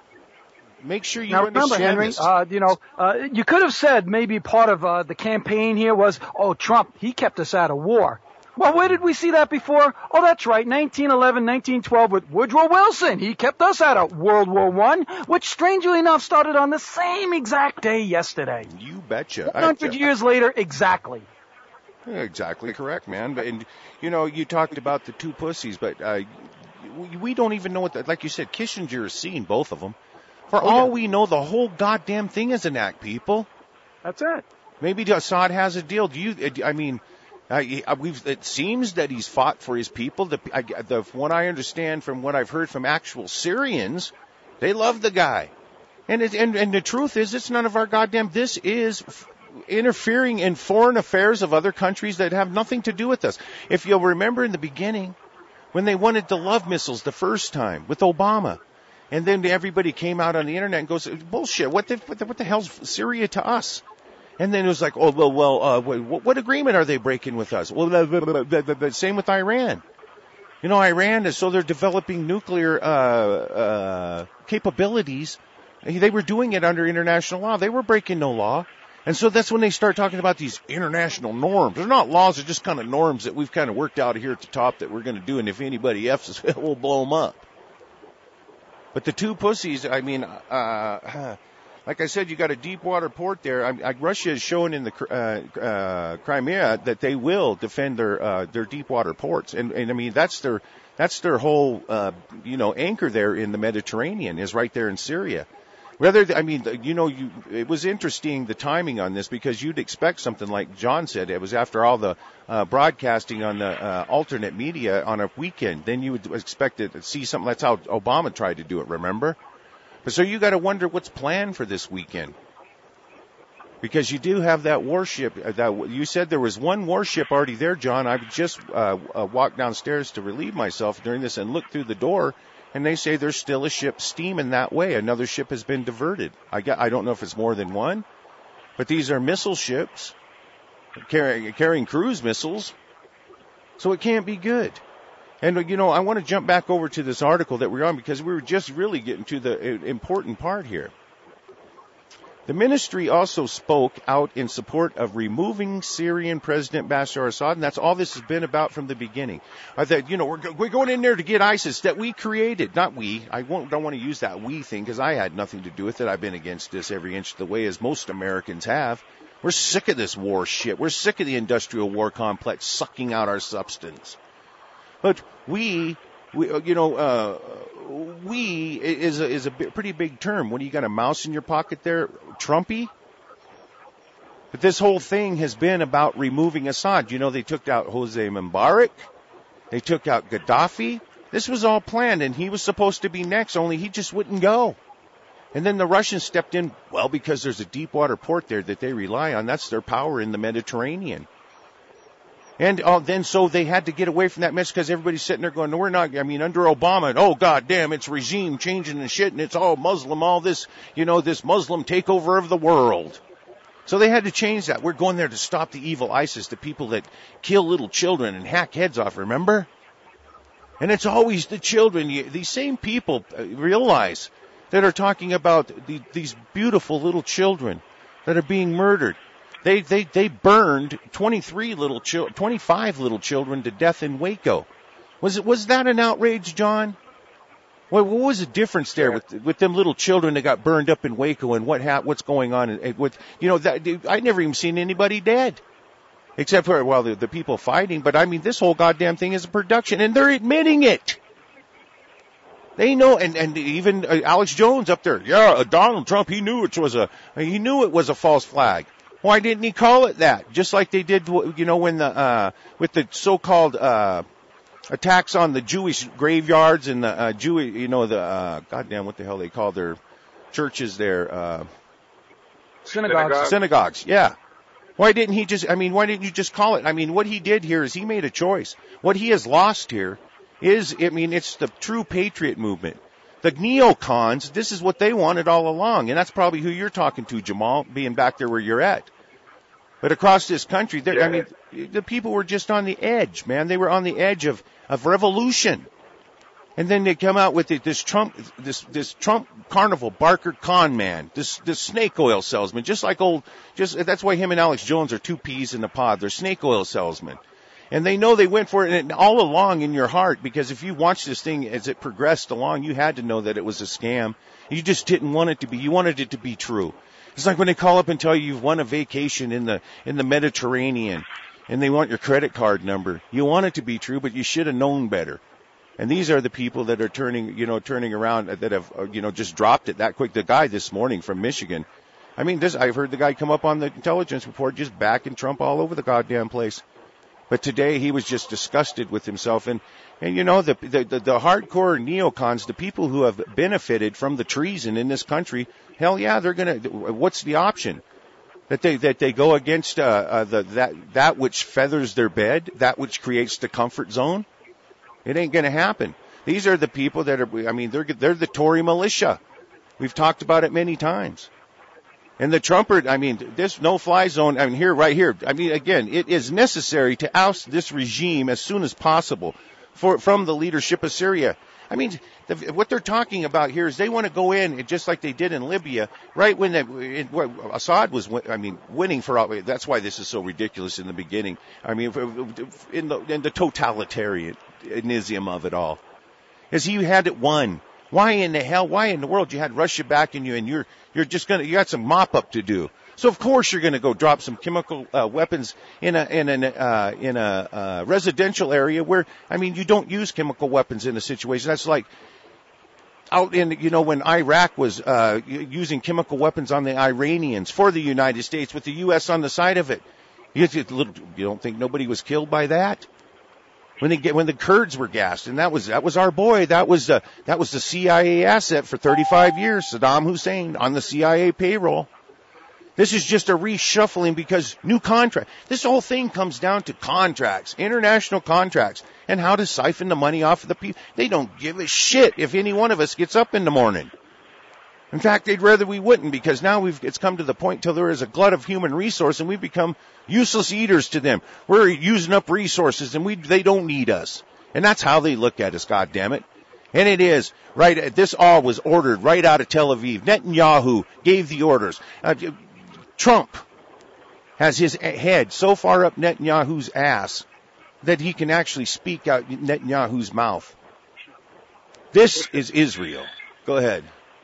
[SPEAKER 1] Make sure you
[SPEAKER 2] now, remember,
[SPEAKER 1] understand
[SPEAKER 2] Henry,
[SPEAKER 1] this.
[SPEAKER 2] Uh, you know, uh, you could have said maybe part of uh, the campaign here was, oh, Trump, he kept us out of war. Well, where did we see that before? Oh, that's right, nineteen eleven, nineteen twelve with Woodrow Wilson. He kept us out of World War One, which strangely enough started on the same exact day yesterday.
[SPEAKER 1] You betcha.
[SPEAKER 2] one hundred years later, exactly.
[SPEAKER 1] Exactly correct, man. But, and, you know, you talked about the two pussies, but uh, we don't even know what, the, like you said, Kissinger has seen both of them. For
[SPEAKER 2] oh,
[SPEAKER 1] all
[SPEAKER 2] yeah.
[SPEAKER 1] we know, the whole goddamn thing is an act, people.
[SPEAKER 2] That's it.
[SPEAKER 1] Maybe Assad has a deal. Do you, I mean... Uh, we've, it seems that he's fought for his people. The, I, the, what I understand from what I've heard from actual Syrians, they love the guy. And, it, and, and the truth is, it's none of our goddamn, this is f- interfering in foreign affairs of other countries that have nothing to do with us. If you'll remember in the beginning, when they wanted the love missiles the first time with Obama, and then everybody came out on the internet and goes, bullshit, what the, what the, what the hell's Syria to us? And then it was like, oh, well, well, uh, what, what agreement are they breaking with us? Well, the, the, the, the same with Iran. You know, Iran is, so they're developing nuclear, uh, uh, capabilities. They were doing it under international law. They were breaking no law. And so that's when they start talking about these international norms. They're not laws, they're just kind of norms that we've kind of worked out here at the top that we're going to do. And if anybody F's us, we'll blow them up. But the two pussies, I mean, uh, like I said, you got a deep water port there. I, I, Russia is showing in the uh, uh, Crimea that they will defend their uh, their deep water ports, and, and I mean that's their that's their whole uh, you know anchor there in the Mediterranean is right there in Syria. Rather, I mean, you know, you, it was interesting the timing on this because you'd expect something like John said. It was after all the uh, broadcasting on the uh, alternate media on a weekend. Then you would expect it to see something. That's how Obama tried to do it, remember? But so you got to wonder what's planned for this weekend. Because you do have that warship. That you said there was one warship already there, John. I just uh, uh, walked downstairs to relieve myself during this and looked through the door. And they say there's still a ship steaming that way. Another ship has been diverted. I, got, I don't know if it's more than one, but these are missile ships carrying, carrying cruise missiles. So it can't be good. And, you know, I want to jump back over to this article that we're on because we were just really getting to the important part here. The ministry also spoke out in support of removing Syrian President Bashar Assad, and that's all this has been about from the beginning. I thought, you know, we're, we're going in there to get ISIS that we created, not we. I won't, don't want to use that we thing because I had nothing to do with it. I've been against this every inch of the way, as most Americans have. We're sick of this war shit. We're sick of the industrial war complex sucking out our substance. But we, we you know, uh, we is a, is a pretty big term. When you got a mouse in your pocket there, Trumpy? But this whole thing has been about removing Assad. You know, they took out Jose Mubarak. They took out Gaddafi. This was all planned, and he was supposed to be next, only he just wouldn't go. And then the Russians stepped in, well, because there's a deep water port there that they rely on. That's their power in the Mediterranean. And uh, then so they had to get away from that mess because everybody's sitting there going, no, we're not, I mean, under Obama, oh, God damn, it's regime changing and shit, and it's all Muslim, all this, you know, this Muslim takeover of the world. So they had to change that. We're going there to stop the evil ISIS, the people that kill little children and hack heads off, remember? And it's always the children. You, these same people realize that are talking about the, these beautiful little children that are being murdered. They they they burned twenty-three little chil- twenty-five little children to death in Waco. Was it was that an outrage, John? What, what was the difference there with with them little children that got burned up in Waco and what ha- what's going on and with you know that I never even seen anybody dead, except for well the, the people fighting. But I mean this whole goddamn thing is a production, and they're admitting it. They know, and, and even uh, Alex Jones up there, yeah, uh, Donald Trump, he knew it was a he knew it was a false flag. Why didn't he call it that? Just like they did, you know, when the uh, with the so-called uh, attacks on the Jewish graveyards and the uh, Jewish, you know, the uh, goddamn, what the hell they call their churches there? Uh,
[SPEAKER 2] synagogues.
[SPEAKER 1] Synagogues, yeah. Why didn't he just? I mean, why didn't you just call it? I mean, what he did here is he made a choice. What he has lost here is, I mean, it's the true patriot movement. The neocons, this is what they wanted all along, and that's probably who you're talking to, Jamal, being back there where you're at. But across this country, I mean, the people were just on the edge, man. They were on the edge of, of revolution. And then they come out with this Trump, this this Trump carnival barker con man, this this snake oil salesman, just like old, just that's why him and Alex Jones are two peas in a pod. They're snake oil salesmen. And they know they went for it, and all along in your heart, because if you watched this thing as it progressed along, you had to know that it was a scam. You just didn't want it to be. You wanted it to be true. It's like when they call up and tell you you've won a vacation in the in the Mediterranean, and they want your credit card number. You want it to be true, but you should have known better. And these are the people that are turning, you know, turning around, that have, you know, just dropped it that quick. The guy this morning from Michigan, I mean, this I've heard the guy come up on the intelligence report just backing Trump all over the goddamn place. But today he was just disgusted with himself. And, and you know, the, the, the, the hardcore neocons, the people who have benefited from the treason in this country, hell yeah, they're going to, what's the option? That they, that they go against, uh, uh, the, that, that which feathers their bed, that which creates the comfort zone? It ain't going to happen. These are the people that are, I mean, they're, they're the Tory militia. We've talked about it many times. And the Trumper, I mean, this no-fly zone, I mean, here, right here, I mean, again, it is necessary to oust this regime as soon as possible for, from the leadership of Syria. I mean, the, what they're talking about here is they want to go in, just like they did in Libya, right when they, it, Assad was, I mean, winning for all, that's why this is so ridiculous in the beginning. I mean, in the, in the totalitarianism of it all, is he had it won. Why in the hell, why in the world you had Russia backing you and you're, you're just gonna, you got some mop up to do. So of course you're gonna go drop some chemical, uh, weapons in a, in a, uh, in a, uh, residential area where, I mean, you don't use chemical weapons in a situation. That's like, out in, you know, when Iraq was, uh, using chemical weapons on the Iranians for the United States with the U S on the side of it. You, you don't think nobody was killed by that? When they get, when the Kurds were gassed, and that was, that was our boy, that was, uh, that was the C I A asset for thirty-five years, Saddam Hussein on the C I A payroll. This is just a reshuffling because new contract. This whole thing comes down to contracts, international contracts, and how to siphon the money off of the people. They don't give a shit if any one of us gets up in the morning. In fact, they'd rather we wouldn't, because now we've, it's come to the point till there is a glut of human resource and we've become useless eaters to them. We're using up resources and we, they don't need us. And that's how they look at us, goddammit. And it is, right, this all was ordered right out of Tel Aviv. Netanyahu gave the orders. Uh, Trump has his head so far up Netanyahu's ass that he can actually speak out Netanyahu's mouth. This is Israel. Go ahead.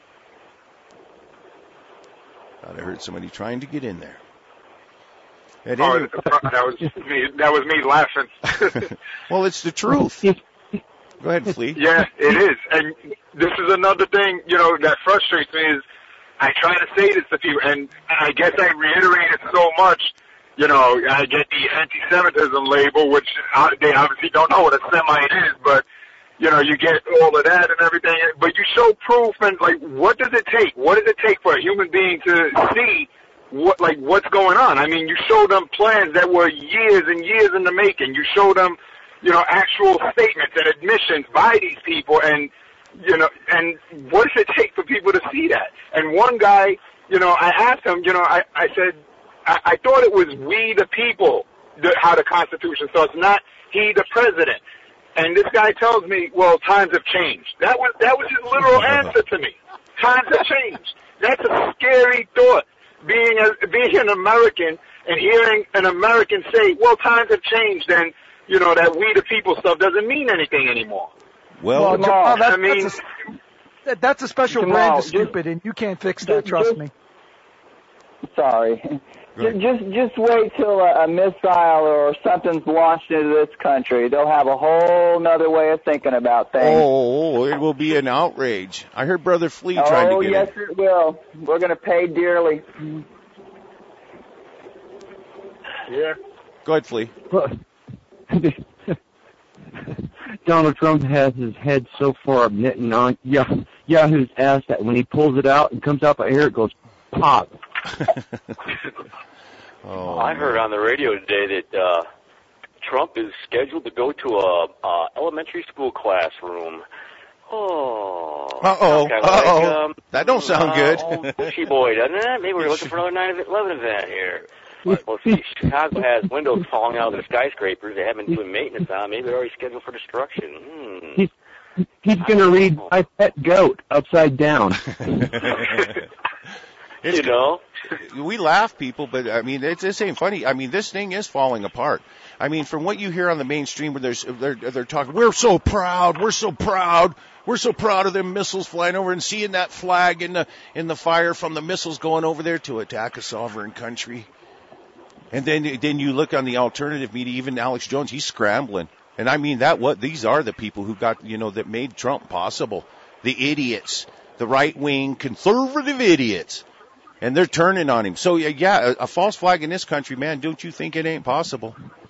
[SPEAKER 1] Thought I heard somebody trying to get in there. At
[SPEAKER 15] oh,
[SPEAKER 1] any...
[SPEAKER 15] that was me. That was me laughing.
[SPEAKER 1] Well, it's the truth. Go ahead, Flea.
[SPEAKER 15] Yeah, it is. And this is another thing, you know, that frustrates me is I try to say this to people, and I guess I reiterate it so much. You know, I get the anti-Semitism label, which they obviously don't know what a Semite is, but you know, you get all of that and everything, but you show proof, and like, what does it take? What does it take for a human being to see what, like, what's going on? I mean, you show them plans that were years and years in the making. You show them, you know, actual statements and admissions by these people, and you know, and what does it take for people to see that? And one guy, you know, I asked him, you know, I, I said, I, I thought it was we the people, the, how the Constitution starts, not he the president. And this guy tells me, well, times have changed. That was that was his literal answer to me. Times have changed. That's a scary thought, being a, being an American and hearing an American say, well, times have changed, and, you know, that we the people stuff doesn't mean anything anymore.
[SPEAKER 1] Well,
[SPEAKER 2] well Jamal, that's,
[SPEAKER 15] I mean,
[SPEAKER 2] that's, a, that's a special
[SPEAKER 6] Jamal,
[SPEAKER 2] brand of
[SPEAKER 6] just,
[SPEAKER 2] stupid, and you can't fix that,
[SPEAKER 6] just,
[SPEAKER 2] trust
[SPEAKER 6] just,
[SPEAKER 2] me.
[SPEAKER 6] Sorry. Just, just just wait till a, a missile or something's launched into this country. They'll have a whole nother way of thinking about things.
[SPEAKER 1] Oh, it will be an outrage. I heard Brother Flea trying
[SPEAKER 6] oh,
[SPEAKER 1] to get
[SPEAKER 6] yes,
[SPEAKER 1] in.
[SPEAKER 6] it will. We're going to pay dearly.
[SPEAKER 15] Yeah.
[SPEAKER 1] Go ahead, Flea.
[SPEAKER 16] Donald Trump has his head so far up Netanyahu, Yahoo's ass that when he pulls it out and comes out by air, it goes pop.
[SPEAKER 1] Oh,
[SPEAKER 17] I heard on the radio today that uh, Trump is scheduled to go to a, a elementary school classroom. Oh.
[SPEAKER 1] Uh-oh.
[SPEAKER 17] Okay,
[SPEAKER 1] Uh-oh.
[SPEAKER 17] like, um,
[SPEAKER 1] that don't sound good.
[SPEAKER 17] Oh, bushy boy, doesn't it? Maybe we're looking for another nine eleven event here. Well, see, Chicago has windows falling out of their skyscrapers. They haven't been doing maintenance on. Maybe they're already scheduled for destruction. Hmm.
[SPEAKER 16] He's, he's going to read My Pet Goat upside down.
[SPEAKER 1] It's,
[SPEAKER 17] you know,
[SPEAKER 1] we laugh, people, but I mean, it's, this ain't funny. I mean, this thing is falling apart. I mean, from what you hear on the mainstream, where there's, they're, they're talking, we're so proud, we're so proud, we're so proud of them missiles flying over and seeing that flag in the in the fire from the missiles going over there to attack a sovereign country. And then then you look on the alternative media, even Alex Jones, he's scrambling. And I mean that what these are the people who got, you know, that made Trump possible. The idiots, the right wing conservative idiots. And they're turning on him. So, yeah, a, a false flag in this country, man, don't you think it ain't possible?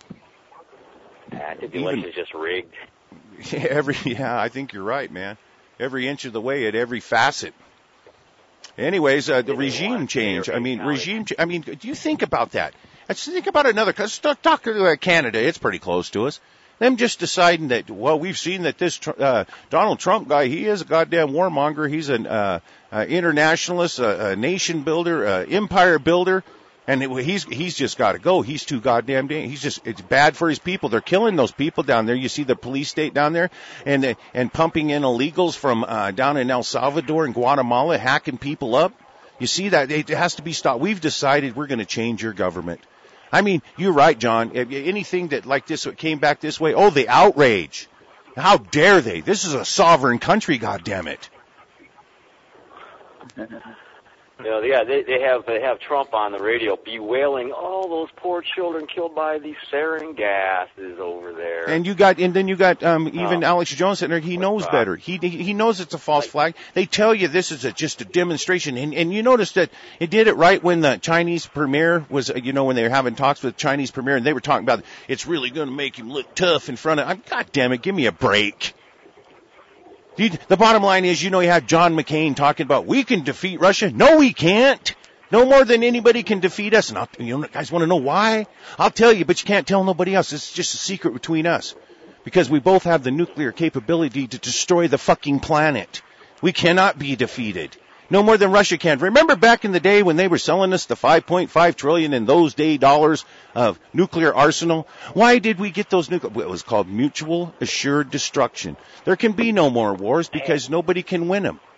[SPEAKER 17] I think the election is just rigged.
[SPEAKER 1] Every, yeah, I think you're right, man. Every inch of the way at every facet. Anyways, uh, the regime change. I mean, regime ch- I mean, do you think about that? Let's think about another, because talk to Canada, it's pretty close to us. Them just deciding that, well, we've seen that this uh, Donald Trump guy, he is a goddamn warmonger. He's an uh, uh, internationalist, a, a nation builder, uh, empire builder, and it, he's he's just got to go. He's too goddamn dangerous. He's just, it's bad for his people. They're killing those people down there. You see the police state down there, and uh, and pumping in illegals from uh, down in El Salvador and Guatemala, hacking people up. You see that? It has to be stopped. We've decided we're going to change your government. I mean, you're right, John. Anything that like this came back this way, oh, the outrage. How dare they? This is a sovereign country, goddammit.
[SPEAKER 17] You know, yeah, they they have they have Trump on the radio bewailing all those poor children killed by these sarin gases over there.
[SPEAKER 1] And you got, and then you got um, even
[SPEAKER 17] Oh.
[SPEAKER 1] Alex Jones sitting there. He knows better. He he knows it's a false flag. They tell you this is a, just a demonstration, and and you notice that it did it right when the Chinese premier was, you know, when they were having talks with Chinese premier, and they were talking about it's really going to make him look tough in front of. I'm, God damn it, give me a break. You, the bottom line is, you know, you have John McCain talking about we can defeat Russia. No, we can't. No more than anybody can defeat us. And I'll, you know, guys want to know why? I'll tell you, but you can't tell nobody else. It's just a secret between us. Because we both have the nuclear capability to destroy the fucking planet. We cannot be defeated. No more than Russia can. Remember back in the day when they were selling us the five point five trillion in those day dollars of nuclear arsenal? Why did we get those nuclear? Well, it was called mutual assured destruction. There can be no more wars because nobody can win them.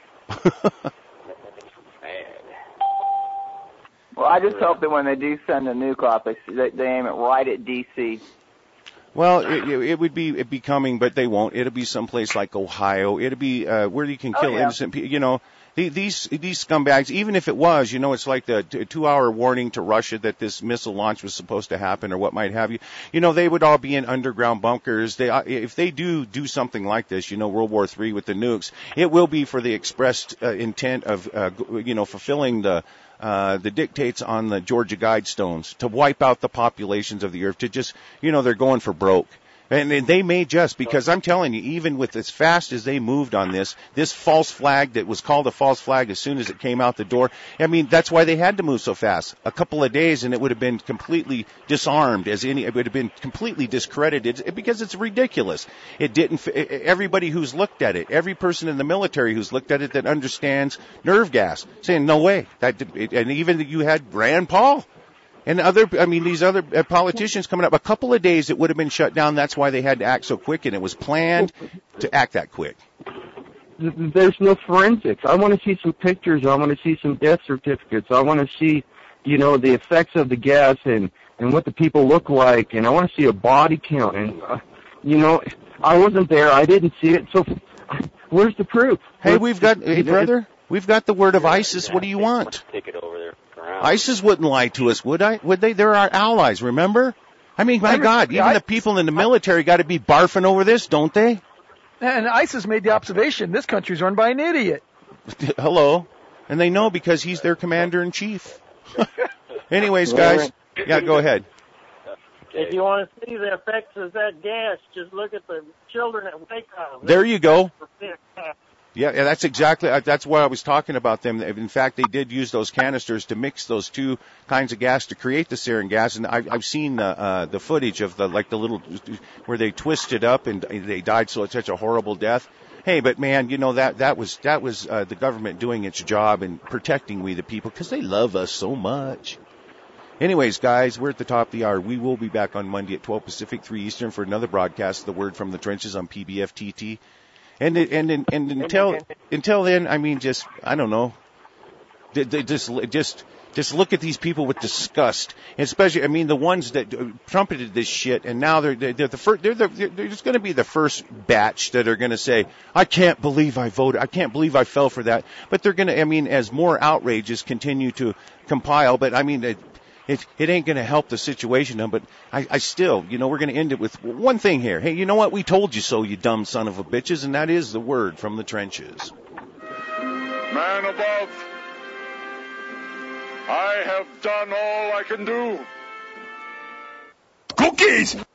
[SPEAKER 6] Well, I just hope that when they do send a nuke off, they, they, they aim it right at D C
[SPEAKER 1] Well, it, it would be it'd be coming, but they won't. It'll be someplace like Ohio. It'll be uh, where you can kill
[SPEAKER 6] Oh, yeah.
[SPEAKER 1] innocent people. You know, the, these these scumbags. Even if it was, you know, it's like the t- two-hour warning to Russia that this missile launch was supposed to happen or what might have you. You know, they would all be in underground bunkers. They, uh, if they do do something like this, you know, World War Three with the nukes, it will be for the expressed uh, intent of, uh, you know, fulfilling the. Uh, the dictates on the Georgia Guidestones to wipe out the populations of the earth, to just, you know, they're going for broke. And, and they may just, because I'm telling you, even with as fast as they moved on this, this false flag that was called a false flag as soon as it came out the door, I mean, that's why they had to move so fast. A couple of days and it would have been completely disarmed, as any, it would have been completely discredited because it's ridiculous. It didn't, everybody who's looked at it, every person in the military who's looked at it that understands nerve gas, saying, no way. That, and even you had Rand Paul. And other, I mean, these other uh, politicians coming up, a couple of days it would have been shut down. That's why they had to act so quick, and it was planned to act that quick.
[SPEAKER 16] There's no forensics. I want to see some pictures. I want to see some death certificates. I want to see, you know, the effects of the gas and, and what the people look like. And I want to see a body count. And, uh, you know, I wasn't there. I didn't see it. So where's the proof?
[SPEAKER 1] Hey, we've got, hey, brother, we've got the word of ISIS. What do you want?
[SPEAKER 17] Take it over there.
[SPEAKER 1] ISIS wouldn't lie to us, would I? Would they? They're our allies, remember? I mean, my God, even the people in the military got to be barfing over this, don't they?
[SPEAKER 2] And ISIS made the observation, this country's run by an idiot.
[SPEAKER 1] Hello. And they know because he's their commander-in-chief. Anyways, guys, yeah, go ahead.
[SPEAKER 11] If you want to see the effects of that gas, just look at the children at Waco.
[SPEAKER 1] There you go. Yeah, yeah, that's exactly, that's what I was talking about them. In fact, they did use those canisters to mix those two kinds of gas to create the sarin gas. And I've, I've seen the, uh, the footage of the, like the little, where they twisted up and they died so it's such a horrible death. Hey, but man, you know, that, that was, that was, uh, the government doing its job and protecting we the people because they love us so much. Anyways, guys, we're at the top of the hour. We will be back on Monday at twelve Pacific, three Eastern for another broadcast, The Word from the Trenches on P B F T T. And and and, and until until then, I mean, just I don't know, just just just look at these people with disgust, especially I mean the ones that trumpeted this shit, and now they're they're the first they're the, they're just going to be the first batch that are going to say, I can't believe I voted, I can't believe I fell for that. But they're going to, I mean, as more outrages continue to compile, but I mean. It, It, it ain't going to help the situation, but I, I still, you know, we're going to end it with one thing here. Hey, you know what? We told you so, you dumb son of a bitches, and that is the word from the trenches.
[SPEAKER 18] Man above, I have done all I can do. Cookies!